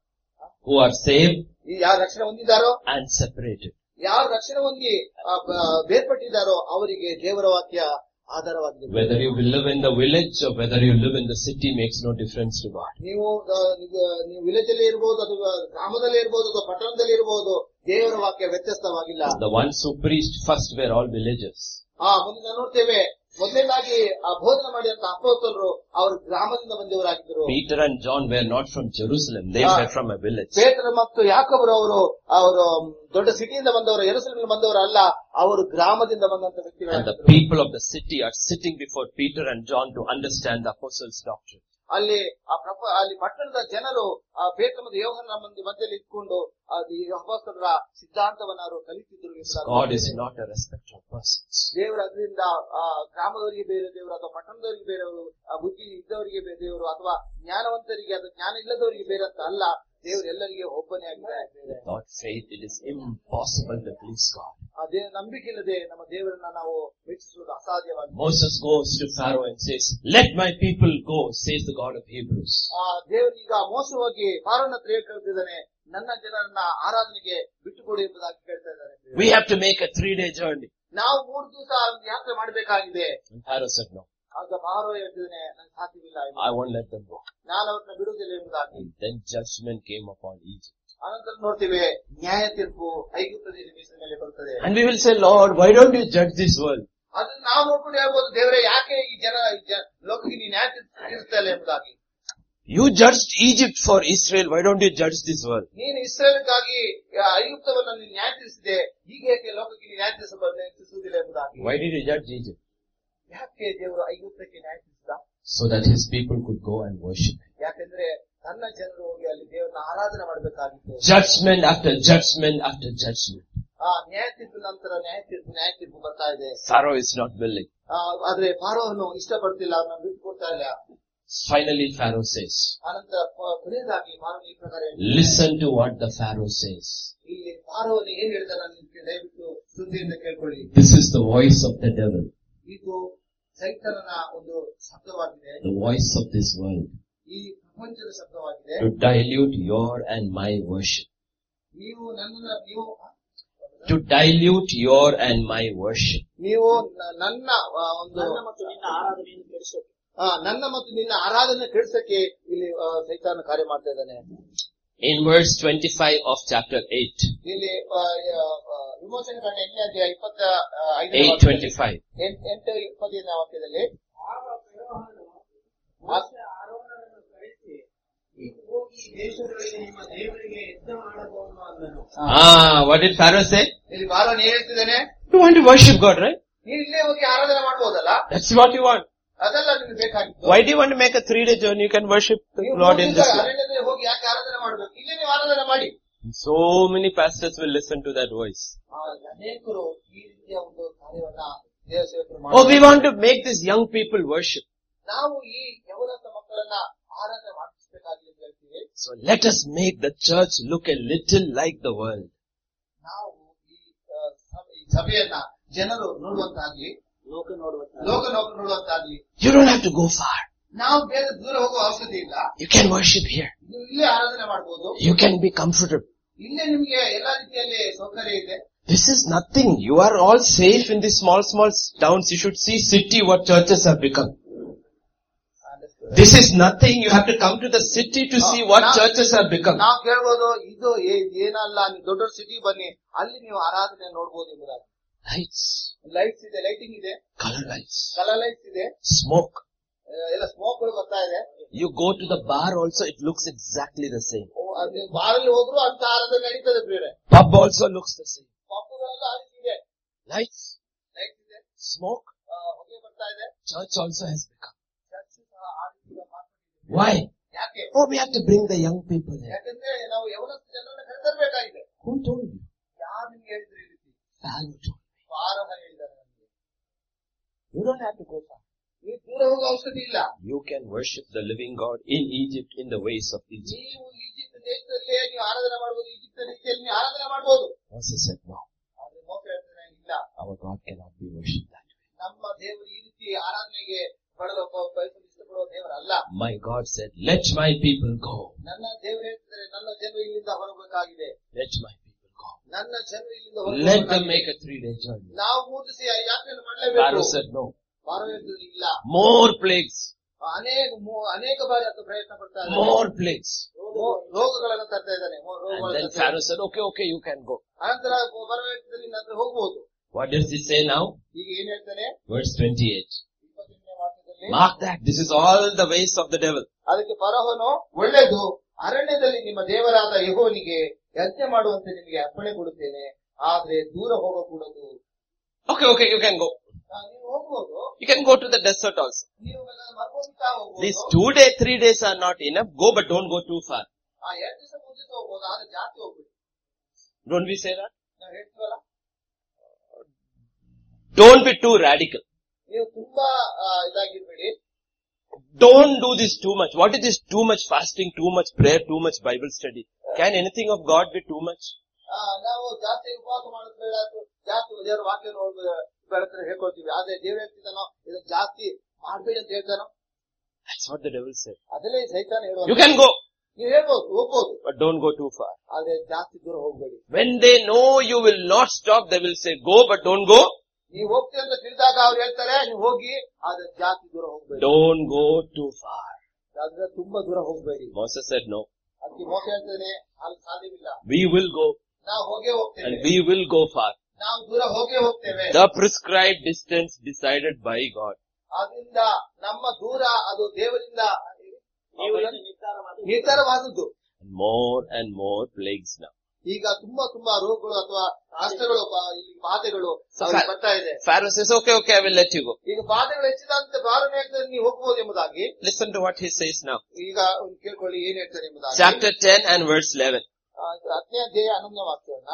who are saved, ಯಾರು ರಕ್ಷಣೆ ಹೊಂದಿದ್ದಾರೋ and separated. ಯಾರು ರಕ್ಷಣೆ ಹೊಂದಿ ಬೇರ್ಪಟ್ಟಿದ್ದಾರೋ ಅವರಿಗೆ ದೇವರ ವಾಕ್ಯ ಆಧಾರವಾಗಿದೆ. Whether you will live in the village or whether you live in the city makes no difference to God. ನೀವು ನೀವು ವಿಲೇಜ್ ಅಲ್ಲಿ ಇರಬಹುದು ಅಥವಾ ಗ್ರಾಮದಲ್ಲಿ ಇರಬಹುದು ಅಥವಾ ಪಟ್ಟಣದಲ್ಲಿ ಇರಬಹುದು, ದೇವರ ವಾಕ್ಯ ವ್ಯತ್ಯಸ್ತವಾಗಿಲ್ಲ. The ones who preached first were all villagers. ಹಾ ಮುಂದೆ ನೋಡ್ತೇವೆ ಮೊದಲನೇದಾಗಿ ಆ ಬೋಧನೆ ಮಾಡಿದಂತ ಅಪೊಸ್ತಲರು ಅವರು ಗ್ರಾಮದಿಂದ ಬಂದವರಾಗಿದ್ದರು. Peter and John were not from Jerusalem, they were from a village. ಪೇತ್ರ ಮತ್ತು ಯಾಕೋಬರು ಅವರು ಅವರು ದೊಡ್ಡ ಸಿಟಿಯಿಂದ ಬಂದವರು, ಯೆರೂಸಲೇಮಿನಿಂದ ಬಂದವರು ಅಲ್ಲ, ಅವರು ಗ್ರಾಮದಿಂದ ಬಂದಂತ ವ್ಯಕ್ತಿಗಳು. And the people of the city are sitting before Peter and John to understand the apostles' doctrine. ಅಲ್ಲಿ ಆ ಪ್ರಪ ಅಲ್ಲಿ ಪಟ್ಟಣದ ಜನರು ಆ ಪೇತ್ರ ಮತ್ತು ಯೋಹನ್ನ ಮಧ್ಯದಲ್ಲಿ ಇಟ್ಕೊಂಡು ಅದು ಅಪೊಸ್ತಲರ ಸಿದ್ಧಾಂತವನ್ನು ಅವರು ಕಲಿತಿದ್ರು. God is not a respecter of persons. ದೇವರು ಅದರಿಂದ ಆ ಗ್ರಾಮದವರಿಗೆ ಬೇರೆ ದೇವರು ಅಥವಾ ಪಟ್ಟಣದವರಿಗೆ ಬೇರೆಯವರು, ಆ ಬುದ್ಧಿ ಇದ್ದವರಿಗೆ ಬೇರೆ ದೇವರು ಅಥವಾ ಜ್ಞಾನವಂತರಿಗೆ ಅಥವಾ ಜ್ಞಾನ ಇಲ್ಲದವರಿಗೆ ಬೇರೆ ಅಂತ ಅಲ್ಲ, ದೇವರು ಎಲ್ಲರಿಗೆ ಒಬ್ಬನೇ ಆಗಿದ್ದಾರೆ. Without faith it is impossible to please God. ಅದೇ ನಂಬಿಕೆ ಇಲ್ಲದೆ ನಮ್ಮ ದೇವರನ್ನ ನಾವು ಮೆಚ್ಚಿಸುವುದು ಅಸಾಧ್ಯವಾಗಿದೆ. Moses goes to Pharaoh and says, let my people go, says the God of Hebrews. ಆ ದೇವರು ಈಗ ಮೋಸ ಹೋಗಿ ಫಾರೋನ ಹತ್ರ ಕೇಳ್ತಿದ್ದಾನೆ, ನನ್ನ ಜನರನ್ನ ಆರಾಧನೆಗೆ ಬಿಟ್ಟುಕೊಡಿ ಎಂಬುದಾಗಿ ಕೇಳ್ತಾ ಇದ್ದಾರೆ. We have to make a three day journey. ನಾವು ಮೂರು ದಿವಸ ಯಾತ್ರೆ ಮಾಡಬೇಕಾಗಿದೆ. And Pharaoh said no. ಆಗ ಫಾರೋ ಹೇಳ್ತಿದ್ದಾನೆ, ನನಗೆ ಸಾಧ್ಯವಿಲ್ಲ, I won't let them go. ನಾನು ಅವ್ರನ್ನ ಬಿಡುವುದಿಲ್ಲ ಎಂಬುದಾಗಿ. And then judgment came upon Egypt. ಅನಂತರ ನೋಡ್ತೀವಿ ನ್ಯಾಯ ತೀರ್ಪು ಐಗುಪ್ತ ದೇಶದ ಮೇಲೆ ಬರುತ್ತದೆ. And we will say, Lord, why don't you judge this world? ಅದನ್ನ ನಾವು ನೋಡ್ಕೊಂಡು ಹೇಳ್ಬೋದು, ದೇವರೇ ಯಾಕೆ ಈ ಜನ ಲೋಕಕ್ಕೆ ನೀ ನ್ಯಾಯ ತೀರಿಸ್ತಾ ಇಲ್ಲ ಎಂಬುದಾಗಿ. You judged Egypt for Israel, why don't you judge this world? ನೀನು ಇಸ್ರೇಲ್ಗಾಗಿ ಐಗುಪ್ತವನ್ನು ನೀನು ನ್ಯಾಯ ತೀರಿಸಿದೆ, ಈಗ ಯಾಕೆ ಲೋಕಕ್ಕೆ ನೀನು ನ್ಯಾಯ ತೀರಿಸುವುದಿಲ್ಲ ಎಂಬುದಾಗಿ. Why did you judge Egypt? ಯಾಕೆ ದೇವರು ಐಗುಪ್ತಕ್ಕೆ ನ್ಯಾಯ ತೀರಿಸಿದ? So that his people could go and worship him. ಯಾಕೆಂದ್ರೆ ತನ್ನ ಜನರು ಹೋಗಿ ಅಲ್ಲಿ ದೇವರನ್ನ ಆರಾಧನೆ ಮಾಡಬೇಕಾಗಿತ್ತು. Judgment after judgment after judgment. ಆ ನ್ಯಾಯ ತೀರ್ಪು ನಂತರ ನ್ಯಾಯ ತೀರ್ಪು ನ್ಯಾಯ ತೀರ್ಪು ಬರ್ತಾ ಇದೆ. Pharaoh is not willing. ಆದ್ರೆ ಫಾರೋವನ್ನು ಇಷ್ಟಪಡ್ತಿಲ್ಲ, ಅವ್ರನ್ನ ಬಿಟ್ಟು ಕೊಡ್ತಾ ಇಲ್ಲ. Finally Pharaoh says, ಅನಂತರ ಕೊನೆಯದಾಗಿ ಫಾರೋ ಈ ಪ್ರಕಾರ listen to what the Pharaoh says. ಇಲ್ಲಿ ಫಾರೋವನ್ನು ಏನ್ ಹೇಳ್ತಾನೆ ದಯವಿಟ್ಟು ಸುದ್ದಿಯಿಂದ ಕೇಳ್ಕೊಳ್ಳಿ. This is the voice of the devil. ಇದು ಸೈತಾನನ ಒಂದು ಶಬ್ದವಾಗಿದೆ. The voice of this world. ಈ ಪ್ರಪಂಚದ ಶಬ್ದವಾಗಿದೆ. To dilute your and my worship. ನೀವು ನನ್ನ ನೀವು To dilute your and my worship. ನೀವು ನನ್ನ ಒಂದು ನನ್ನ ಮತ್ತು ನಿನ್ನ ಆರಾಧನೆಯನ್ನು ಕೆಡಿಸೋಕೆ ನನ್ನ ಮತ್ತು ನಿನ್ನ ಆರಾಧನೆ ಕೆಡಿಸಕ್ಕೆ ಇಲ್ಲಿ ಸೈತಾನ ಕಾರ್ಯ ಮಾಡ್ತಾ ಇದ್ದಾನೆ. In verse twenty-five of chapter eight. ಇಲ್ಲಿ ವಿಮೋಚನೆ ಕಂಡ ಎಂಟನೇ ಅಧ್ಯಾಯ ಇಪ್ಪತ್ತ eight twenty-five. ಎಂಟು ಇಪ್ಪತ್ತೈದನೇ ವಾಕ್ಯದಲ್ಲಿ Ah, what did Pharaoh say? ಇಲ್ಲಿ ಫಾರೋ ಹೇಳ್ತಿದ್ದಾನೆ, You want to worship God, right? ನೀನ್ ಇಲ್ಲೇ ಹೋಗಿ ಆರಾಧನೆ ಮಾಡಬಹುದಲ್ಲ? That's what you want. ಅದೆಲ್ಲ ನಿಮ್ಗೆ ಬೇಕಾಗಿತ್ತು. Why do you want to make a three day journey? You can worship the Lord in this way. ಅರಣ್ಯದಲ್ಲಿ ಹೋಗಿ ಯಾಕೆ ಆರಾಧನೆ ಮಾಡಬೇಕು? ಇಲ್ಲೇ ನೀವು ಆರಾಧನೆ ಮಾಡಿ. So many pastors will listen to that voice. ಅನೇಕರು ಈ ರೀತಿಯ ಒಂದು ಕಾರ್ಯವನ್ನ ದೇವ ಸೇವಕರು Oh, we ಮಾಡ್ತಾರೆ. want to make these young people worship. ನಾವು ಈ ಯವನಸ್ಥ ಮಕ್ಕಳನ್ನ ಆರಾಧನೆ ಮಾಡಿಸಬೇಕಾಗಿ ಅಂತ ಹೇಳ್ತೀವಿ. So let us make the church look a little like the world. ನಾವು ಈ ಸಭೆಯನ್ನ ಜನರು ನೋಡುವಂತಾಗ್ಲಿ, ಲೋಕ ನೋಡುವಂತ ಲೋಕ ನೋಡುವಂತಾಗ್ಲಿ. You don't have to go far. ನಾವು ಬೇರೆ ದೂರ ಹೋಗುವ ಅವಶ್ಯಕತೆ ಇಲ್ಲ. You can worship here. ನೀವು ಇಲ್ಲೇ ಆರಾಧನೆ ಮಾಡಬಹುದು. You can be comfortable. ಇಲ್ಲೇ ನಿಮ್ಗೆ ಎಲ್ಲಾ ರೀತಿಯಲ್ಲಿ ಸೌಕರ್ಯ ಇದೆ. This is nothing. You are all safe in these small, small towns. You should see city what churches have become. This is nothing. You have to come to the city to see what churches have become. ನಾವು ಕೇಳ್ಬೋದು, ಇದು ಏನಲ್ಲ, ನೀವು ದೊಡ್ಡ city ಬನ್ನಿ, ಅಲ್ಲಿ ನೀವು ಆರಾಧನೆ ನೋಡಬಹುದು ಎಂಬುದಾಗಿ. Lights. ಲೈಟ್ಸ್ ಇದೆ, ಲೈಟಿಂಗ್ ಇದೆ, Color lights. ಕಲರ್ ಲೈಟ್ಸ್ ಇದೆ, Smoke. ಎಲ್ಲ ಸ್ಮೋಕ್ ಗಳು ಬರ್ತಾ ಇದೆ. You go to the bar also, it looks exactly the same. ಬಾರಲ್ಲಿ ಹೋದ್ರು ಅಂತ ಆರಾಧನೆ ನಡೀತದೆ ಬೇರೆ. Pub also looks the same. ಪಬ್ಬುಗಳೆಲ್ಲ ಆ ರೀತಿ ಇದೆ. Lights. ಲೈಟ್ಸ್ ಇದೆ, Smoke. ಹೊಗೆ ಬರ್ತಾ ಇದೆ. Church also has become. Church ಸಹ ಆ ರೀತಿ ಮಾರ್ಪಟ್ಟಿದೆ. Why? ಯಾಕೆ? Oh, we have to bring the young people here. ಯಾಕಂದ್ರೆ ನಾವು ಯವನಸ್ಥ ಜನರನ್ನ ಕರೆತರಬೇಕಾಗಿದೆ. Who told you? ಯಾರು ನಿಮ್ಗೆ ಹೇಳಿದ್ರು ಈ ರೀತಿ? Pharaoh told me. ಫಾರೋ ಹೇಳಿದ್ದಾರೆ ನಮಗೆ. You don't have to go far. ನೀವು ದೂರ ಹೋಗೋ ಅವಶ್ಯಕತೆ ಇಲ್ಲ. You can worship the living God in Egypt in the ways of Egypt. ನೀವು ಈಜಿಪ್ಟ್ ದೇಶದಲ್ಲೇ ನೀವು ಆರಾಧನೆ ಮಾಡಬಹುದು, ಈಜಿಪ್ಟ್ ರೀತಿಯಲ್ಲಿ ನೀವು ಆರಾಧನೆ ಮಾಡಬಹುದು. Moses said no. ಆದ್ರೆ ಮೋಸ ಹೇಳ್ತಾನೆ, ಇಲ್ಲ, Our God cannot be worshipped that way. ನಮ್ಮ ದೇವರು ಈ ರೀತಿ ಆರಾಧನೆಗೆ ಪಡೆದ ಬಯಸಲು ಇಷ್ಟಪಡುವ ದೇವರಲ್ಲ. My God said, let my people go. ನನ್ನ ದೇವರು ಹೇಳ್ತಾರೆ, ನನ್ನ ಜನರು ಇಲ್ಲಿಂದ ಹೊರಬೇಕಾಗಿದೆ. Let my people go. ನನ್ನ ಜನರು ಇಲ್ಲಿಂದ Let them ಹೊರಬೇಕಾಗಿದೆ. make a three day journey. ನಾವು ಮೂರು ದಿವಸ ಯಾತ್ರೆಯನ್ನು ಮಾಡಲೇಬೇಕು. Pharaoh said no. ಫಾರೋ ಹೇಳ್ತಾರೆ, ಇಲ್ಲ. More plagues. ಅನೇಕ ಅನೇಕ ಬಾರಿ ಅದು ಪ್ರಯತ್ನ ಪಡ್ತಾ ಇದ್ದಾರೆ. More plagues. ರೋಗಗಳನ್ನು ತರ್ತಾ ಇದ್ದಾನೆ. And then Pharaoh said, okay, okay, you can go. ಅನಂತರ ಫಾರೋ ಹೇಳ್ತಾರೆ, ನಂತರ ಹೋಗ್ಬೋದು. What does he say now? ಈಗ ಏನ್ ಹೇಳ್ತಾನೆ? Verse twenty-eight. ಇಪ್ಪತ್ತೆಂಟನೇ ವಾಕ್ಯದಲ್ಲಿ Mark that. This is all the ways of the devil. ಅದಕ್ಕೆ ಫರೋಹನು, ಒಳ್ಳೆಯದು, ಅರಣ್ಯದಲ್ಲಿ ನಿಮ್ಮ ದೇವರಾದ ಯೆಹೋವನಿಗೆ ಯಜ್ಞ ಮಾಡುವಂತೆ ನಿಮಗೆ ಅಪ್ಪಣೆ ಕೊಡುತ್ತೇನೆ, ಆದ್ರೆ ದೂರ ಹೋಗಕೂಡದು. Okay, okay, you can go. ನೀವು ಹೋಗ್ಬೋದು. You can go to the desert also. ನೀವು ಮರ್ಕೋಬಿಟ್ಟಾ ಹೋಗ್ಬೋದು. These two days, three days are not enough. Go, but don't go too far. ಆ ಎರಡು ದಿವಸ ಮುಂಚಿತ ಹೋಗ್ಬೋದು, ಆದ್ರೆ ಜಾಸ್ತಿ ಹೋಗ್ಬಿಡಿ. Don't we say that? ನಾವು ಹೇಳ್ತೀವಲ್ಲ. Don't be too radical. ನೀವು ತುಂಬಾ ಇದಾಗಿರ್ಬೇಡಿ. Don't do this too much. What is this too much fasting, too much prayer, too much Bible study? Can anything of God be too much? ನಾವು ಜಾಸ್ತಿ ಉಪವಾಸ ಮಾಡೋದು ಬೇಡ, ಜಾಸ್ತಿ ದೇವರ ವಾಕ್ಯ ಬೆಳಕನ್ನು ಹೇಳ್ಕೊಳ್ತೀವಿ, ಆದ್ರೆ ದೇವ್ರ ಹೇಳ್ತಿದ್ದಾನೋ ಇದನ್ನ ಜಾಸ್ತಿ ಮಾಡ್ಬೇಡಿ ಅಂತ ಹೇಳ್ತಾನೋ. That's what the devil said. ಅದನ್ನೇ ಸೈತಾನ ಹೇಳುವ. You can go. ನೀವು ಹೇಳ್ಬೋದು, ಹೋಗ್ಬೋದು, but don't go too far. ಆದ್ರೆ ಜಾಸ್ತಿ ದೂರ ಹೋಗ್ಬೇಡಿ. When they know you will not stop, they will say, go, but don't go. ನೀವು ಹೋಗ್ತೀವಿ ಅಂತ ತಿಳಿದಾಗ ಅವ್ರು ಹೇಳ್ತಾರೆ, ನೀವು ಹೋಗಿ, ಆದ್ರೆ ಜಾಸ್ತಿ ದೂರ ಹೋಗ್ಬೇಡಿ. Don't go too far. ಆದ್ರೆ ತುಂಬಾ ದೂರ ಹೋಗ್ಬೇಡಿ. Moses said no. ಅದಕ್ಕೆ ಮೋಸ ಹೇಳ್ತಾನೆ, ಅಲ್ಲಿ ಸಾಧ್ಯವಿಲ್ಲ. We will go. ನಾವು ಹೋಗೇ ಹೋಗ್ತೇವೆ. And we will go far. ನಾವು ದೂರ ಹೋಗೇ ಹೋಗ್ತೇವೆ. The prescribed distance decided by God. ಅದರಿಂದ ನಮ್ಮ ದೂರ ಅದು ದೇವರಿಂದ ನಿರ್ಧಾರವಾದದ್ದು. More and more plagues now. ಈಗ ತುಂಬಾ ತುಂಬಾ ರೋಗಗಳು ಅಥವಾ ಕಷ್ಟಗಳು, ಬಾಧೆಗಳು ಬರ್ತಾ ಇದೆ. Pharaoh says, okay, okay, I will let you go. ಈಗ ಬಾಧೆಗಳು ಹೆಚ್ಚಿದಂತೆ ಬಾರನೇ ಹೇಳ್ತಾರೆ, ನೀವು ಹೋಗಬಹುದು ಎಂಬುದಾಗಿ. Listen to what he says now. ಈಗ ಕೇಳ್ಕೊಳ್ಳಿ ಏನ್ ಹೇಳ್ತಾರೆ ಎಂಬುದಾಗಿ. Chapter ten and verse eleven. ಹತ್ತನೇ ಅಧ್ಯಾಯ ಹನ್ನೊಂದನೇ ವಾಕ್ಯವನ್ನ.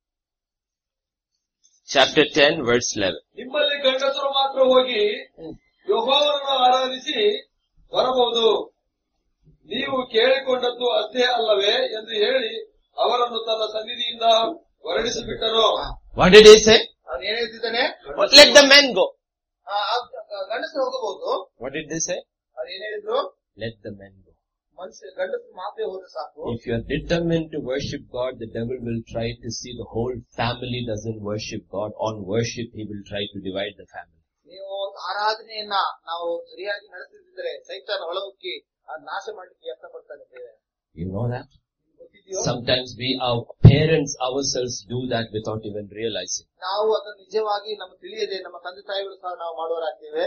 Chapter ten verse eleven. ನಿಮ್ಮಲ್ಲಿ ಗಂಡಸರು ಮಾತ್ರ ಹೋಗಿ ಯೆಹೋವನನ್ನು ಆರಾಧಿಸಿ ಬರಬಹುದು, ನೀವು ಕೇಳಿಕೊಂಡದ್ದು ಅಷ್ಟೇ ಅಲ್ಲವೇ ಎಂದು ಹೇಳಿ ಅವರನ್ನು ತನ್ನ ಸನ್ನಿಧಿಯಿಂದ ಹೊರಡಿಸಿಬಿಟ್ಟರು. What did he say? ಅವನು ಏನ್ ಹೇಳ್ತಿದ್ದಾನೆ? Let the men go. ಗಂಡಸರು ಹೋಗಬಹುದು. What did they say? ಅವ್ರು ಏನ್ ಹೇಳಿದ್ರು? Let the men go. ಮನುಷ್ಯ ಗಂಡಸರು ಮಾತ್ರ ಹೋದ್ರೆ ಸಾಕು. If you are determined to worship God, the devil will try to see the whole family doesn't worship God. On worship, he will try to divide the family. ನೀವು ಆರಾಧನೆಯನ್ನ ನಾವು ಸರಿಯಾಗಿ ನಡೆಸುತ್ತಿದ್ದರೆ ಸೈತಾನ ಒಳಹೊಕ್ಕಿ ನಾಶ ಮಾಡಲಿಕ್ಕೆ ಯತ್ನ ಪಡ್ತಾನೆ. You know that? Sometimes we, our parents ourselves do that without even realizing. ನಾವು ಅದನ್ನು ನಿಜವಾಗಿ ನಮಗೆ ತಿಳಿಯದೆ ನಮ್ಮ ತಂದೆ ತಾಯಿಗಳು ಸಹ ನಾವು ಮಾಡುವರಾಗ್ತೇವೆ.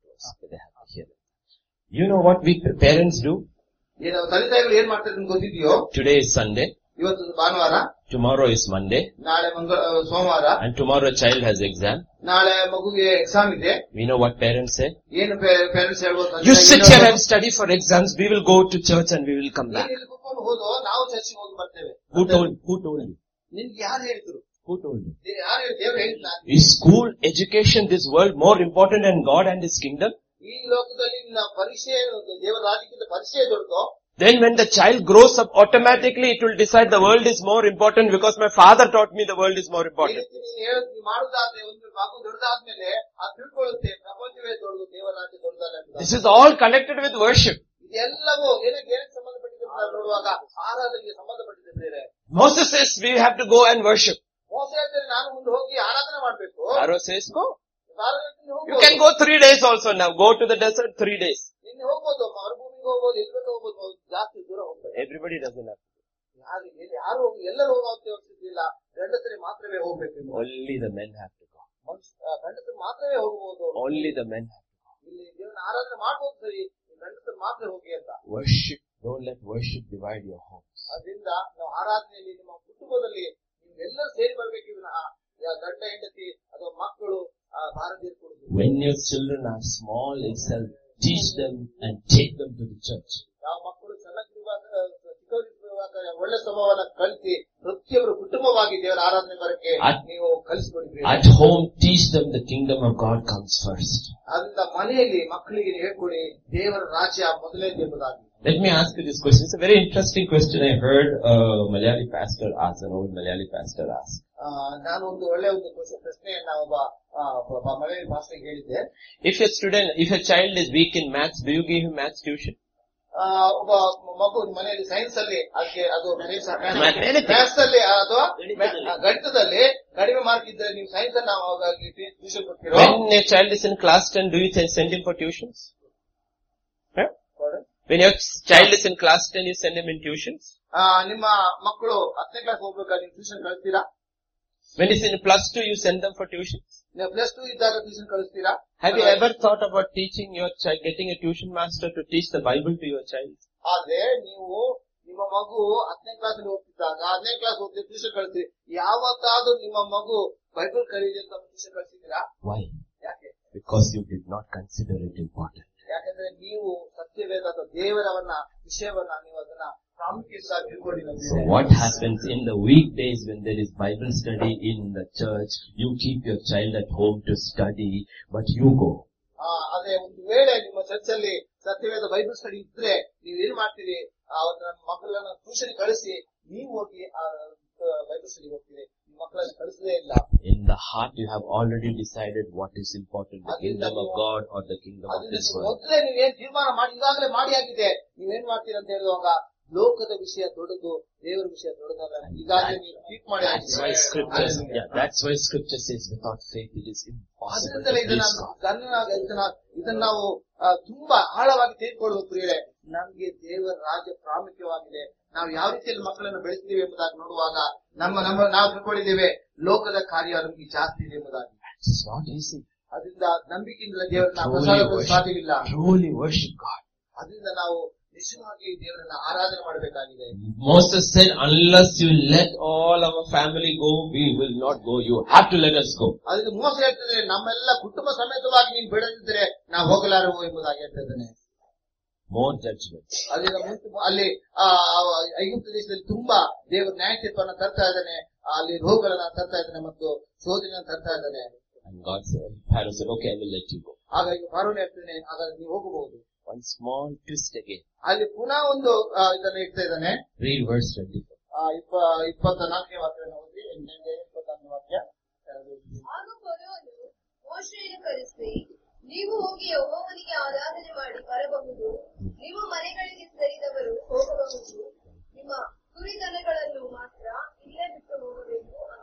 You know what we parents do? ಏನು ತಂದೆ ತಾಯಿಗಳು ಏನ್ ಮಾಡ್ತಾರೆ ನಿಮ್ಗೆ ಗೊತ್ತಿದೆಯೋ? Today is Sunday. ಇವತ್ತು ಭಾನುವಾರ. Tomorrow is Monday. ನಾಳೆ ಮಂಗಳ ಸೋಮವಾರ. And tomorrow child has exam. ನಾಳೆ ಮಗುವಿಗೆ ಎಕ್ಸಾಮ್ ಇದೆ. We know what parents say. ಏನು ಪೇರೆಂಟ್ಸ್ ಹೇಳ್ಬೋದು? You sit here and study for exams. We will go to church and we will come back. ಇಲ್ಲಿ ಕೂತ್ಕೊಂಡು ಹೋದೋ ನಾವು ಚರ್ಚಿಗೆ ಹೋಗಿ ಬರ್ತೇವೆ. Who told? Who told you? ನಿನ್ಗೆ ಯಾರು ಹೇಳಿದ್ರು? Who told you? ಯಾರು ಹೇಳಿ? ದೇವರು ಹೇಳಿದ್ನ? Is school education this world more important than God and His kingdom? ಈ ಲೋಕದಲ್ಲಿ ನಿನ್ನ ಪರಿಚಯ ದೇವರ ರಾಜ್ಯಕ್ಕಿಂತ ಪರಿಚಯ ದೊಡ್ಡದು. Then when the child grows up, automatically it will decide the world is more important because my father taught me the world is more important. ಮಾಡುದಾದ್ರೆ ಒಂದು ಮಗು ದೊಡ್ಡದಾದ್ಮೇಲೆ ಅದು ತಿಳ್ಕೊಳ್ಳುತ್ತೆ ಪ್ರಪಂಚವೇ ದೊಡ್ಡದು, ದೇವರ ರಾಜ್ಯ ದೊಡ್ಡದಲ್ಲ. This is all connected with worship. ಇದೆಲ್ಲವೂ ಏನಕ್ಕೆ ಏನಕ್ಕೆ ಸಂಬಂಧಪಟ್ಟಿದೆ ನೋಡುವಾಗ ಆರಾಧನೆಗೆ ಸಂಬಂಧಪಟ್ಟಿದೆ. Moses says we have to go and worship. ಮೋಸ ಹೇಳ್ತಾರೆ ನಾನು ಮುಂದೆ ಹೋಗಿ ಆರಾಧನೆ ಮಾಡ್ಬೇಕು. Pharaoh says go. You can go three days also now. Go to the desert three days. ನಿನ್ನೆ ಹೋಗ್ಬೋದು, ಮರುಭೂಮಿಗೆ ಹೋಗ್ಬೋದು, ಎಲ್ಬೇಕು ಹೋಗ್ಬೋದು, ಜಾಸ್ತಿ ದೂರ ಹೋಗ್ಬೋದು. Everybody doesn't have to. ಯಾರು ಯಾರು ಹೋಗಿ ಎಲ್ಲರೂ ಹೋಗೋ ಅವಶ್ಯಕತೆ ಗಂಡಸರಿ ಮಾತ್ರವೇ ಹೋಗ್ಬೇಕು. Only the men have to go. ಗಂಡಸರು ಮಾತ್ರವೇ ಹೋಗಬಹುದು. Only the men have to go. ಇಲ್ಲಿ ದೇವರ ಆರಾಧನೆ ಮಾಡ್ಬೋದು, ಸರಿ, ಗಂಡಸರು ಮಾತ್ರ ಹೋಗಿ ಅಂತ. Worship. Don't let worship divide your homes. ಅದರಿಂದ ನಾವು ಆರಾಧನೆಯಲ್ಲಿ ನಿಮ್ಮ ಕುಟುಂಬದಲ್ಲಿ ನೀವೆಲ್ಲರೂ ಸೇರಿ ಬರ್ಬೇಕು. ವಿನಃ ಗಂಡ ಹೆಂಡತಿ ಅಥವಾ ಮಕ್ಕಳು ಭಾರತೀಯರು. When your children are small itself, teach them and take them to the church. ಯಾವ ಮಕ್ಕಳು ಚೆನ್ನಾಗಿರುವಾಗ ಚಿಕ್ಕವರಿರುವಾಗ ಒಳ್ಳೆ ಸ್ವಭಾವನ ಕಲಿಸಿ ಪ್ರತಿಯೊಬ್ಬರು ಕುಟುಂಬವಾಗಿ ದೇವರ ಆರಾಧನೆ ಬರಕ್ಕೆ ನೀವು ಕಲಿಸಿಕೊಡಿ. At home, teach them the kingdom of God comes first. ಅದರಿಂದ ಮನೆಯಲ್ಲಿ ಮಕ್ಕಳಿಗೆ ಹೇಳ್ಕೊಡಿ ದೇವರ ರಾಜ್ಯ ಮೊದಲನೇದು ಎಂಬುದಾಗಿ. Let me ask you this question. It's a very interesting question. I heard a Malayali pastor ask, an old Malayali pastor ask. ನಾನು ಒಂದು ಒಳ್ಳೆ ಒಂದು ಪ್ರಶ್ನೆಯನ್ನ ಒಬ್ಬ ಮಲಯಾಳಿ ಪಾಸ್ಟರ್ ಹೇಳಿದ್ದೆ. If a student, if a child is weak in maths, do you give him maths tuition? ಒಬ್ಬ ಮಗು ಮನೆಯಲ್ಲಿ ಸೈನ್ಸ್ ಅಲ್ಲಿ ಅದಕ್ಕೆ ಅದು ಮ್ಯಾಥ್ಸ್ ಅಲ್ಲಿ ಅಥವಾ ಗಣಿತದಲ್ಲಿ ಕಡಿಮೆ ಮಾರ್ಕ್ ಇದ್ದರೆ ನೀವು ಸೈನ್ಸ್ ಅನ್ನ ಟ್ಯೂಷನ್ ಕೊಡ್ತೀರಾ? When a child is in class ten, do you send him for tuitions? Huh? When your child is in class ten, you send him in tuitions? ನಿಮ್ಮ ಮಕ್ಕಳು ಹತ್ತನೇ ಕ್ಲಾಸ್ ಹೋಗ್ಬೇಕಾದ್ರೆ ನೀವು ಟ್ಯೂಷನ್ ಕಳಿಸ್ತೀರಾ? When it's in plus two, you send them for tuition. ನೀವು plus two ಇದ್ದಾಗ tuition ಕಳಿಸ್ತೀರಾ? Have you ever thought about teaching your child, getting a tuition master to teach the Bible to your child? ಆದ್ರೆ ನೀವು ನಿಮ್ಮ ಮಗು ಹತ್ತನೇ class ಹೋಗ್ತಿದ್ದಾಗ ಹತ್ತನೇ class ಹೋಗ್ತೀವಿ ಟ್ಯೂಷನ್ ಕಳಿಸ್ತೀರಿ. ಯಾವತ್ತಾದ್ರೂ ನಿಮ್ಮ ಮಗು ಬೈಬಲ್ ಕಲಿಯಿದೆ ಅಂತ ಟ್ಯೂಷನ್ ಕಳಿಸಿದ್ದೀರಾ? Why? ಯಾಕೆ? Because you did not consider it important. ಯಾಕಂದ್ರೆ ನೀವು ಸತ್ಯವೇದ ಅಥವಾ ದೇವರವನ್ನ ವಿಷಯವನ್ನ ನೀವು ಅದನ್ನ ಪ್ರಾಮುಖ್ಯವಾಗಿ ತಿಳ್ಕೊಂಡಿಲ್ಲ. So what happens in the weekdays when there is Bible study in the church? You keep your child at home to study, but you go. ಅದೇ ಒಂದು ವೇಳೆ ನಿಮ್ಮ ಚರ್ಚಲ್ಲಿ ಸತ್ಯವೇದ ಬೈಬಲ್ ಸ್ಟಡಿ ಇದ್ರೆ ನೀವು ಏನ್ ಮಾಡ್ತೀರಿ? ಅವ್ರ ಮಕ್ಕಳನ್ನ ಟ್ಯೂಷನ್ ಕಳಿಸಿ ನೀವು ಹೋಗಿ ಬೈಬಲ್ ಸ್ಟಡಿ ಹೋಗ್ತೀರಿ, ಮಕ್ಕಳನ್ನ ಕಳಿಸಲೇ ಇಲ್ಲ. In the heart you have already decided what is important, the kingdom of God or the kingdom of this world. ಮೊದಲೇ ನೀವೇನ್ ತೀರ್ಮಾನ ಮಾಡಿ ಈಗಾಗಲೇ ಮಾಡಿ ಆಗಿದೆ. ನೀವೇನ್ ಮಾಡ್ತೀರಿ ಅಂತ ಹೇಳುವಾಗ ಲೋಕದ ವಿಷಯ ದೊಡ್ಡದು, ದೇವರ ವಿಷಯ ದೊಡ್ಡದಲ್ಲ. ಈಗಾಗಲೇ ನೀವು ಟ್ರೀಟ್ ಮಾಡಿ ಆಗಿದೆ. That's why scripture, yeah, that's why scripture says without faith it is impossible to please God. ಇದನ್ನ ನಾವು ತುಂಬಾ ಆಳವಾಗಿ ತೆಗೆದುಕೊಳ್ಳುವ ಪ್ರಿಯರೇ, ನಮ್ಗೆ ದೇವರ ರಾಜ್ಯ ಪ್ರಾಮುಖ್ಯವಾಗಿದೆ. ನಾವು ಯಾವ ರೀತಿಯಲ್ಲಿ ಮಕ್ಕಳನ್ನು ಬೆಳೆಸ್ತೀವಿ ಎಂಬುದಾಗಿ ನೋಡುವಾಗ ನಮ್ಮ ನಮ್ಮ ನಾವು ತಿಳ್ಕೊಂಡಿದ್ದೇವೆ ಲೋಕದ ಕಾರ್ಯ ನಮ್ಗೆ ಜಾಸ್ತಿ ಇದೆ ಎಂಬುದಾಗಿ. It's not easy. ಅದರಿಂದ ನಂಬಿಕೆಯಿಂದ ದೇವರನ್ನ ಪ್ರಸಾದಿಸಲು ಸಾಧ್ಯವಿಲ್ಲ. Truly worship God. ಅದರಿಂದ ನಾವು ನಿಜವಾಗಿ ದೇವರನ್ನ ಆರಾಧನೆ ಮಾಡಬೇಕಾಗಿದೆ. Moses said, unless you let all our family go, we will not go. You have to let us go. ಅದಕ್ಕೆ ಮೋಸ ಹೇಳ್ತಿದ್ರೆ ನಮ್ಮೆಲ್ಲ ಕುಟುಂಬ ಸಮೇತವಾಗಿ ನೀನು ಬಿಡದಿದ್ರೆ ನಾವು ಹೋಗಲಾರವು ಎಂಬುದಾಗಿ ಹೇಳ್ತಿದ್ದಾನೆ. More judgment. ಅಲ್ಲಿಂದ ಮುಂಚೆ ಅಲ್ಲಿ ಐಗುಪ್ತ ದೇಶದಲ್ಲಿ ತುಂಬಾ ದೇವರ ನ್ಯಾಯ ತೀರ್ಪನ್ನು ತರ್ತಾ ಇದ್ದಾನೆ, ಅಲ್ಲಿ ರೋಗಗಳನ್ನ ತರ್ತಾ ಇದ್ದಾನೆ ಮತ್ತು ಶೋಧನೆಯನ್ನು ತರ್ತಾ ಇದ್ದಾನೆ. And God said, Pharaoh said, okay, I will let you go. ಹಾಗಾಗಿ ಫಾರೋನ್ ಹೇಳ್ತಾನೆ, ಹಾಗಾಗಿ ನೀವು ಹೋಗಬಹುದು. One small twist again. ಅಲ್ಲಿ ಪುನಃ ಒಂದು ಇದನ್ನ ಇಡ್ತಾ ಇದ್ದಾನೆ. Read verse twenty-four. ಇಪ್ಪ ಇಪ್ಪತ್ತ ನಾಲ್ಕನೇ ವಾಕ್ಯವನ್ನು ಓದಿ. ಎಂಟನೇ ಇಪ್ಪತ್ತಾರನೇ ವಾಕ್ಯ. ಆಗ ಫರೋಹನು ಮೋಶೆಯನ್ನು ಕರೆಸಿ, ನೀವು ಹೋಗಿ ಯೆಹೋವನಿಗೆ ಆರಾಧನೆ ಮಾಡಿ ಬರಬಹುದು, ನಿಮ್ಮ ಮನೆಗಳಿಗೆ ಸೇರಿದವರು ಹೋಗಬಹುದು, ನಿಮ್ಮ ಕುರಿದನಗಳನ್ನು ಮಾತ್ರ ಇಲ್ಲೇ ಬಿಟ್ಟು ಹೋಗಬೇಕು.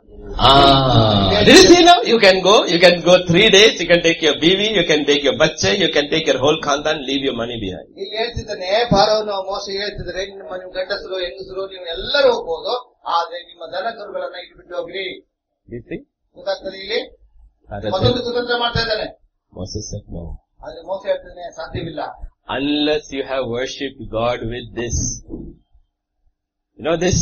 Ah, did you see now? You can go, you can go three days, you can take your biwi, you can take your bachche, you can take your whole khandan, leave your money behind. ಇಲ್ಲಿ ಹೇಳ್ತಿದ್ದಾನೆ ಫಾರೋನು ಮೋಶೆ ಹೇಳ್ತಿದ್ರೆ, ನಿಮ್ಮ ನಿಮ್ಮ ಗಂಡಸರು ಹೆಂಗಸರು ನೀವು ಎಲ್ಲರೂ ಹೋಗ್ಬೋದು, ಆದ್ರೆ ನಿಮ್ಮ ದನ ಕರುಗಳನ್ನ ಇಟ್ಬಿಟ್ಟು ಹೋಗ್ರಿ. You see? ಗೊತ್ತಾಗ್ತದೆ ಇಲ್ಲಿ ಮತ್ತೊಂದು ಕುತಂತ್ರ ಮಾಡ್ತಾ ಇದ್ದಾನೆ. Moses said no. ಆದ್ರೆ ಮೋಶೆ ಹೇಳ್ತಾನೆ ಸಾಧ್ಯವಿಲ್ಲ. Unless you have worshipped God with this. You know this?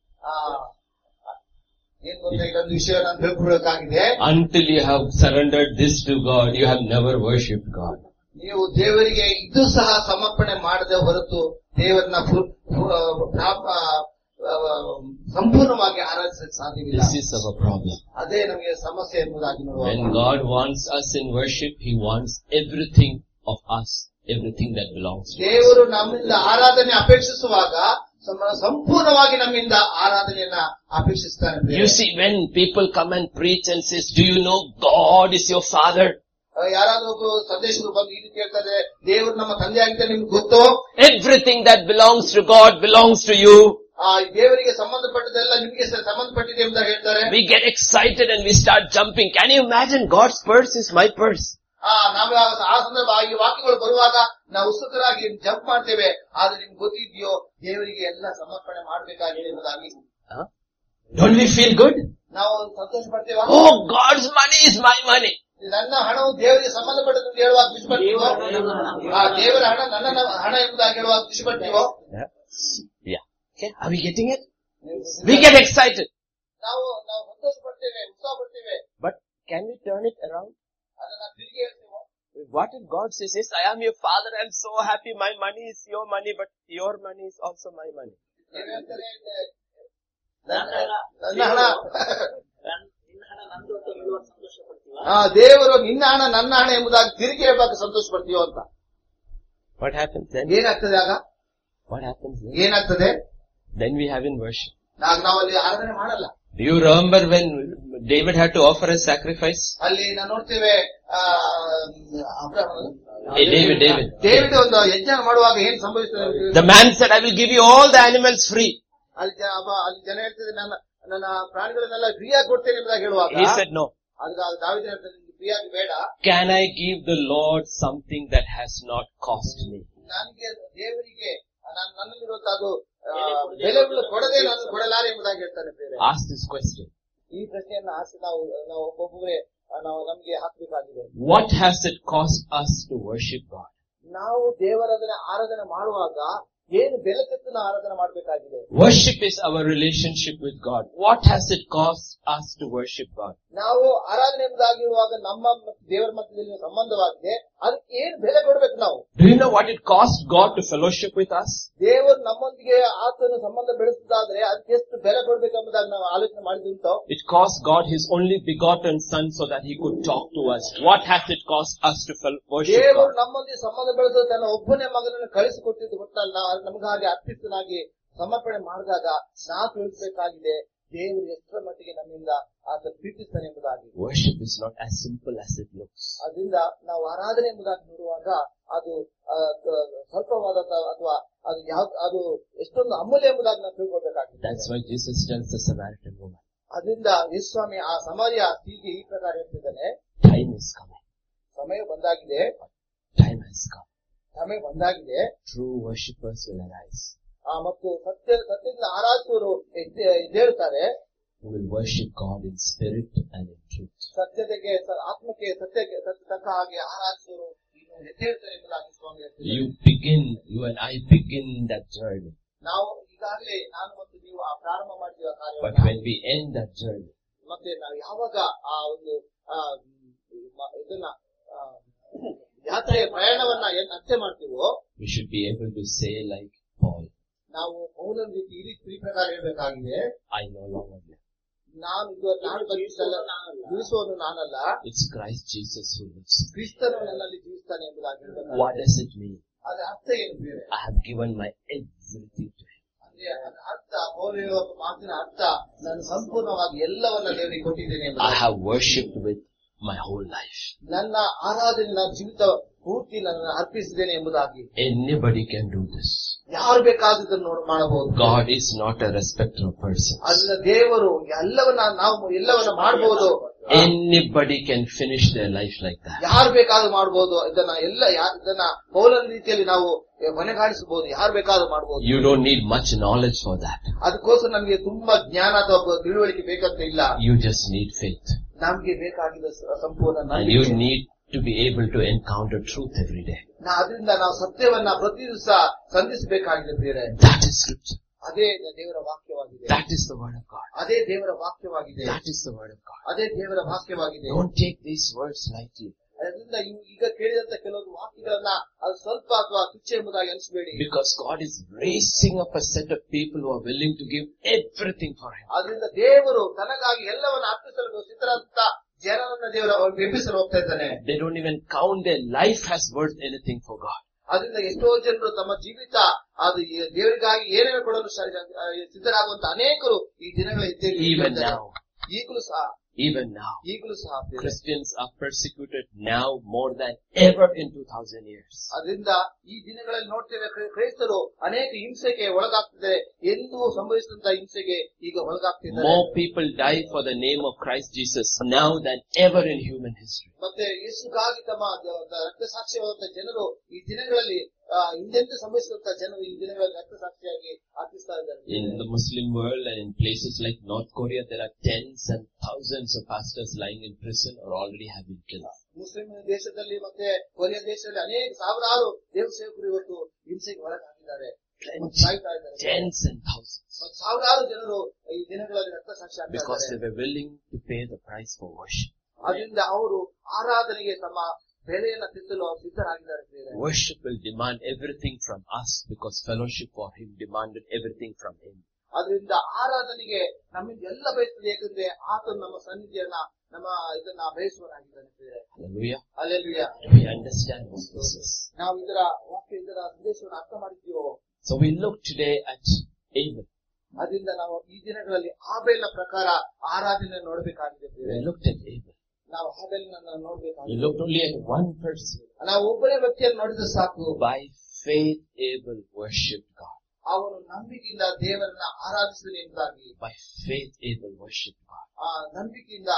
ಏನ್ ಗೊತ್ತಾ, ಇದೊಂದು ವಿಷಯ ನಾನು ತಿಳ್ಕೊಳ್ಬೇಕಾಗಿದೆ. Until you have surrendered this to God, you have never worshipped God. ನೀವು ದೇವರಿಗೆ ಇದು ಸಹ ಸಮರ್ಪಣೆ ಮಾಡದೆ ಹೊರತು ದೇವರನ್ನ ಸಂಪೂರ್ಣವಾಗಿ ಆರಾಧಿಸಕ್ಕೆ ಸಾಧ್ಯವಿಲ್ಲ. This is our problem. ಅದೇ ನಮಗೆ ಸಮಸ್ಯೆ ಎಂಬುದಾಗಿ ನೋಡುವ. When God wants us in worship, He wants everything of us, everything that belongs to us. ದೇವರು ನಮ್ಮಿಂದ ಆರಾಧನೆ ಅಪೇಕ್ಷಿಸುವಾಗ ಸಂಪೂರ್ಣವಾಗಿ ನಮ್ಮಿಂದ ಆರಾಧನೆಯನ್ನ ಅಪೇಕ್ಷಿಸ್ತಾನೆ. You see, when people come and preach and says, do you know God is your father? ಯಾರಾದ್ರೂ ಒಬ್ಬರು ಸಂದೇಶಗಳು ಬಂದು ಈ ರೀತಿ ಹೇಳ್ತಾರೆ, ದೇವರು ನಮ್ಮ ತಂದೆ ಆಗಿದ್ದರೆ ನಿಮ್ಗೆ ಗೊತ್ತೋ? Everything that belongs to God belongs to you. ಆ ದೇವರಿಗೆ ಸಂಬಂಧಪಟ್ಟದೆಲ್ಲ ನಿಮಗೆ ಸಂಬಂಧಪಟ್ಟಿದೆ ಅಂತ ಹೇಳ್ತಾರೆ. We get excited and we start jumping. Can you imagine? God's purse is my purse. ಆ ನಾವು ಆ ಸಂದರ್ಭ ಈ ವಾಕ್ಯಗಳು ಬರುವಾಗ ನಾವು ಉತ್ಸುಕರಾಗಿ ಜಂಪ್ ಮಾಡ್ತೇವೆ. ಆದ್ರೆ ನಿಮ್ಗೆ ಗೊತ್ತಿದ್ಯೋ ದೇವರಿಗೆ ಎಲ್ಲ ಸಮರ್ಪಣೆ ಮಾಡಬೇಕಾಗಿದೆ ಎಂಬುದಾಗಿ. Don't we feel good? ನಾವು ಸಂತೋಷ ಪಡ್ತೇವೆ. Oh, God's money is my money. ನನ್ನ ಹಣವು ದೇವರಿಗೆ ಸಂಬಂಧಪಟ್ಟದ್ದು ಅಂತ ಹೇಳುವಾಗ ಖುಷಿ ಪಡ್ತೀವೋ? ಆ ದೇವರ ಹಣ ನನ್ನ ಹಣ ಎಂಬುದಾಗಿ ಹೇಳುವಾಗ ಖುಷಿ ಪಡ್ತೀವೋ? Yeah. Okay. Are we getting it? We get excited. ನಾವು ನಾವು ಸಂತೋಷ ಪಡ್ತೇವೆ, ಉತ್ಸಾಹ ಪಡ್ತೇವೆ. But can we turn it around? ಅದನ್ನ ತಿರುಗಿ ಹೇಳ್ತೇವೋ? What if God says, yes, I am your father, I am so happy, my money is your money, but your money is also my money. ಏನ್ ಹೇಳ್ತಾರೆ? ನನ್ನ ನನ್ನ ಹಣ ನಿನ್ನ ಹಣ ನಂದು ಅಂತ ಹೇಳುವಾಗ ಸಂತೋಷ ಪಡ್ತೀವ? ಆ ದೇವರು ನಿನ್ನ ಹಣ ನನ್ನ ಹಣ ಎಂಬುದಾಗಿ ತಿರುಗಿ ಹೇಳುವಾಗ ಸಂತೋಷ ಪಡ್ತೀವೋ ಅಂತ. What happens then? ಏನಾಗ್ತದೆ ಆಗ? What happens then? ಏನಾಗ್ತದೆ? Then we have in worship. ನಾವು ನಾವಲ್ಲಿ ಆರಾಧನೆ ಮಾಡಲ್ಲ. Do you remember when David had to offer a sacrifice? ಅಲ್ಲಿ ನಾವು ನೋಡ್ತೇವೆ Hey, David, David. ಡೇವಿಡ್ ಒಂದು ಯಜ್ಞ ಮಾಡುವಾಗ ಏನ್ ಸಂಭವಿಸ್ತದೆ? The man said, I will give you all the animals free. ಅಲ್ಲಿ ಅಲ್ಲಿ ಜನ ಹೇಳ್ತದೆ, ನನ್ನ ನನ್ನ ಪ್ರಾಣಿಗಳನ್ನೆಲ್ಲ ಫ್ರೀಯಾಗಿ ಕೊಡ್ತೇನೆ ಎಂಬುದಾಗಿ ಹೇಳುವಾಗ He said no. ಅದಕ್ಕೆ ದಾವೀದನು ಹೇಳ್ತಾನೆ, ಫ್ರೀಯಾಗಿ ಬೇಡ. Can I give the Lord something that has not cost me? ನನಗೆ ದೇವರಿಗೆ ನಾನು ನನ್ನಲ್ಲಿರುವಂತ ಅದು ಬೆಲೆ ಕೊಡದೆ ನಾನು ಕೊಡಲಾರೆ ಎಂಬುದಾಗಿ ಹೇಳ್ತಾನೆ. Ask this question. ಈ ಪ್ರಶ್ನೆಯನ್ನ ಆಸೆ ನಾವು ನಾವು ಒಬ್ಬೊಬ್ಬರೇ ನಾವು ನಮ್ಗೆ ಹಾಕ್ಬೇಕಾಗಿದೆ. What has it cost us to worship God? ನಾವು ದೇವರಾಧನೆ ಆರಾಧನೆ ಮಾಡುವಾಗ ಏನು ಬೆಲೆ ತೆತ್ತು ನಾವು ಆರಾಧನೆ ಮಾಡಬೇಕಾಗಿದೆ. Worship is our relationship with God. What has it cost us to worship God? ನಾವು ಆರಾಧನೆ ಎಂಬುದಾಗಿರುವಾಗ ನಮ್ಮ ಮತ್ತು ದೇವರ ಮಧ್ಯದಲ್ಲಿ ಸಂಬಂಧವಾಗಿದೆ. ಅದಕ್ಕೆ ಏನು ಬೆಲೆ ಕೊಡಬೇಕು ನಾವು? Do you know what it cost God to fellowship with us? ದೇವರು ನಮ್ಮೊಂದಿಗೆ ಆತನ ಸಂಬಂಧ ಬೆಳೆಸುವುದಾದ್ರೆ ಅದಕ್ಕೆ ಎಷ್ಟು ಬೆಲೆ ಕೊಡಬೇಕೆಂಬುದಾಗಿ ನಾವು ಆಲೋಚನೆ ಮಾಡಿದುಂಟು. It cost God His only begotten Son so that He could talk to us. What has it cost us to worship ದೇವರು God? ನಮ್ಮೊಂದಿಗೆ ಸಂಬಂಧ ಬೆಳೆಸಲು ತನ್ನ ಒಬ್ಬನೇ ಮಗನನ್ನು ಕಳಿಸಿಕೊಟ್ಟಿದ್ದು ಗೊತ್ತಲ್ಲ, ನಮಗಾಗಿ ಅರ್ಪಿತನಾಗಿ ಸಮರ್ಪಣೆ ಮಾಡಿದಾಗ ನಾವು ತಿಳಿಸಬೇಕಾಗಿದೆ ದೇವರು ಎಷ್ಟರ ಮಟ್ಟಿಗೆ ನಮ್ಮಿಂದ ಆತ ಪ್ರೀತಿಸ್ತಾನೆ ಎಂಬುದಾಗಿ. Worship is not as simple as it looks. ಅದರಿಂದ ನಾವು ಆರಾಧನೆ ಎಂಬುದಾಗಿ ನೋಡುವಾಗ ಅದು ಸ್ವಲ್ಪವಾದ ಅಥವಾ ಅದು ಯಾವ ಅದು ಎಷ್ಟೊಂದು ಅಮೂಲ್ಯ ಎಂಬುದಾಗಿ ನಾವು ತಿಳ್ಕೊಳ್ಬೇಕಾಗಿದೆ. That's why Jesus tells the Samaritan woman. ಅದರಿಂದ ಯೇಸುಸ್ವಾಮಿ ಆ ಸಮಾರ್ಯ ಸ್ತ್ರೀಗೆ ಈ ಪ್ರಕಾರ ಹೇಳ್ತಿದ್ದಾನೆ, Time is coming. ಸಮಯ ಬಂದಾಗಿದೆ, Time has come. ಸಮಯ ಬಂದಾಗಿದೆ. True worshippers will arise. ಆ ಮತ್ತು ಸತ್ಯ ಸತ್ಯದಿಂದ ಆರಾಧಿಸುವರು ಎದ್ದೇಳುತ್ತಾರೆ. Who will worship God in spirit and in truth. ಸತ್ಯತೆಗೆ ಆತ್ಮಕ್ಕೆ ಸತ್ಯಕ್ಕೆ ಸತ್ಯ ತಕ್ಕ ಹಾಗೆ ಆರಾಧಿಸುವರು ಎದ್ದೇಳುತ್ತಾರೆ ಎಂಬುದಾಗಿ ಸ್ವಾಮಿ ಹೇಳ್ತಾರೆ. You begin, you and I begin that journey. ನಾವು ಈಗಾಗಲೇ ನಾನು ಮತ್ತು ನೀವು ಆ ಪ್ರಾರಂಭ ಮಾಡಿದ But ಕಾರ್ಯವನ್ನು when we end that journey, ಮತ್ತೆ ನಾವು ಯಾವಾಗ ಆ ಒಂದು ಇದನ್ನ ಯಾತ್ರೆಯ ಪ್ರಯಾಣವನ್ನ ಏನ್ ಅರ್ಥ ಮಾಡ್ತೀವೋ we should be able to say like Paul, ನಾವು ಪೌಲನ ರೀತಿ ಈ ರೀತಿ ಈ ಪ್ರಕಾರ ಹೇಳ್ಬೇಕಾಗಿದೆ, I no longer live. ನಾನು ಇದು ನಾನು ಬದುಕಿಸಲ್ಲ, ಜೀವಿಸುವನು ನಾನಲ್ಲ, It's Christ Jesus who lives. ಕ್ರಿಸ್ತನು ನನ್ನಲ್ಲಿ ಜೀವಿಸ್ತಾನೆ ಎಂಬುದಾಗಿ ಹೇಳ್ಬೇಕಾಗಿದೆ. What does it mean? ಅದ್ರ ಅರ್ಥ ಏನು ಬೇರೆ? I have given my everything to Him. ಅಂದ್ರೆ ಅದ್ರ ಅರ್ಥ ಪೌಲ ಹೇಳುವ ಮಾತಿನ ಅರ್ಥ ನಾನು ಸಂಪೂರ್ಣವಾಗಿ ಎಲ್ಲವನ್ನ ದೇವರಿಗೆ ಕೊಟ್ಟಿದ್ದೇನೆ I ಎಂಬುದಾಗಿ. have worshipped with my whole life. ನನ್ನ ಆರಾಧನೆ ನನ್ನ ಜೀವಿತ ಪೂರ್ತಿ ನನ್ನ ಅರ್ಪಿಸಿದ್ದೇನೆ ಎಂಬುದಾಗಿ. Anybody can do this. ಯಾರು ಬೇಕಾದದನ್ನು ಮಾಡಬಹುದು. God is not a respecter of persons. ಅದನ್ನ ದೇವರು ಎಲ್ಲವನ್ನ ನಾವು ಎಲ್ಲವನ್ನ ಮಾಡಬಹುದು. Anybody can finish their life like that. ಯಾರು ಬೇಕಾದ್ರೂ ಮಾಡಬಹುದು. ಇದನ್ನ ಎಲ್ಲ ಇದನ್ನ ಪೌಲನ ರೀತಿಯಲ್ಲಿ ನಾವು ಕೊನೆಗಾಣಿಸಬಹುದು. ಯಾರು ಬೇಕಾದ್ರೂ ಮಾಡಬಹುದು. You don't need much knowledge for that. ಅದಕ್ಕೋಸ್ಕರ ನಮಗೆ ತುಂಬಾ ಜ್ಞಾನ ಅಥವಾ ತಿಳುವಳಿಕೆ ಬೇಕಂತ ಇಲ್ಲ. You just need faith. ನಮ್ಗೆ ಬೇಕಾಗಿದ್ದ ಸಂಪೂರ್ಣ And you need to be able to encounter truth every day. ಅದರಿಂದ ನಾವು ಸತ್ಯವನ್ನ ಪ್ರತಿ ದಿವಸ ಸಂಧಿಸಬೇಕಾಗಿದೆ ಬೇರೆ. That is scripture. ಅದೇ ದೇವರ ವಾಕ್ಯವಾಗಿದೆ. That is the word of God. ಅದೇ ದೇವರ ವಾಕ್ಯವಾಗಿದೆ. That is the word of God. ಅದೇ ದೇವರ ವಾಕ್ಯವಾಗಿದೆ. Don't take these words lightly. ಅದರಿಂದ ಈಗ ಕೇಳಿದಂತ ಕೆಲವೊಂದು ವಾಕ್ಯಗಳನ್ನ ಅದು ಸ್ವಲ್ಪ ಅಥವಾ ತುಚ್ಛ ಎಂಬುದಾಗಿ ಅನಿಸಬೇಡಿ. Because God is raising up a set of people who are willing to give everything for Him. ಅದರಿಂದ ದೇವರು ತನಗಾಗಿ ಎಲ್ಲವನ್ನ ಅರ್ಪಿಸಲು ಸಿದ್ಧರಾದಂತ ಜನರನ್ನ ದೇವರ ಎಬ್ಬಿಸಲು ಹೋಗ್ತಾ ಇದ್ದಾನೆ. They don't even count their life as worth anything for God. ಅದರಿಂದ ಎಷ್ಟೋ ಜನರು ತಮ್ಮ ಜೀವಿತ ಅದು ದೇವರಿಗಾಗಿ ಏನೇನು ಕೊಡಲು ಸಿದ್ಧರಾಗುವಂತ ಅನೇಕರು ಈ ದಿನಗಳ Even now. ಈಗಲೂ ಸಹ Even now. ಈಗಲೂ ಸಹ Christians are persecuted now more than ever in two thousand years. ಅದರಿಂದ ಈ ದಿನಗಳಲ್ಲಿ ನೋಡ್ತೇವೆ ಕ್ರೈಸ್ತರು ಅನೇಕ ಹಿಂಸೆಗೆ ಒಳಗಾಗ್ತಿದ್ದಾರೆ. ಎಂದೂ ಸಂಭವಿಸಿದಂತ ಹಿಂಸೆಗೆ ಈಗ ಒಳಗಾಗ್ತಿದ್ದಾರೆ. More people die for the name of Christ Jesus now than ever in human history. ಮತ್ತೆ ಯೇಸುಗಾಗಿ ತಮ್ಮ ರಕ್ತ ಸಾಕ್ಷಿಯಾದಂತ ಜನರು ಈ ದಿನಗಳಲ್ಲಿ ಹಿಂದೆಂದೂ ಸಂಭವಿಸಿದಂತ ಜನರು ಈ ದಿನಗಳಲ್ಲಿ ರಕ್ತ ಸಾಕ್ಷಿಯಾಗಿ ಅರ್ಪಿಸ್ತಾ ಇದ್ದಾರೆ. In the Muslim world and in places like North Korea, there are tens and thousands of pastors lying in prison or already have been killed. ಮುಸ್ಲಿಂ ದೇಶದಲ್ಲಿ ಮತ್ತೆ ಕೊರಿಯಾ ದೇಶದಲ್ಲಿ ಅನೇಕ ಸಾವಿರಾರು ದೇವ ಸೇವಕರು ಇವತ್ತು ಹಿಂಸೆಗೆ ಒಳಗಾಗಿದ್ದಾರೆ, ಸಾಯ್ತಾ ಇದ್ದಾರೆ. Tens and thousands. ಸಾವಿರಾರು ಜನರು ಈ ದಿನಗಳಲ್ಲಿ ರಕ್ತ ಸಾಕ್ಷಿ ಆಗ್ತಾ Because they ಇದ್ದಾರೆ. were willing to pay the price for worship. ಅದರಿಂದ ಅವರು ಆರಾಧನೆಗೆ ತಮ್ಮ ಬೆಲೆಯನ್ನ ತೆತ್ತಲು ಸಿದ್ಧರಾಗಿದ್ದಾರೆ. Worship will demand everything from us because fellowship for Him demanded everything from Him. ಅದರಿಂದ ಆರಾಧನೆಗೆ ನಮ್ಮಿಂದ ಎಲ್ಲ ಬಯಸ್ತದೆ, ಯಾಕಂದ್ರೆ ಆತನು ನಮ್ಮ ಸನ್ನಿಧಿಯನ್ನ ನಮ್ಮ ಇದನ್ನ ಬಯಸುವನಾಗಿದ್ದಾನೆ. Hallelujah. Hallelujah. Do we understand what this is? ನಾವು ಇದರ ವಾಕ್ಯ ಇದರ ಸಂದೇಶವನ್ನು ಅರ್ಥ ಮಾಡಿದ್ದೀವೋ? So we look today at Abel. ಅದರಿಂದ ನಾವು ಈ ದಿನಗಳಲ್ಲಿ ಆಬೇಲ್ನ ಪ್ರಕಾರ ಆರಾಧನೆ ನೋಡಬೇಕಾಗಿದೆ. We looked at Abel. ನಾವು ಆಬೇಲ್ನನ್ನ ನೋಡಬೇಕಾಗಿದೆ. We looked only at one person. ನಾವು ಒಬ್ಬನೇ ವ್ಯಕ್ತಿಯನ್ನು ನೋಡಿದ್ರೆ ಸಾಕು. By faith Abel worshipped God. ಅವನು ನಂಬಿಕೆಯಿಂದ ದೇವರನ್ನ ಆರಾಧಿಸಿದನು ಎಂಬುದಾಗಿ. By faith Abel worshipped God. ಆ ನಂಬಿಕೆಯಿಂದ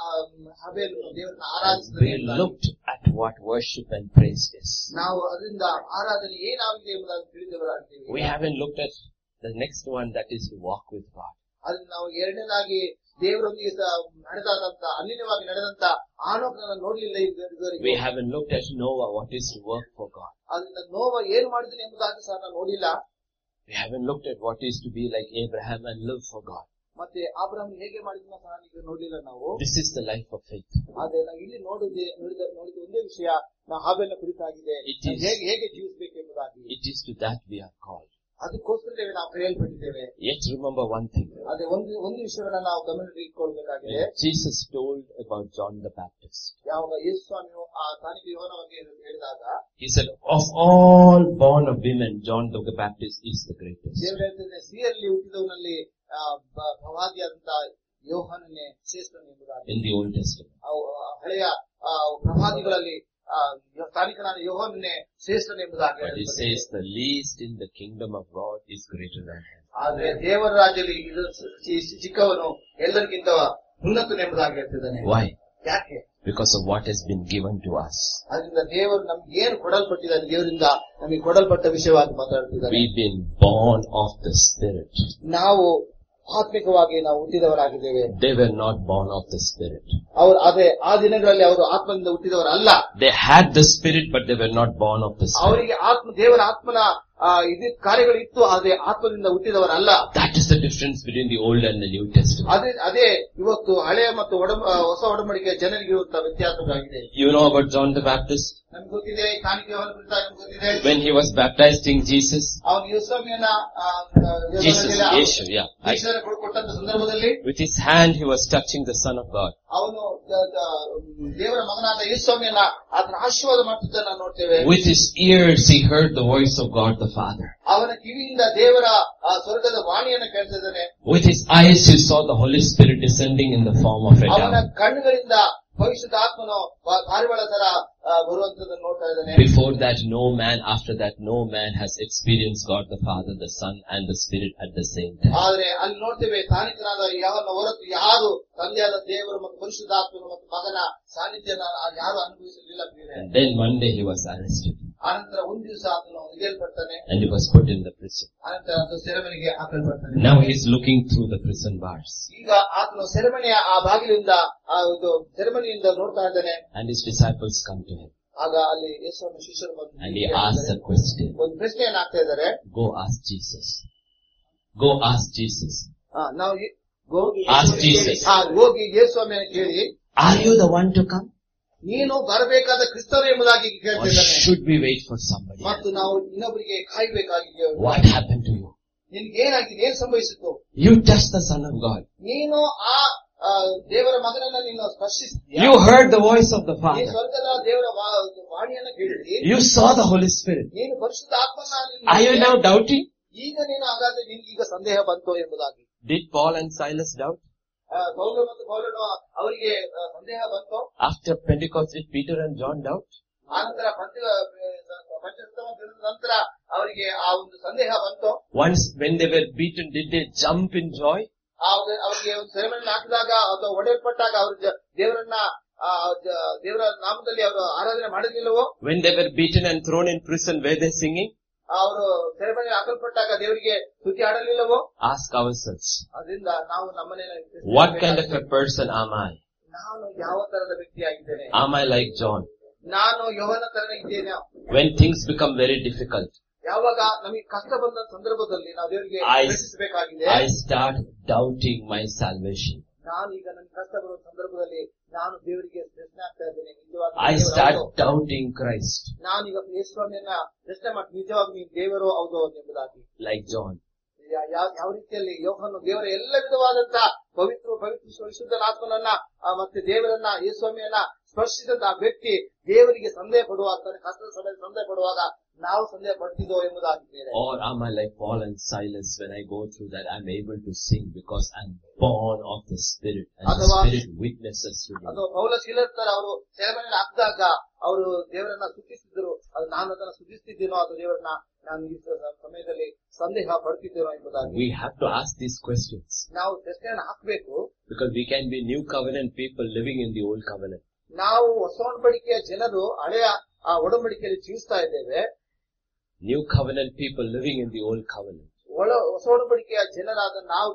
ಆಬೇಲನು ದೇವರನ್ನ We ಆರಾಧಿಸಿದನು. looked at what worship and praise is. ನಾವು ಅದರಿಂದ ಆರಾಧನೆ ಏನಾಗಿದೆ ಎಂಬುದಾಗಿ ತಿಳಿದವರಾಗಿದ್ದೇವೆ. We haven't looked at the next one, that is to walk with God. ಅದನ್ನ ನಾವು ಎರಡನೇದಾಗಿ ದೇವರೊಂದಿಗೆ ನಡೆದಂತ ಅನ್ಯವಾಗಿ ನಡೆದಂತ ಆನೋಕನನ್ನು ನೋಡ್ಲಿಲ್ಲ ಇದುವರೆಗೆ. We haven't looked at Noah, what is to work for God. ಅದರಿಂದ ನೋವ ಏನು ಮಾಡಿದನು ಎಂಬುದಾಗಿ ಸಹ ನಾವು ನೋಡಿಲ್ಲ. We haven't looked at what is to be like Abraham and live for God. ಮತ್ತೆ ಅಬ್ರಹಾಮ್ ಹೇಗೆ ಮಾಡಿದನೋ ಸಹ ಈಗ ನೋಡಿಲ್ಲ ನಾವು. This is the life of faith. ಆದ್ರೆ ನಾವು ಇಲ್ಲಿ ನೋಡಿದ ನೋಡಿದ ನೋಡಿದ ಒಂದೇ ವಿಷಯ ನಾವು ಹಾಬೆಲ್ನ ಕುರಿತಾಗಿದೆ, ಹೇಗೆ ಹೇಗೆ ಜೀವಿಸಬೇಕು ಎಂಬುದಾಗಿ. It is to that we are called. ಅದಕ್ಕೋಸ್ಕರವೇ ನಾವು ಕರೆಯಲ್ಪಟ್ಟಿದ್ದೇವೆ. Yet remember one thing. ಅದೇ ಒಂದು ಒಂದು ವಿಷಯವನ್ನ ನಾವು ಗಮನದಲ್ಲಿ ಇಟ್ಕೊಳ್ಬೇಕಾಗಿದೆ. Jesus told about John the Baptist. ಯಾವಾಗ ಯೇಸು ಸ್ವಾಮಿಯು ಆ ತಾನಿಗೆ ಯೋಹನ ಬಗ್ಗೆ ಹೇಳಿದಾಗ, he said, of all born of women, John the Baptist is the greatest. ದೇವರು ಹೇಳ್ತಿದ್ರೆ, ಸ್ತ್ರೀಯಲ್ಲಿ ಹುಟ್ಟಿದವನಲ್ಲಿ ಪ್ರವಾದಿಯಾದಂತ ಯೋಹನನೇ ಶ್ರೇಷ್ಠನು ಎಂಬುದಾಗಿ. In the Old Testament. ಹಳೆಯ ಪ್ರವಾದಿಗಳಲ್ಲಿ ಸ್ಥಾನಿಕನಾದ ಯೋಹನನೇ ಶ್ರೇಷ್ಠನು ಎಂಬುದಾಗಿ. But he says the least in the kingdom of God is greater than him. ಆದ್ರೆ ದೇವರ ರಾಜ್ಯದಲ್ಲಿ ಚಿಕ್ಕವನು ಎಲ್ಲರಿಗಿಂತ ಉನ್ನತನು ಎಂಬುದಾಗಿ ಹೇಳ್ತಿದ್ದಾನೆ. Why? ಯಾಕೆ? Because of what has been given to us. ಅದರಿಂದ ದೇವರು ನಮ್ಗೆ ಏನು ಕೊಡಲ್ಪಟ್ಟಿದ್ದಾನೆ, ದೇವರಿಂದ ನಮಗೆ ಕೊಡಲ್ಪಟ್ಟ ವಿಷಯವಾಗಿ ಮಾತಾಡ್ತಿದ್ದಾನೆ. We've been born of the Spirit. ನಾವು ಆತ್ಮಿಕವಾಗಿ ನಾವು ಹುಟ್ಟಿದವರಾಗಿದ್ದೇವೆ. They were not born of the Spirit. ಅವರು ಅದೇ ಆ ದಿನಗಳಲ್ಲಿ ಅವರು ಆತ್ಮದಿಂದ ಹುಟ್ಟಿದವರಲ್ಲ. They had the Spirit, but they were not born of the Spirit. ಅವರಿಗೆ ಆತ್ಮ ದೇವರ ಆತ್ಮನ ಇದು ಕಾರ್ಯಗಳು ಇತ್ತು, ಅದೇ ಆತ್ಮದಿಂದ ಹುಟ್ಟಿದವರಲ್ಲ. That is the difference between the Old and the New Testament. ಅದೇ ಅದೇ ಇವತ್ತು ಹಳೆಯ ಮತ್ತು ಹೊಸ ಒಡಂಬಡಿಕೆಯ ಜನರಿಗೆ ಇರುವಂತಹ ವ್ಯತ್ಯಾಸವಾಗಿದೆ. You know about John the Baptist? ನಮ್ಗೆ ಗೊತ್ತಿದೆ, ಕಾಣಿಕೆ ಯೋಹನ ಕುರಿತ ನಮ್ಗೆ ಗೊತ್ತಿದೆ. When he was baptizing Jesus, ಅವನು ಯೇಸುವಿನ Jesus, Yeshu, yeah. ಕೊಟ್ಟಂತ ಸಂದರ್ಭದಲ್ಲಿ with his hand he was touching the Son of God. ಅವನು ದೇವರ ಮಗನಾದ ಯೇಸುವಿನ ಅದನ್ನ ಆಶೀರ್ವಾದ ಮಾಡುತ್ತಿದ್ದನ್ನು ನಾವು ನೋಡ್ತೇವೆ. With his ears he heard the voice of God the Father. ಅವನ ಕಿವಿಯಿಂದ ದೇವರ ಸ್ವರ್ಗದ ವಾಣಿಯನ್ನು ಕೇಳ್ತಿದ್ದಾನೆ. With his eyes he saw the Holy Spirit descending in the form of a dove. ಅವನ ಕಣ್ಣುಗಳಿಂದ ಭವಿಷ್ಯದ ಆತ್ಮನು ಪಾರಿವಾಳ ತರ ಬರುವಂತದನ್ನು ನೋಡ್ತಾ ಇದ್ದಾನೆ. Before that, no man, after that, no man has experienced God the Father, the Son, and the Spirit at the same time. ಆದ್ರೆ ಅಲ್ಲಿ ನೋಡ್ತೇವೆ, ತಾನಿಕನಾದ ಯಾವನ ಹೊರತು ಯಾರು ತಂದೆಯಾದ ದೇವರು ಮತ್ತು ಪರಿಶುದ್ಧಾತ್ಮನು ಮತ್ತು ಮಗನ ಸಾನ್ನಿಧ್ಯನ ಯಾರು ಅನುಭವಿಸಲಿಲ್ಲ. And then one day he was arrested. ಅನಂತರ ಒಂದು ದಿವಸ ಆತನು ಹಿಡಿಯಲ್ಪಡ್ತಾನೆ. And he was put in the prison. ಅನಂತರ ಆತನು ಸೆರೆಮನೆಗೆ ಹಾಕಲ್ಪಡ್ತಾನೆ. Now he is looking through the prison bars. ಈಗ ಆತನು ಸೆರೆಮನೆಯ ಆ ಬಾಗಿಲಿಂದ ಆ ಒಂದು ಸೆರೆಮನೆಯಿಂದ ನೋಡ್ತಾ ಇದ್ದಾನೆ. And his disciples come to him. ಆಗ ಅಲ್ಲಿ ಯೇಸುವಿನ ಶಿಷ್ಯರು ಬಂದು and he asked a question. ಒಂದು ಪ್ರಶ್ನೆಯನ್ನು ಹಾಕ್ತಾ ಇದ್ದಾರೆ. Go ask Jesus. Go ask Jesus. ಹಾ ನಾವು ಗೋ ask Jesus. ಹಾ ಹೋಗಿ ಯೇಸುವನ್ನು ಕೇಳಿ, are you the one to come? ನೀನು ಬರಬೇಕಾದ ಕ್ರಿಸ್ತನು ಎಂಬುದಾಗಿ ಕೇಳ್ತಿದ್ದಾನೆ. Or should we wait for somebody? ಮತ್ತು ನಾವು ಇನ್ನೊಬ್ಬರಿಗೆ ಕಾಯಬೇಕಾಗಿದೆ. What happened to you? ನಿನ್ಗೆ ಏನಾಗಿದೆ, ಏನ್ ಸಂಭವಿಸಿತು? You touched the Son of God. ನೀನು ಆ ದೇವರ ಮಗನನ್ನ ನೀನು ಸ್ಪರ್ಶಿಸಿದ್ಯಾ. You heard the voice of the Father. ನೀನು ಸ್ವರ್ಗದ ದೇವರ ವಾಣಿಯನ್ನು ಕೇಳಿದ್ರಿ. You saw the Holy Spirit. ನೀನು ಪರಿಶುದ್ಧ ಆತ್ಮನ. Are you now doubting? ಈಗ ನೀನು ಹಾಗಾದ್ರೆ ನಿನ್ಗೆ ಈಗ ಸಂದೇಹ ಬಂತು ಎಂಬುದಾಗಿ. Did Paul and Silas doubt? ಪೌಲ ಮತ್ತು ಪೌಲನು ಅವರಿಗೆ ಸಂದೇಹ ಬಂತು. After Pentecost, did Peter and John doubt? ಆನಂತರ ಪಂಚಸ್ತಮ ದಿನದ ನಂತರ ಅವರಿಗೆ ಆ ಒಂದು ಸಂದೇಹ ಬಂತು. Once when they were beaten, did they jump in joy? ಅವರಿಗೆ ಒಂದು ಸೆರೆಮನೆ ಹಾಕಿದಾಗ ಅಥವಾ ಒಡೆಯಲ್ಪಟ್ಟಾಗ ಅವರು ದೇವರನ್ನ ದೇವರ ನಾಮದಲ್ಲಿ ಅವರು ಆರಾಧನೆ ಮಾಡಿರ್ಲಿಲ್ಲವೋ? When they were beaten and thrown in prison, were they singing? ಅವರು ಸೆರೆಮನೆ ಹಾಕಲ್ಪಟ್ಟಾಗ ದೇವರಿಗೆ ಸ್ತುತಿ ಆಡಲಿಲ್ಲವೋ? Ask ourselves. ಅದರಿಂದ ನಾವು ನಮ್ಮನೆ what kind of a person am I? ನಾನು ಯಾವ ತರದ ವ್ಯಕ್ತಿಯಾಗಿದ್ದೇನೆ? Am I like John? ನಾನು ಯೋಹನ ತರನೇ ಇದ್ದೇನೆ. When things become very difficult, ಯಾವಾಗ ನಮಗೆ ಕಷ್ಟ ಬಂದ ಸಂದರ್ಭದಲ್ಲಿ ನಾವು ದೇವರಿಗೆ ಪ್ರಶ್ನಿಸಬೇಕಾಗಿದೆ. I start doubting my salvation. ನಾನು ಈಗ ನನ್ನ ಕಷ್ಟ ಬರುವ ಸಂದರ್ಭದಲ್ಲಿ ನಾನು ದೇವರಿಗೆ ಪ್ರಶ್ನೆ ಆಗ್ತಾ ಇದ್ದೇನೆ. ನಿಜವಾಗಿ I start doubting Christ. ನಾನು ಈಗ ಯೇಸುವನ್ನ ಪ್ರಶ್ನೆ ಮಾಡಿ ನಿಜವಾಗಿ ನೀವು ದೇವರು ಹೌದು ಎಂಬುದಾಗಿ. Like John. ಯಾವ ರೀತಿಯಲ್ಲಿ ಯೋಹನು ದೇವರ ಎಲ್ಲ ವಿಧವಾದಂತಹ ಪವಿತ್ರ ಪವಿತ್ರ ಪರಿಶುದ್ಧ ಆತ್ಮನನ್ನ ಮತ್ತೆ ದೇವರನ್ನ ಯೇಸುವನ್ನ ಸ್ಪರ್ಶಿಸಿದಂತಹ ವ್ಯಕ್ತಿ ದೇವರಿಗೆ ಸಂದೇಹ ಪಡುವಾಗ, ಕಷ್ಟದ ಸಮಯದಲ್ಲಿ ಸಂದೇಹ ಪಡುವಾಗ ನಾವು ಸಂದೇಹ ಪಡ್ತಿದ್ದೋ ಎಂಬುದಾಗಿದ್ದೇವೆ. Or am I like Paul and Silas? When I go through that, I'm able to sing because I'm born of the Spirit, and the Spirit witnesses to me. ಅಥವಾ ಪೌಲ ಶೀಲತರ ಅವರು ಸೆರೆಮನೆಯಲ್ಲಿ ಹಾಕಿದಾಗ ಅವರು ದೇವರನ್ನ ಸ್ತುತಿಸಿದ್ರು. ಅದು ನಾನು ಅದನ್ನ ಸ್ತುತಿಸ್ತಿದ್ದೇನೋ ಅಥವಾ ದೇವರನ್ನ ನಾನು ಈ ಸಮಯದಲ್ಲಿ ಸಂದೇಹ ಪಡ್ತಿದ್ದೇನೋ ಎಂಬುದಾಗಿ. We have to ask these questions. ನಾವು ಪ್ರಶ್ನೆಯನ್ನು ಹಾಕಬೇಕು. Because we can be new covenant people living in the old covenant. ನಾವು ಹೊಸ ಒಡಂಬಡಿಕೆಯ ಜನರು ಹಳೆಯ ಆ ಒಡಂಬಡಿಕೆಯಲ್ಲಿ ಜೀವಿಸ್ತಾ ಇದ್ದೇವೆ. New covenant people living in the old covenant. ಒಳ ಹೊಸ ಒಡಂಬಡಿಕೆಯ ಜನರಾದ ನಾವುಗಳು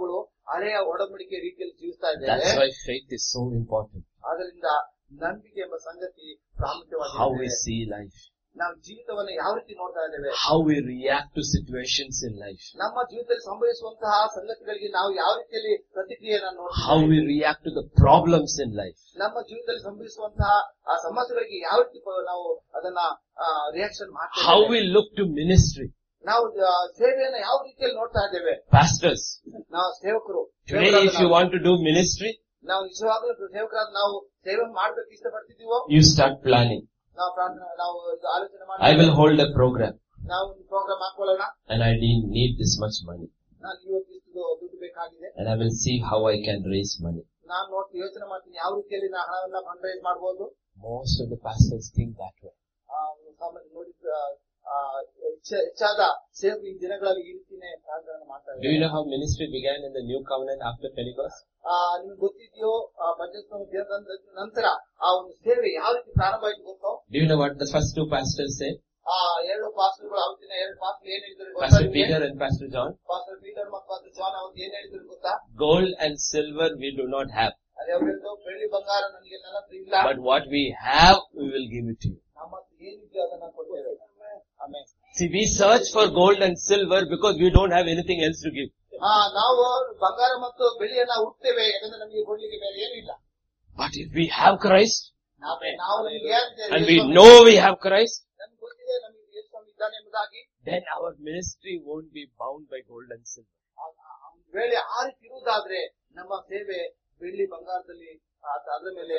ಹಳೆಯ ಒಡಂಬಡಿಕೆ ರೀತಿಯಲ್ಲಿ ಜೀವಿಸ್ತಾ ಇದ್ದೇವೆ. That's why faith is so important. ಆದ್ರಿಂದ ನಂಬಿಕೆ ಎಂಬ ಸಂಗತಿ ಪ್ರಾಮುಖ್ಯವಾಗಿದೆ. How we see life. ನಾವು ಜೀವಿತವನ್ನು ಯಾವ ರೀತಿ ನೋಡ್ತಾ ಇದ್ದೇವೆ, how we react to situations in life, ನಮ್ಮ ಜೀವಿತದಲ್ಲಿ ಸಂಭವಿಸುವಂತಹ ಸಂಗತಿಗಳಿಗೆ ನಾವು ಯಾವ ರೀತಿಯಲ್ಲಿ ಪ್ರತಿಕ್ರಿಯೆಯನ್ನು ನೋಡ್ತೀವಿ, how we react to the problems in life, ನಮ್ಮ ಜೀವಿತದಲ್ಲಿ ಸಂಭವಿಸುವಂತಹ ಆ ಸಮಸ್ಯೆಗಳಿಗೆ ಯಾವ ರೀತಿ ನಾವು ಅದನ್ನ ರಿಯಾಕ್ಷನ್ ಮಾಡ್ತೇವೆ, how we look to ministry, ನಾವು ಸೇವೆಯನ್ನು ಯಾವ ರೀತಿಯಲ್ಲಿ ನೋಡ್ತಾ ಇದ್ದೇವೆ. pastors, ನಾವು ಸೇವಕರು, today if you want to do ministry, ನಾವು ನಿಜವಾಗ್ಲೂ ಸೇವಕರಾದ ನಾವು ಸೇವೆ ಮಾಡ್ಬೇಕು ಇಷ್ಟಪಡ್ತಿದ್ದೀವೋ, you start planning. ನಾವು ಪ್ರಾರ್ಥನೆ ನಾವು ಆಲೋಚನೆ ಮಾಡಿ I will hold a program ನಾವು ಒಂದು ಪ್ರೋಗ್ರಾಮ್ ಹಾಕೊಳ್ಳೋಣ, and I need this much money, ನಾನು ಇವತ್ತು ಇಷ್ಟು ದುಡ್ಡು ಬೇಕಾಗಿದೆ, and I will see how I can raise money. ನಾನು ನೋಡಿ ಯೋಚನೆ ಮಾಡ್ತೀನಿ ಯಾವ ರೀತಿಯಲ್ಲಿ ನಾನು ಹಣವನ್ನ ಫಂಡ್ ರೈಸ್ ಮಾಡಬಹುದು. Most of the pastors think that way. ಸಾಮಾನ್ಯ ನೋಡಿ ಹೆಚ್ಚಾದ ಸೇವಕರು ಈ ದಿನಗಳಲ್ಲಿ ಈ ರೀತಿನೇ ಪ್ರಾರ್ಥನೆ ಮಾಡ್ತಾರೆ. Do you know how ministry began in the new covenant after Pentecost? ನಿಮ್ಗೆ ಗೊತ್ತಿದೆಯೋ ಪಂಚಸ್ತಂಭ ದಿನದ ನಂತರ ಆ ಒಂದು ಸೇವೆ ಯಾವ ರೀತಿ ಪ್ರಾರಂಭ ಆಯ್ತು ಗೊತ್ತೋ? Do you know what the first two pastors said? ಆ ಎರಡು ಪಾಸ್ಟರ್ಗಳು ಅವತ್ತಿನ ಎರಡು ಪಾಸ್ಟರ್ ಏನ್ ಹೇಳಿದ್ರು ಗೊತ್ತಾ? Pastor Peter and Pastor John. Pastor Peter ಮತ್ತು ಪಾಸ್ಟರ್ ಜಾನ್ ಅವತ್ತು ಏನ್ ಹೇಳಿದ್ರು ಗೊತ್ತಾ? Gold and silver we do not have, ಅದೇ ಅವ್ರು ಹೇಳಿದ್ರು ಬೆಳ್ಳಿ ಬಂಗಾರ ನನಗೆ ನನ್ನ ಹತ್ರ ಇಲ್ಲ, but what we have we will give it to you. ನಮ್ಮ ಹತ್ರ ಏನಿದೆಯೋ ಅದನ್ನ ಕೊಡ್ತೇವೆ. ಆಮೇಲೆ See, we search for gold and silver because we don't have anything else to give. ಆ ನಾವು ಬಂಗಾರ ಮತ್ತು ಬೆಳ್ಳಿಯನ್ನ ಹುಡ್ತೇವೆ ಯಾಕಂದ್ರೆ ನಮಗೆ ಕೊಡ್ಲಿಕ್ಕೆ ಬೇರೆ ಏನಿಲ್ಲ. But if we have Christ, ನಾವು ನಮಗೆ and we know we have Christ, ನಮ್ಗೆ ಗೊತ್ತಿದೆ ನಮಗೆ ಯೇಸು ಸ್ವಾಮಿ ಇದ್ದಾನೆ ಎಂಬುದಾಗಿ, then our ministry won't be bound by gold and silver. ವೇಳೆ ಆ ರೀತಿ ಇರುವುದಾದ್ರೆ ನಮ್ಮ ಸೇವೆ ಬೆಳ್ಳಿ ಬಂಗಾರದಲ್ಲಿ ಅದರ ಮೇಲೆ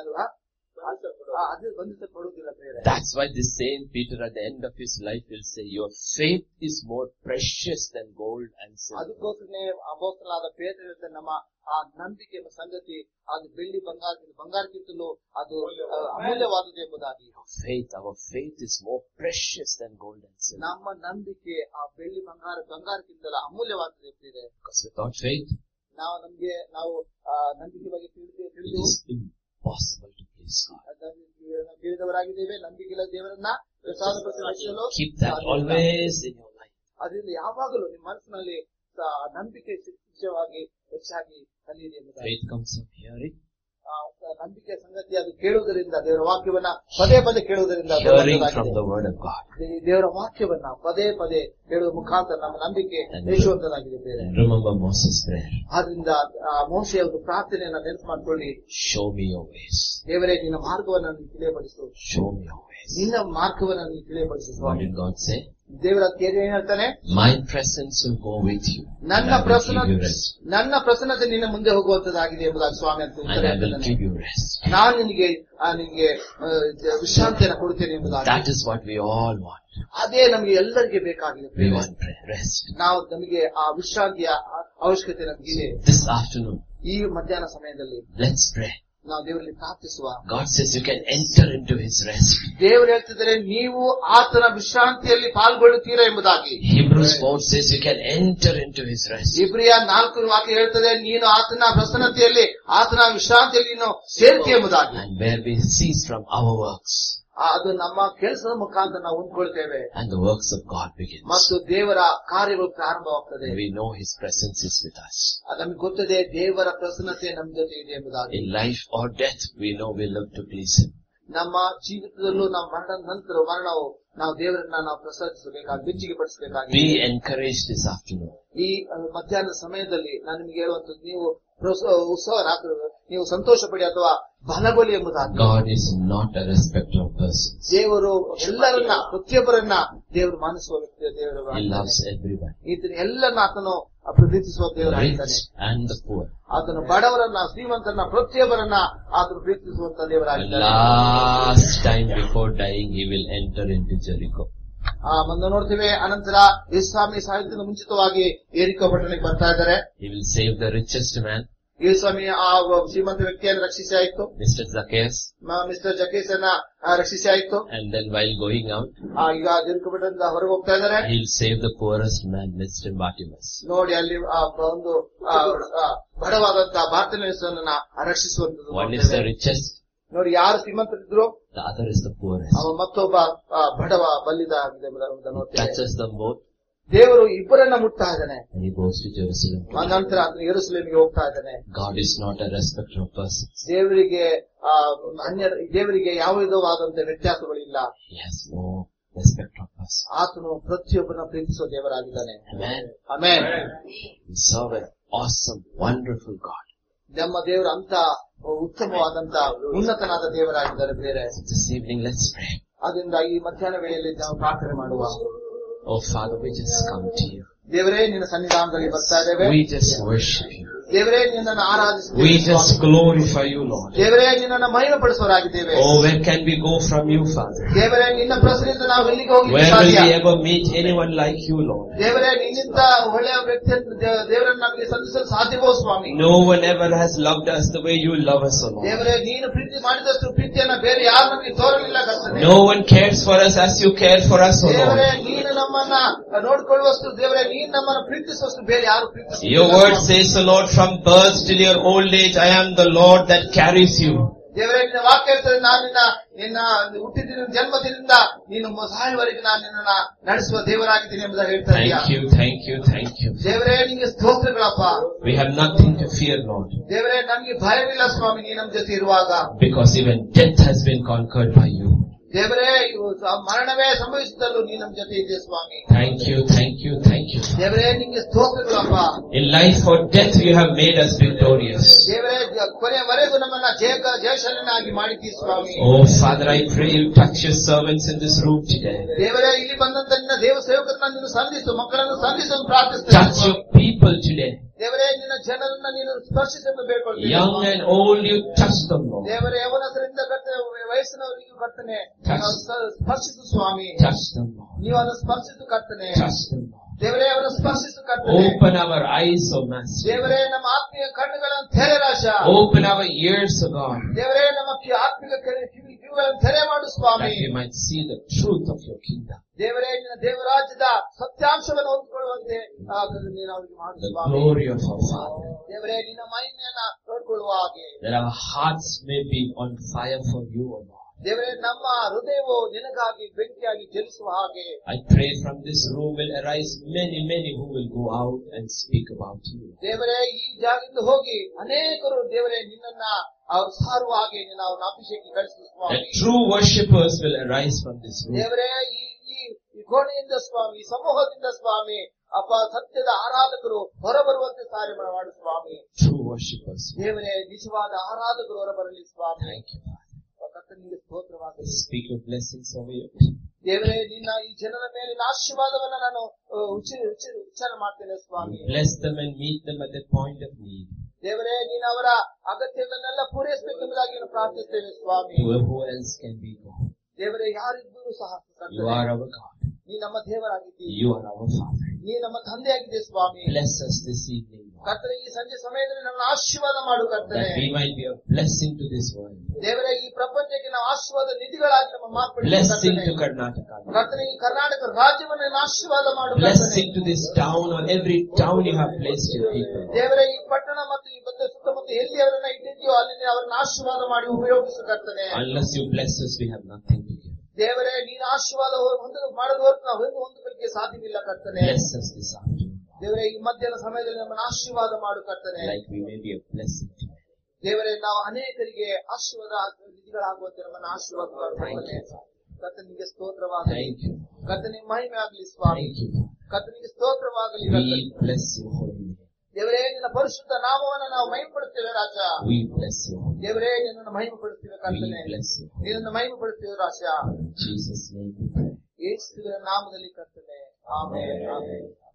ಅದು ಬಂಧಿಸಲ್ಪಡುವುದಿಲ್ಲ. That's why the same Peter at the end of his life will say, your faith is more precious than gold and silver. ಅದಕ್ಕೋಸ್ಕರನೇ ಅಪೊಸ್ತಲನಾದ ಪೇತ್ರ ಹೇಳ್ತಾನೆ, ನಮ್ಮ ಆ ನಂಬಿಕೆ ಎಂಬ ಸಂಗತಿ ಅದು ಬೆಳ್ಳಿ ಬಂಗಾರದಿಂದ ಬಂಗಾರಕ್ಕಿಂತಲೂ ಅದು ಅಮೂಲ್ಯವಾದದ್ದು ಎಂಬುದಾಗಿ. Faith, our faith is more precious than gold and silver. ನಮ್ಮ ನಂಬಿಕೆ ಆ ಬೆಳ್ಳಿ ಬಂಗಾರ ಬಂಗಾರಕ್ಕಿಂತಲೂ ಅಮೂಲ್ಯವಾದದ್ದು ಎಂಬುದಿದೆ. Because without faith, ನಾವು ನಮ್ಗೆ ನಾವು ನಂಬಿಕೆ ಬಗ್ಗೆ ತಿಳಿದು ತಿಳಿದು it is impossible to please God. ತಿಳಿದವರಾಗಿದ್ದೇವೆ. ನಂಬಿಕೆ ಇಲ್ಲ ದೇವರನ್ನ ಪ್ರಸಾದಪಡಿಸಲು Keep that always in your life. ಅದರಿಂದ ಯಾವಾಗಲೂ ನಿಮ್ಮ ಮನಸ್ಸಿನಲ್ಲಿ ನಂಬಿಕೆ ಶಿಕ್ಷವಾಗಿ ಹೆಚ್ಚಾಗಿ ಕಲಿಯಿರಿ ಎಂಬುದಾಗಿ. Faith comes from hearing. ನಂಬಿಕೆ ಸಂಗತಿ ಅದು ಕೇಳುವುದರಿಂದ, ದೇವರ ವಾಕ್ಯವನ್ನ ಪದೇ ಪದೇ ಕೇಳುವುದರಿಂದ, Hearing from the word of God. ದೇವರ ವಾಕ್ಯವನ್ನ ಪದೇ ಪದೇ ಕೇಳುವ ಮುಖಾಂತರ ನಮ್ಮ ನಂಬಿಕೆ ಯಶವಂತನಾಗಿದೆ. Remember Moses' prayer. ಆದ್ರಿಂದ ಮೋಶೆಯ ಒಂದು ಪ್ರಾರ್ಥನೆಯನ್ನ ನೆನಪು ಮಾಡ್ಕೊಳ್ಳಿ. Show me your ways. ದೇವರೇ ನಿನ್ನ ಮಾರ್ಗವನ್ನ ನೀನು ತಿಳಿಯಪಡಿಸು. Show me your ways. ನಿನ್ನ ಮಾರ್ಗವನ್ನ ನೀನು ತಿಳಿಯಪಡಿಸು. What did God say? ದೇವರ ಏನ್ ಹೇಳ್ತಾನೆ? My presence will go with you. ನನ್ನ ಪ್ರಸನ್ನ ನನ್ನ ಪ್ರಸನ್ನತೆ ನಿನ್ನ ಮುಂದೆ ಹೋಗುವಂತದ್ದಾಗಿದೆ ಎಂಬುದಾಗಿ ಸ್ವಾಮಿ ಅಂತ ಉತ್ತರ ಹೇಳ್ತಾನೆ. ನಾನು ನಿನಗೆ ನಿನಗೆ ವಿಶ್ರಾಂತಿಯನ್ನು ಕೊಡುತ್ತೇನೆ ಎಂಬುದಾಗಿ. That is what we all want. ಅದೇ ನಮಗೆ ಎಲ್ಲರಿಗೆ ಬೇಕಾಗಿದೆ. We want rest. ನಾವು ನಮಗೆ ಆ ವಿಶ್ರಾಂತಿಯ ಅವಶ್ಯಕತೆ ನಮಗಿದೆ. This afternoon, ಈ ಮಧ್ಯಾಹ್ನ ಸಮಯದಲ್ಲಿ let's pray. ನಾವು ದೇವರಲ್ಲಿ ಪ್ರಾರ್ಥಿಸುವ. God says you can enter into His rest. ದೇವರು ಹೇಳ್ತಿದ್ದಾರೆ ನೀವು ಆತನ ವಿಶ್ರಾಂತಿಯಲ್ಲಿ ಪಾಲ್ಗೊಳ್ಳುತ್ತೀರಾ ಎಂಬುದಾಗಿ. Hebrews four says you can enter into His rest. ಇಬ್ರಿಯ ನಾಲ್ಕು ವಾಕ್ಯ ಹೇಳ್ತದೆ ನೀನು ಆತನ ಪ್ರಸನ್ನತೆಯಲ್ಲಿ ಆತನ ವಿಶ್ರಾಂತಿಯಲ್ಲಿ ನೀನು ಸೇರ್ತಿ ಎಂಬುದಾಗಿ. And where we cease from our works, ಅದು ನಮ್ಮ ಕೆಲಸದ ಮುಖಾಂತರ ನಾವು ಹೊಂದ್ಕೊಳ್ತೇವೆ. and the works of God begins. ಮತ್ತು ದೇವರ ಕಾರ್ಯಗಳು ಪ್ರಾರಂಭವಾಗ್ತದೆ. We know His presence is with us. ನಮಗೆ ಗೊತ್ತದೆ ದೇವರ ಪ್ರಸನ್ನತೆ ನಮ್ಮ ಜೊತೆ ಇದೆ ಎಂಬುದಾಗಿ. In life or death, we know we live to please Him. ನಮ್ಮ ಜೀವಿತದಲ್ಲೂ ನಾವು ಮರಣದ ನಂತರ ಮರಣವು ನಾವು ದೇವರನ್ನ ನಾವು ಪ್ರಸಾದಿಸಬೇಕಾಗಿ ಬೆಚ್ಚಿಗೆ ಪಡಿಸಬೇಕಾಗಿ. Be encouraged this afternoon. ಈ ಮಧ್ಯಾಹ್ನದ ಸಮಯದಲ್ಲಿ ನಾನು ನಿಮಗೆ ಹೇಳುವಂತದ್ದು, ನೀವು ಉತ್ಸವ ನೀವು ಸಂತೋಷ ಪಡಿ ಅಥವಾ ಬಲಗೊಳ್ಳಿ ಎಂಬುದಾಗಿ. God is not a respecter of persons. ದೇವರು ಎಲ್ಲರನ್ನ ಪ್ರತಿಯೊಬ್ಬರನ್ನ ದೇವರು ಮಾನಿಸುವ ವ್ಯಕ್ತಿಯ ದೇವರು. He loves everybody. ಈತನ ಎಲ್ಲರನ್ನ ಆತನು ಪ್ರೀತಿಸುವ ದೇವರಾಗಿದ್ದಾನೆ. And the poor. ಆತನು ಬಡವರನ್ನ ಶ್ರೀಮಂತರನ್ನ ಪ್ರತಿಯೊಬ್ಬರನ್ನ ಆತನು ಪ್ರೀತಿಸುವಂತ ದೇವರಾಗಿದ್ದಾನೆ. Last time before dying, He will enter into Jericho. ಆ ಮುಂದೆ ನೋಡ್ತೀವಿ. ಅನಂತರ ಯೇಸುಸ್ವಾಮಿ ಸಾಯುವುದಕ್ಕಿಂತ ಮುಂಚಿತವಾಗಿ ಯೆರಿಕೋ ಪಟ್ಟಣಕ್ಕೆ ಬರ್ತಾ ಇದ್ದಾರೆ. He will save the richest man. ಯೇಸುಸ್ವಾಮಿ ಆ ಶ್ರೀಮಂತ ವ್ಯಕ್ತಿಯನ್ನು ರಕ್ಷಿಸಿ ಆಯ್ತು. Mister Zacchaeus. ಮಿಸ್ಟರ್ ಜಕೇಸ್ ಅನ್ನ ರಕ್ಷಿಸಿ ಆಯ್ತು. And then while going out, ಈಗ ಯೆರಿಕೋ ಪಟ್ಟಣದಿಂದ ಹೊರಗೆ ಹೋಗ್ತಾ ಇದ್ದಾರೆ. He will save the poorest man, Mister Bartimaeus. ನೋಡಿ ಅಲ್ಲಿ ಒಂದು ಬಡವಾದಂತಹ ಬಾರ್ತಿಮೇಯನನ್ನ ರಕ್ಷಿಸುವಂತದ್ದು. One is the richest. ನೋಡಿ ಯಾರು ಶ್ರೀಮಂತರಿದ್ರು, the other is the poorest. ಅವ ಮತ್ತೊಬ್ಬ ಬಡವ ಬಲ್ಲಿದ. Touches them both. ದೇವರು ಇಬ್ಬರನ್ನ ಮುಟ್ತಾ ಇದ್ದಾನೆ. And he goes to Jerusalem. ನಂತರ ಯೆರೂಸಲೇಮಿಗೆ ಹೋಗ್ತಾ ಇದ್ದಾನೆ. God is not a respecter of persons. ದೇವರಿಗೆ ಆ ಅನ್ಯ ದೇವರಿಗೆ ಯಾವ ವಿಧವಾದಂತ ವ್ಯತ್ಯಾಸಗಳಿಲ್ಲ. He has no respect of persons. ಆತನು ಪ್ರತಿಯೊಬ್ಬರನ್ನ ಪ್ರೀತಿಸುವ ದೇವರಾಗಿದ್ದಾನೆ. Amen. Amen. We serve an awesome, wonderful God. ನಮ್ಮ ದೇವರು ಅಂತ ಉತ್ತಮವಾದಂತ ಉನ್ನತನಾದ ದೇವರಾಗಿದ್ದಾರೆ. ಬೇರೆ This evening, let's pray. ಅದರಿಂದ ಈ ಮಧ್ಯಾಹ್ನ ವೇಳೆಯಲ್ಲಿ ನಾವು ಪ್ರಾರ್ಥನೆ ಮಾಡುವ. Oh Father, we just come to you. ದೇವರೇ ನಿನ್ನ ಸನ್ನಿಧಾನದಲ್ಲಿ ಬರ್ತಾ ಇದ್ದೇವೆ. We just worship you. ದೇವರೇ ನಿನ್ನನ್ನು ಆರಾಧಿಸುತ್ತೇವೆ. We just glorify you, Lord. ದೇವರೇ ನಿನ್ನನ್ನು ಮಹಿಮೆ ಪಡಿಸುವವರಾಗಿದ್ದೇವೆ. Oh, where can we go from you, Father? ದೇವರೇ ನಿನ್ನ ಪ್ರಸನ್ನದಿಂದ ನಾವು ಎಲ್ಲಿಗೆ ಹೋಗಲಿಕ್ಕೆ Where will ಸಾಧ್ಯ? we ever meet anyone like you, Lord? ದೇವರೇ ನಿನ್ನಿಂದ ಒಳ್ಳೆಯ ವ್ಯಕ್ತಿಯನ್ನು ದೇವರನ್ನು ನಮಗೆ ಸಂಧಿಸಲು ಸಾಧ್ಯವೋ ಸ್ವಾಮಿ? No one ever has loved us the way you love us, O Lord. ದೇವರೇ ನೀನು ಪ್ರೀತಿ ಮಾಡಿದಷ್ಟು ಪ್ರೀತಿಯನ್ನ ಬೇರೆ ಯಾರು ನಮಗೆ ತೋರಲಿಲ್ಲ ಕರ್ತನೇ. No one cares for us as you care for us, O ದೇವರೇ Lord. ನೀನು ನಮ್ಮನ್ನ ನೋಡಿಕೊಳ್ಳುವಷ್ಟು ದೇವರೇ ನೀನು ನಮ್ಮನ್ನು ಪ್ರೀತಿಸುವಷ್ಟು ಬೇರೆ ಯಾರು ಪ್ರೀತಿಸುವುದಿಲ್ಲ. Your word says, O Lord, from birth till your old age, I am the Lord that carries you. ದೇವರೇ ನಿನ್ನ ವಾಕ್ಯ ಹೇಳ್ತದೆ, ನಾನು ನಿನ್ನ ನಿನ್ನ ಹುಟ್ಟಿದ ಜನ್ಮದಿಂದ ನೀನು ಸಾಯುವವರೆಗೆ ನಾನು ನಿನ್ನನ್ನ ನಡೆಸುವ ದೇವರಾಗಿದ್ದೀನಿ ಎಂಬುದಾಗಿ ಹೇಳ್ತಾ ಇದೆಯಾ? Thank you, thank you, thank you. ದೇವರೇ ನಿಮಗೆ ಸ್ತೋತ್ರಗಳಪ್ಪ. We have nothing to fear, Lord. ದೇವರೇ ನಮಗೆ ಭಯವಿಲ್ಲ ಸ್ವಾಮಿ, ನೀ ನಮ್ಮ ಜೊತೆ ಇರುವಾಗ. Because even death has been conquered by you. ದೇವರೇ ಮರಣವೇ ಸಂಭವಿಸಿದಲ್ಲೂ ನೀ ನಮ್ಮ ಜೊತೆ ಇದೆ ಸ್ವಾಮಿ. Thank you, thank you, thank you. ದೇವರೇ ನಿಮಗೆ ಸ್ತೋತ್ರಗಳಪ್ಪ. In life or death you have made us victorious. ದೇವರೇ ಕೊನೆಯವರೆಗೂ ನಮ್ಮನ್ನ ಜಯ ಜಯಶಾಲಿನಾಗಿ ಮಾಡಿದ್ದೀ ಸ್ವಾಮಿ. Oh Father, I pray you touch your servants in this room today. ದೇವರೇ ಇಲ್ಲಿ ಬಂದಂತ ನಿನ್ನ ದೇವ ಸೇವಕರನ್ನ ನೀನು ಸಂಧಿಸು, ಮಕ್ಕಳನ್ನು ಸಂಧಿಸು ಪ್ರಾರ್ಥಿಸ್ತೇನೆ. Touch your people today. ದೇವರೇ ನಿನ್ನ ಜನರನ್ನ ನೀನು ಸ್ಪರ್ಶಿಸಲು ಬೇಡ್ಕೊಳ್ತೀನಿ. Young and old, you touch them, Lord. ದೇವರೇ ಯವನಸರಿಂದ ಕರ್ತನೆ, ವಯಸ್ಸಿನವರಿಗೂ ಕರ್ತನೆ ಸ್ಪರ್ಶಿಸು ಸ್ವಾಮಿ. Touch them, Lord. ನೀವು ಅದನ್ನು ಸ್ಪರ್ಶಿಸು ಕರ್ತನೆ. Touch them, Lord. ದೇವರೇ ಅವರ ಸ್ಪರ್ಶಿಸು ಕರ್ತನೆ. Open our eyes, O Master. ದೇವರೇ ನಮ್ಮ ಆತ್ಮೀಯ ಕಣ್ಣುಗಳನ್ನು ತೆರೆ ರಾಜ. Open our ears, O God. ದೇವರೇ ನಮ್ಮ ಆತ್ಮಿಕ ಕಿವಿಗಳನ್ನು ತೆರೆ ಮಾಡು ಸ್ವಾಮಿ. That we might see the truth of your kingdom. ದೇವರೇ ನಿನ್ನ ದೇವರಾಜ್ಯದ ಸತ್ಯಾಂಶವನ್ನು ಹೊಂದಿಕೊಳ್ಳುವಂತೆ ನೀನು ಅವರಿಗೆ ಮಾಡು The Swami. glory of our Father. ದೇವರೇ ನಿನ್ನ ಮಹಿಮೆಯನ್ನ ನೋಡಿಕೊಳ್ಳುವ ಹಾಗೆ That our hearts may be on fire for you, O Lord. ದೇವರೇ ನಮ್ಮ ಹೃದಯವು ನಿನಗಾಗಿ ಬೆಂಕಿಯಾಗಿ ಜ್ವಲಿಸುವ ಹಾಗೆ. I pray from this room will arise many, many who will go out and speak about you. ದೇವರೇ ಈ ಜಾಗದಿಂದ ಹೋಗಿ ಅನೇಕರು ದೇವರೇ ನಿನ್ನನ್ನ ಅವರು ಸಾರುವ ಹಾಗೆ ನಿನ್ನ ಅವನ ಅಭಿಷೇಕ ಕಳಿಸುವ ಸ್ವಾಮಿ. That true worshippers will arise from this room. ದೇವರೇ ಈ ಈ ಕೋಣೆಯಿಂದ ಸ್ವಾಮಿ, ಸಮೂಹದಿಂದ ಸ್ವಾಮಿ ಅಪ್ಪ ಸತ್ಯದ ಆರಾಧಕರು ಹೊರಬರುವಂತೆ ಸಾರಿ ಮಾಡು ಸ್ವಾಮಿ. True worshippers. ದೇವರೇ ನಿಜವಾದ ಆರಾಧಕರು ಹೊರಬರಲಿ ಸ್ವಾಮಿ. Thank you, Father. ಕರ್ತನಿಗೆ ಸ್ತೋತ್ರವಾಗಲಿ. Speak your blessings over your people. ದೇವರೇ ನಿನ್ನ ಈ ಜನರ ಮೇಲಿನ ಆಶೀರ್ವಾದವನ್ನ ನಾನು ಉಚ್ಚಾರ ಮಾಡ್ತೇನೆ ಸ್ವಾಮಿ. Bless them and meet them at the point of need. ದೇವರೇ ನೀನು ಅವರ ಅಗತ್ಯಗಳನ್ನೆಲ್ಲ ಪೂರೈಸಬೇಕೆಂಬುದಾಗಿ ನಾನು ಪ್ರಾರ್ಥಿಸ್ತೇವೆ ಸ್ವಾಮಿ. Who else can we go? ದೇವರೇ ಯಾರಿದ್ದರೂ ಸಹ You are our God. ನೀ ನಮ್ಮ ದೇವರಾಗಿದ್ದೀವಿ. You are our Father. ನೀ ನಮ್ಮ ತಂದೆಯಾಗಿದೆ ಸ್ವಾಮಿ. Bless us this evening, ಕರ್ತನೆ ಈ ಸಂಜೆ ಸಮಯದಲ್ಲಿ ನನ್ನ ಆಶೀರ್ವಾದ ಮಾಡು ಕರ್ತನೆ. that we might be a blessing to this world. ದೇವರೇ ಈ ಪ್ರಪಂಚಕ್ಕೆ ನಾವು ಆಶೀರ್ವಾದ ನಿಧಿಗಳಾಗಿ ನಮ್ಮ ಮಾರ್ಪಡಿಸು Blessing to Karnataka. ಕರ್ತನೆ ಈ ಕರ್ನಾಟಕ ರಾಜ್ಯವನ್ನು ನೀನು ಆಶೀರ್ವಾದ ಮಾಡು ಕರ್ತನೆ. Blessing to this town, or every town you have placed your people. ದೇವರೇ ಈ ಪಟ್ಟಣ ಮತ್ತು ಈ ಬದ್ಧ ಸುತ್ತಮುತ್ತ ಎಲ್ಲಿ ಅವರನ್ನ ಇಟ್ಟಿದ್ಯೋ ಅಲ್ಲಿ ಅವರನ್ನ ಆಶೀರ್ವಾದ ಮಾಡಿ ಉಪಯೋಗಿಸು ಕರ್ತನೆ. Unless you bless us, we have nothing to give. ದೇವರೇ ನೀನು ಆಶೀರ್ವಾದ ಹೊಂದಲು ಮಾಡದ ಹೊರತು ನಾವು ಎಂದು ಹೊಂದಲಿಕ್ಕೆ ಸಾಧ್ಯವಿಲ್ಲ ಕರ್ತನೆ. Bless us this afternoon. ದೇವರೇ ಈ ಮಧ್ಯಾಹ್ನ ಸಮಯದಲ್ಲಿ ನಮ್ಮನ್ನು ಆಶೀರ್ವಾದ ಮಾಡು ಕರ್ತನೆ. Like we may be a blessing to you. ದೇವರೇ ನಾವು ಅನೇಕರಿಗೆ ಆಶೀರ್ವಾದ ನಿಧಿಗಳಾಗುವಂತೆ ನಮ್ಮನ್ನು ಆಶೀರ್ವಾದ Thank ಕರ್ತನೆ. you, Father. ಕರ್ತನಿಗೆ ಸ್ತೋತ್ರವಾಗಲಿ. Thank you. ಕರ್ತನಿಗೆ ಮಹಿಮೆ ಆಗಲಿ ಸ್ವಾಮಿ. Thank you, Father. ಕರ್ತನಿಗೆ ಸ್ತೋತ್ರವಾಗಲಿ. We bless your holy name. ದೇವರೇ ನಿನ್ನ ಪರಿಶುದ್ಧ ನಾಮವನ್ನು ನಾವು ಮಹಿಮೆಪಡುತ್ತೇವೆ ರಾಜ. We bless you. ದೇವರೇ ನಿನ್ನನ್ನು ಮಹಿಮೆಪಡುತ್ತೇವೆ We ಕರ್ತನೆ. bless you. ನಿನ್ನನ್ನು ಮಹಿಮೆಪಡುತ್ತೇವೆ ರಾಜ. In Jesus' name we pray. ಯೇಸುವಿನ ನಾಮದಲ್ಲಿ ಕರ್ತನೆ. ಆಮೆನ್. ಆಮೆನ್.